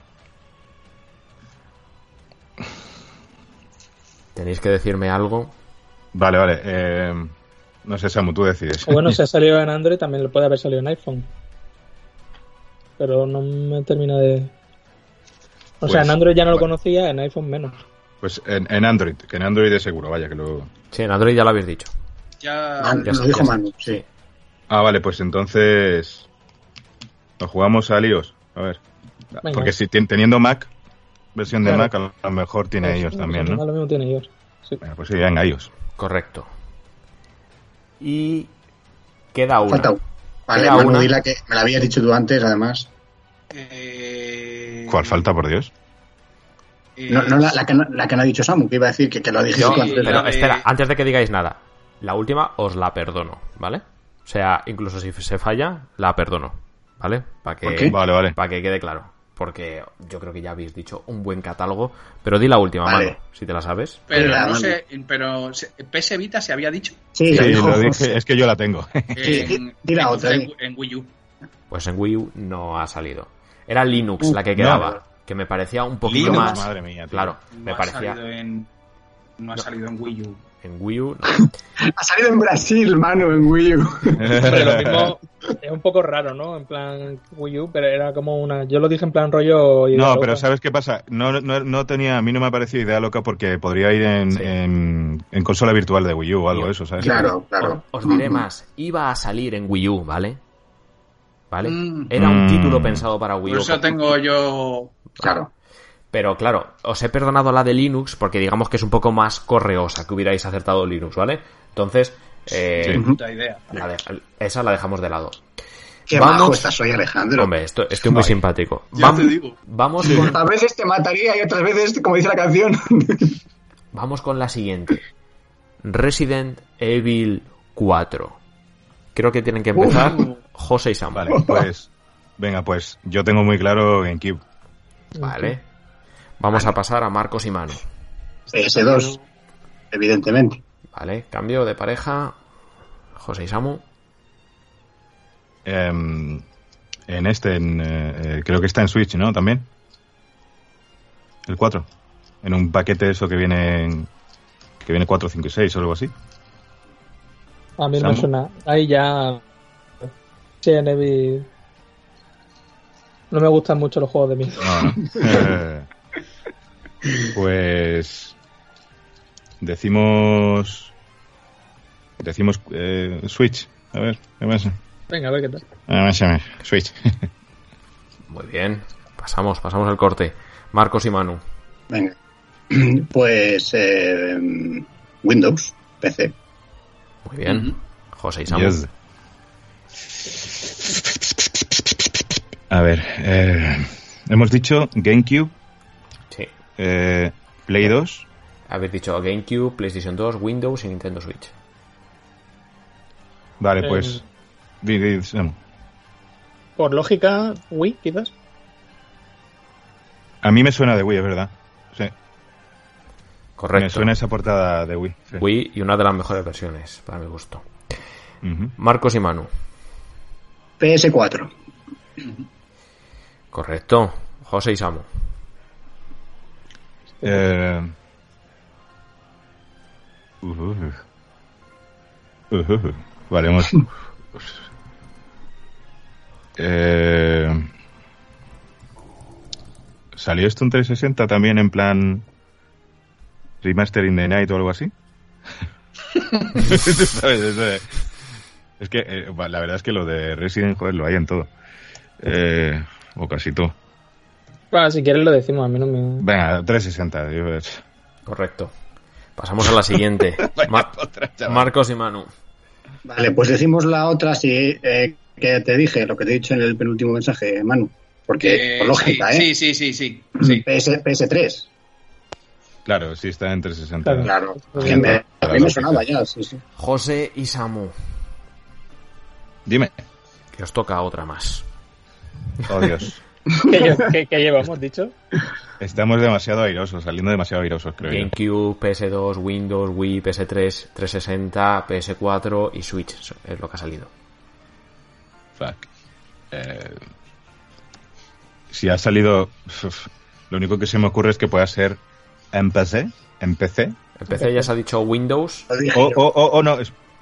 Tenéis que decirme algo. Vale. No sé, Samu, tú decides. O bueno, si ha salido en Android, también lo puede haber salido en iPhone. Pero no me termina de... O sea, en Android ya no lo conocía, en iPhone menos. Pues en Android, que en Android es seguro, vaya, que lo... Sí, en Android ya lo habéis dicho. Ya lo dijo Manu, sí. Ah, vale, pues entonces... ¿Nos jugamos a iOS? A ver. Venga. Porque si teniendo Mac, versión de Claro. Mac, a lo mejor tiene Pues, iOS también, ¿no? Lo mismo tiene iOS. Sí. Bueno, pues sí, venga, iOS. Correcto. Y queda una. Falta vale, Queda Manu, una. di la que me la habías dicho tú antes, además. ¿Cuál falta, por Dios? No, la que no ha dicho Samu, que iba a decir que lo dijiste tú antes. Pero espera, antes de que digáis nada, la última os la perdono, ¿vale? O sea, incluso si se falla, la perdono, ¿vale? ¿Por qué? Vale. Para que quede claro. Porque yo creo que ya habéis dicho un buen catálogo. Pero di la última, Vale. Manu, si te la sabes. Pero Venga, no Manu. sé, pero PS Vita se había dicho Sí, Sí, dijo lo dije, José. es que yo la tengo. Di la otra, di. en Wii U. Pues en Wii U no ha salido. Era Linux la que quedaba. no. Que me parecía un poquito Linux, más... madre mía, tío. Claro, me ha parecía... no ha salido en Wii U. En Wii U... no. Ha salido en Brasil, Manu, en Wii U. Hombre, lo mismo es un poco raro, ¿no? En plan Wii U, pero era como una... Yo lo dije en plan rollo... idea No, loca. pero ¿sabes qué pasa? No tenía, a mí no me ha parecido idea loca porque podría ir en consola virtual de Wii U o algo de eso, ¿sabes? Claro. Os diré más. Iba a salir en Wii U, ¿vale? ¿Vale? Era un título pensado para Wii U. Por eso tengo yo... Claro. Pero claro, os he perdonado la de Linux porque digamos que es un poco más correosa que hubierais acertado Linux, ¿vale? Entonces, Puta idea. esa la dejamos de lado. Qué bajo estás hoy, Alejandro. Hombre, estoy muy simpático. Ya te digo. Vamos con... A veces te mataría y otras veces, como dice la canción. vamos con la siguiente. Resident Evil 4. Creo que tienen que empezar José y Sam. Vale, pues venga, pues yo tengo muy claro GameCube. Vale. Vamos a pasar a Marcos y Manu. PS2, evidentemente. Vale, cambio de pareja. José y Samu. Creo que está en Switch, ¿no? También. El 4. En un paquete eso que viene 4, 5 y 6 o algo así. A mí me suena. Ahí ya... Resident Evil... No me gustan mucho los juegos de mí. Pues... Decimos Switch. A ver, ¿qué pasa? Venga, a ver qué tal. Switch. Muy bien. Pasamos al corte. Marcos y Manu. Venga. Pues Windows, PC. Muy bien. José y Samu. Yes. A ver, hemos dicho GameCube. Sí. Play 2. Habéis dicho GameCube, PlayStation 2, Windows y Nintendo Switch. Vale, pues... Samu. Por lógica, Wii, quizás. A mí me suena de Wii, es verdad. Sí. Correcto. Me suena esa portada de Wii. Sí. Wii y una de las mejores versiones, para mi gusto. Marcos y Manu. PS4. Correcto. José y Samu. Vale, hemos... ¿Salió esto en 360 también en plan Remaster in the Night o algo así? ¿Sabes? Es que la verdad es que lo de Resident, joder, lo hay en todo. O casi todo. Bueno, si quieres lo decimos, a mí no me... Venga, 360. Correcto. Pasamos a la siguiente. Marcos y Manu. Vale, pues decimos la otra, sí, que te dije, lo que te he dicho en el penúltimo mensaje, Manu. Porque, por lógica, sí, PS3. Claro, sí está en 360. Claro. A mí me sonaba ya, sí. José y Samu. Dime. Que os toca otra más. Oh, Dios. ¿Qué llevamos, dicho? Estamos demasiado airosos, saliendo demasiado airosos, creo yo. GameCube, PS2, Windows, Wii, PS3, 360, PS4 y Switch es lo que ha salido. Fuck. Si ha salido... Lo único que se me ocurre es que pueda ser en PC. ¿En PC? En PC ya se ha dicho Windows. O no.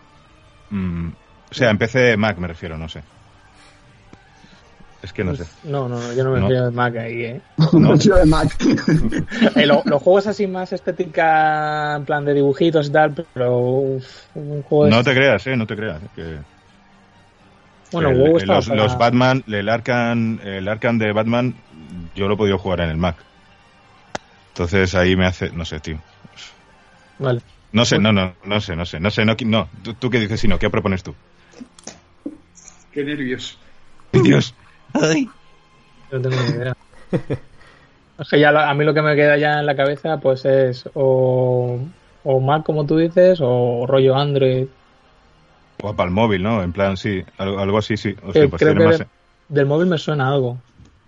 O sea, en PC Mac me refiero, no sé. Es que no sé. No, yo no me refiero de Mac ahí, No refiero de Mac. Los juegos así más estética, en plan de dibujitos y tal, pero un juego... No te creas, no te creas. Que... Bueno, los Batman, el Arkham de Batman, yo lo he podido jugar en el Mac. Entonces ahí me hace... No sé, tío. Vale. No sé. ¿Tú qué dices si no? ¿Qué propones tú? Qué nervios. Dios. Ay. No tengo ni idea. Es que ya a mí lo que me queda ya en la cabeza pues es o Mac, como tú dices, o rollo Android. O para el móvil, ¿no? En plan, sí, algo así, sí. O sea, pues creo que más... del móvil me suena algo.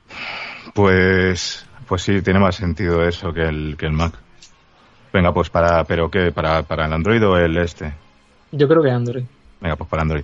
Pues sí, tiene más sentido eso que el Mac. Venga, pues ¿pero qué? ¿Para el Android o el este? Yo creo que Android. Venga, pues para Android.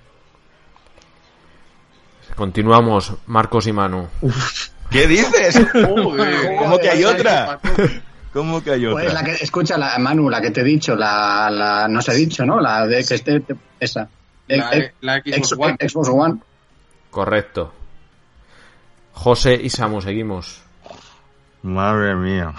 Continuamos, Marcos y Manu. ¿Qué dices? ¿Cómo que hay otra? ¿Cómo que hay otra? Pues la que, escucha, Manu, la que te he dicho, no se ha dicho, ¿no? La de que esa. La Xbox One. Correcto. José y Samu, seguimos. Madre mía.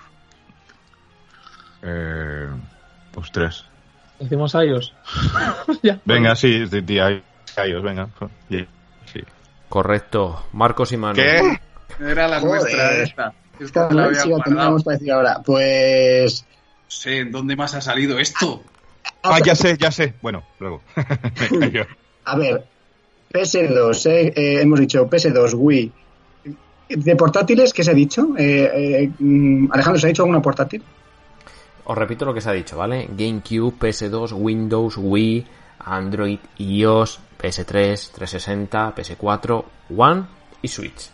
Ostras. ¿Decimos iOS? Venga, sí, iOS, venga. Sí. Correcto. Marcos y Manu. ¿Qué? Era la nuestra esta. Esta la teníamos para decir ahora. Pues... No sé, ¿en dónde más ha salido esto? Ya sé. Bueno, luego. A ver, PS2, hemos dicho PS2, Wii. ¿De portátiles qué se ha dicho? Alejandro, ¿se ha dicho alguna portátil? os repito lo que se ha dicho, ¿vale? GameCube, PS2, Windows, Wii, Android, iOS, PS3, 360, PS4, One y Switch.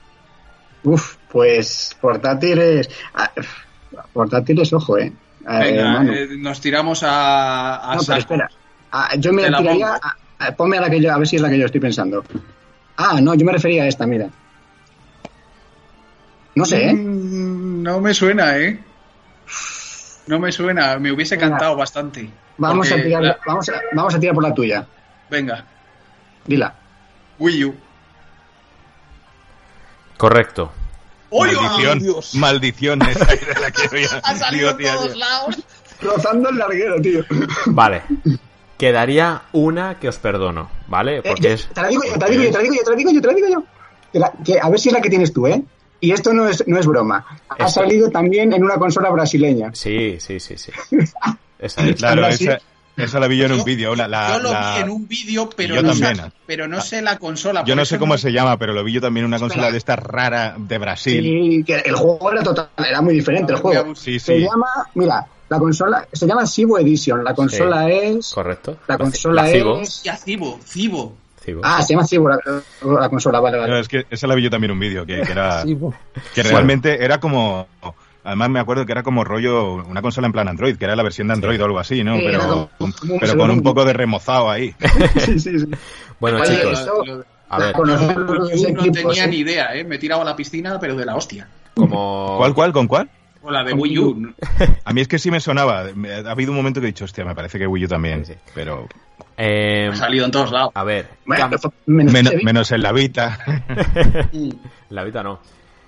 Pues portátiles, ojo, Venga, nos tiramos a no, pero espera. Yo me tiraría... ponme a la que yo... A ver si es la que yo estoy pensando. No, yo me refería a esta, mira. No sé, No me suena, No me suena. Me hubiese cantado bastante. Vamos a tirar por la tuya. Venga. Dila. Wii U. Correcto. Maldición, Dios. maldición. Esa era la que había. Ha salido en todos lados. Rozando el larguero, tío. Vale. Quedaría una que os perdono, ¿vale? Porque Te la digo yo. A ver si es la que tienes tú, Y esto no es broma. Ha salido también en una consola brasileña. Sí. Claro, esa la vi yo en un vídeo. Yo lo vi en un vídeo, pero no sé la consola. Yo no sé cómo se llama, pero lo vi yo también en una consola de esta rara de Brasil. Sí, que el juego era muy diferente el juego. Sí. Se llama, mira, la consola se llama Cibo Edition. La consola es... Correcto. La consola es... Ya, Cibo. Se llama Cibo la consola, vale. No, es que esa la vi yo también en un vídeo, que era... que realmente era como... Además me acuerdo que era como rollo una consola en plan Android, que era la versión de Android o algo así, ¿no? Pero con un poco de remozado ahí. Sí. Bueno, oye, chicos, a ver. No tenía ni idea, Me he tirado a la piscina, pero de la hostia. Como... ¿Cuál? ¿Con cuál? O la de Wii U. A mí es que sí me sonaba. Ha habido un momento que he dicho, hostia, me parece que Wii U también. Sí. Pero... ha salido en todos lados. A ver. Menos en la Vita. La Vita no.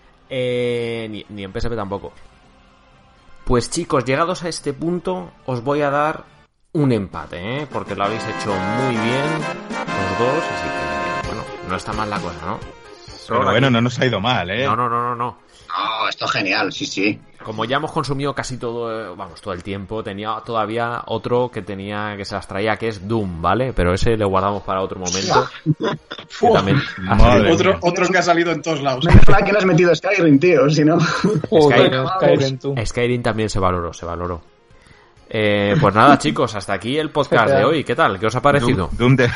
Ni en PSP tampoco. Pues chicos, llegados a este punto, os voy a dar un empate, porque lo habéis hecho muy bien los dos, así que, bueno, no está mal la cosa, ¿no? Pero bueno, no nos ha ido mal, No. No, esto es genial, sí. Como ya hemos consumido casi todo, todo el tiempo, tenía todavía otro que se las traía, que es Doom, ¿vale? Pero ese le guardamos para otro momento. Que también otro que ha salido en todos lados. Menos mal que no has metido Skyrim, tío, si no... Skyrim también se valoró. Pues nada, chicos, hasta aquí el podcast de hoy. ¿Qué tal? ¿Qué os ha parecido?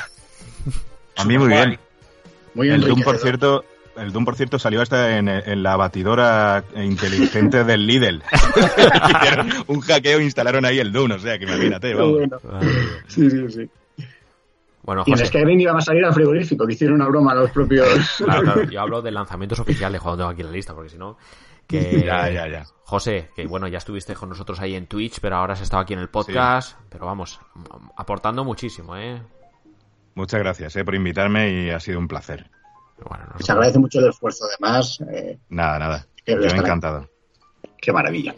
A mí muy bien. Muy bien. El Doom, por cierto, salió hasta en la batidora inteligente del Lidl. Hicieron un hackeo e instalaron ahí el Doom, o sea, que imagínate. Vamos. Bueno. Sí. Bueno, y José. en Skyrim iban a salir al frigorífico, que hicieron una broma a los propios... Claro, yo hablo de lanzamientos oficiales cuando tengo aquí la lista, porque si no... Ya. José, que bueno, ya estuviste con nosotros ahí en Twitch, pero ahora has estado aquí en el podcast, pero vamos, aportando muchísimo, Muchas gracias, por invitarme y ha sido un placer. Bueno, Se agradece mucho el esfuerzo, además. Nada. Yo encantado. Qué maravilla.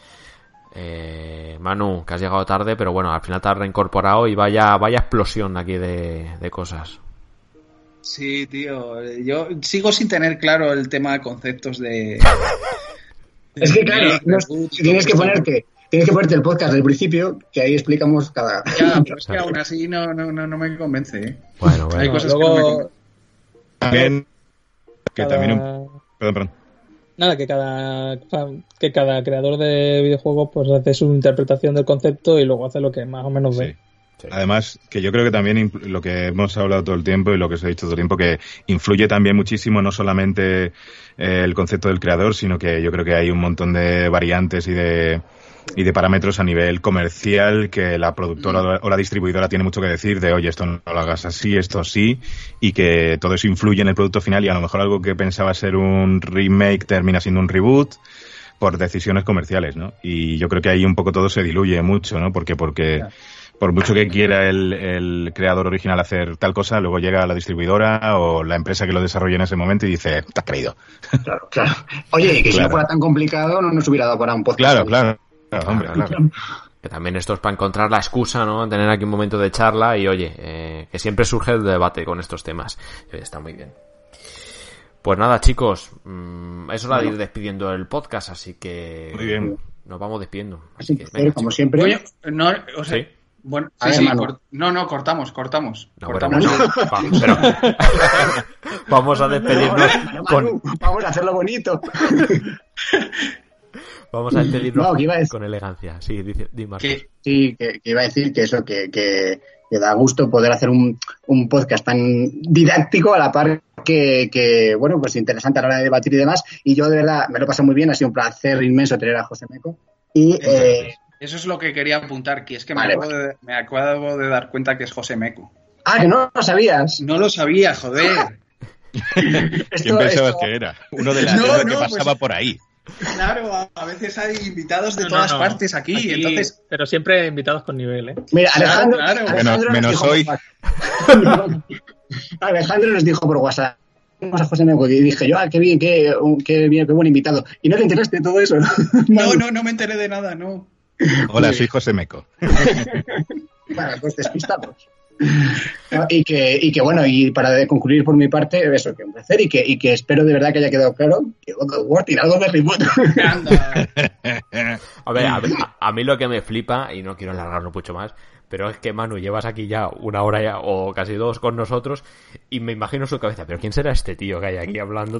Manu, que has llegado tarde, pero bueno, al final te has reincorporado y vaya explosión aquí de cosas. Sí, tío, yo sigo sin tener claro el tema de conceptos de... Es que claro, tienes que ponerte el podcast del principio, que ahí explicamos cada... Ya, pero es que aún así no me convence, Bueno. Hay cosas luego... que no me convencen. También... Perdón. Nada, que cada creador de videojuegos pues hace su interpretación del concepto y luego hace lo que más o menos ve. Sí. Además, que yo creo que también lo que hemos hablado todo el tiempo y lo que os he dicho todo el tiempo, que influye también muchísimo no solamente el concepto del creador, sino que yo creo que hay un montón de variantes y de parámetros a nivel comercial que la productora o la distribuidora tiene mucho que decir de, oye, esto no lo hagas así, esto sí, y que todo eso influye en el producto final y a lo mejor algo que pensaba ser un remake termina siendo un reboot por decisiones comerciales, ¿no? Y yo creo que ahí un poco todo se diluye mucho, ¿no? Porque por mucho que quiera el creador original hacer tal cosa, luego llega la distribuidora o la empresa que lo desarrolla en ese momento y dice, te has creído. Claro. Oye, que si no fuera tan complicado no nos hubiera dado para un podcast. Claro, hombre. Que también esto es para encontrar la excusa, ¿no? Tener aquí un momento de charla y, oye, que siempre surge el debate con estos temas. Está muy bien. Pues nada, chicos, es hora de ir despidiendo el podcast, así que... Muy bien. Nos vamos despidiendo. Así que, venga, como siempre... Oye, no, o sea... ¿Sí? Bueno, cortamos. Cortamos. Pero vamos a despedirnos Vamos a hacerlo bonito. Vamos a despedirnos con elegancia. Sí, di Marcos. Que iba a decir que eso, que da gusto poder hacer un podcast tan didáctico a la par que bueno, pues interesante a la hora de debatir y demás. Y yo de verdad me lo paso muy bien, ha sido un placer inmenso tener a José Meco. Y eso es lo que quería apuntar, que es que me acabo de dar cuenta que es José Meco. Ah, que no lo sabías. No lo sabía, joder. ¿Quién pensabas que era? Uno de los que pasaba por ahí. Claro, a veces hay invitados de todas partes aquí, entonces... Pero siempre invitados con nivel, ¿eh? Mira, Alejandro menos hoy. Alejandro nos dijo por WhatsApp. Vamos a José Meco, y dije yo, qué bien, qué buen invitado. ¿Y no te enteraste de todo eso? No me enteré de nada, no. Hola, soy José Meco. Bueno, pues despistados. Y que bueno, y para concluir por mi parte, eso, que un placer y que espero de verdad que haya quedado claro que God of War tiene algo de reboot. A mí lo que me flipa, y no quiero alargarlo mucho más, pero es que Manu, llevas aquí ya 1 hora ya, o casi 2 con nosotros, y me imagino su cabeza, pero ¿quién será este tío que hay aquí hablando?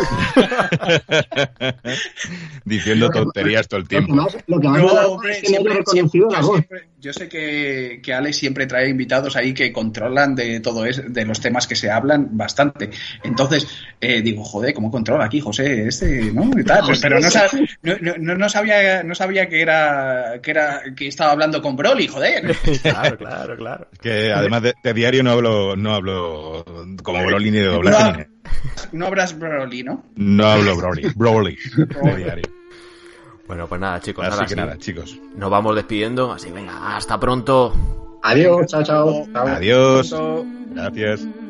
Diciendo tonterías todo el tiempo. Lo que más es que me haya reconocido la voz. Yo sé que Alex siempre trae invitados ahí que controlan de todo eso, de los temas que se hablan bastante. Entonces, digo, joder, ¿cómo controla aquí José ¿no? Y tal, pero no sabía que estaba hablando con Broly, joder. Claro. Es que además de diario no hablo como Broly ni de doblaje. No hablas Broly, ¿no? No hablo Broly de diario. Bueno, pues nada, chicos. Nada, chicos. Nos vamos despidiendo, así venga, hasta pronto. Adiós, chao. Adiós. Gracias.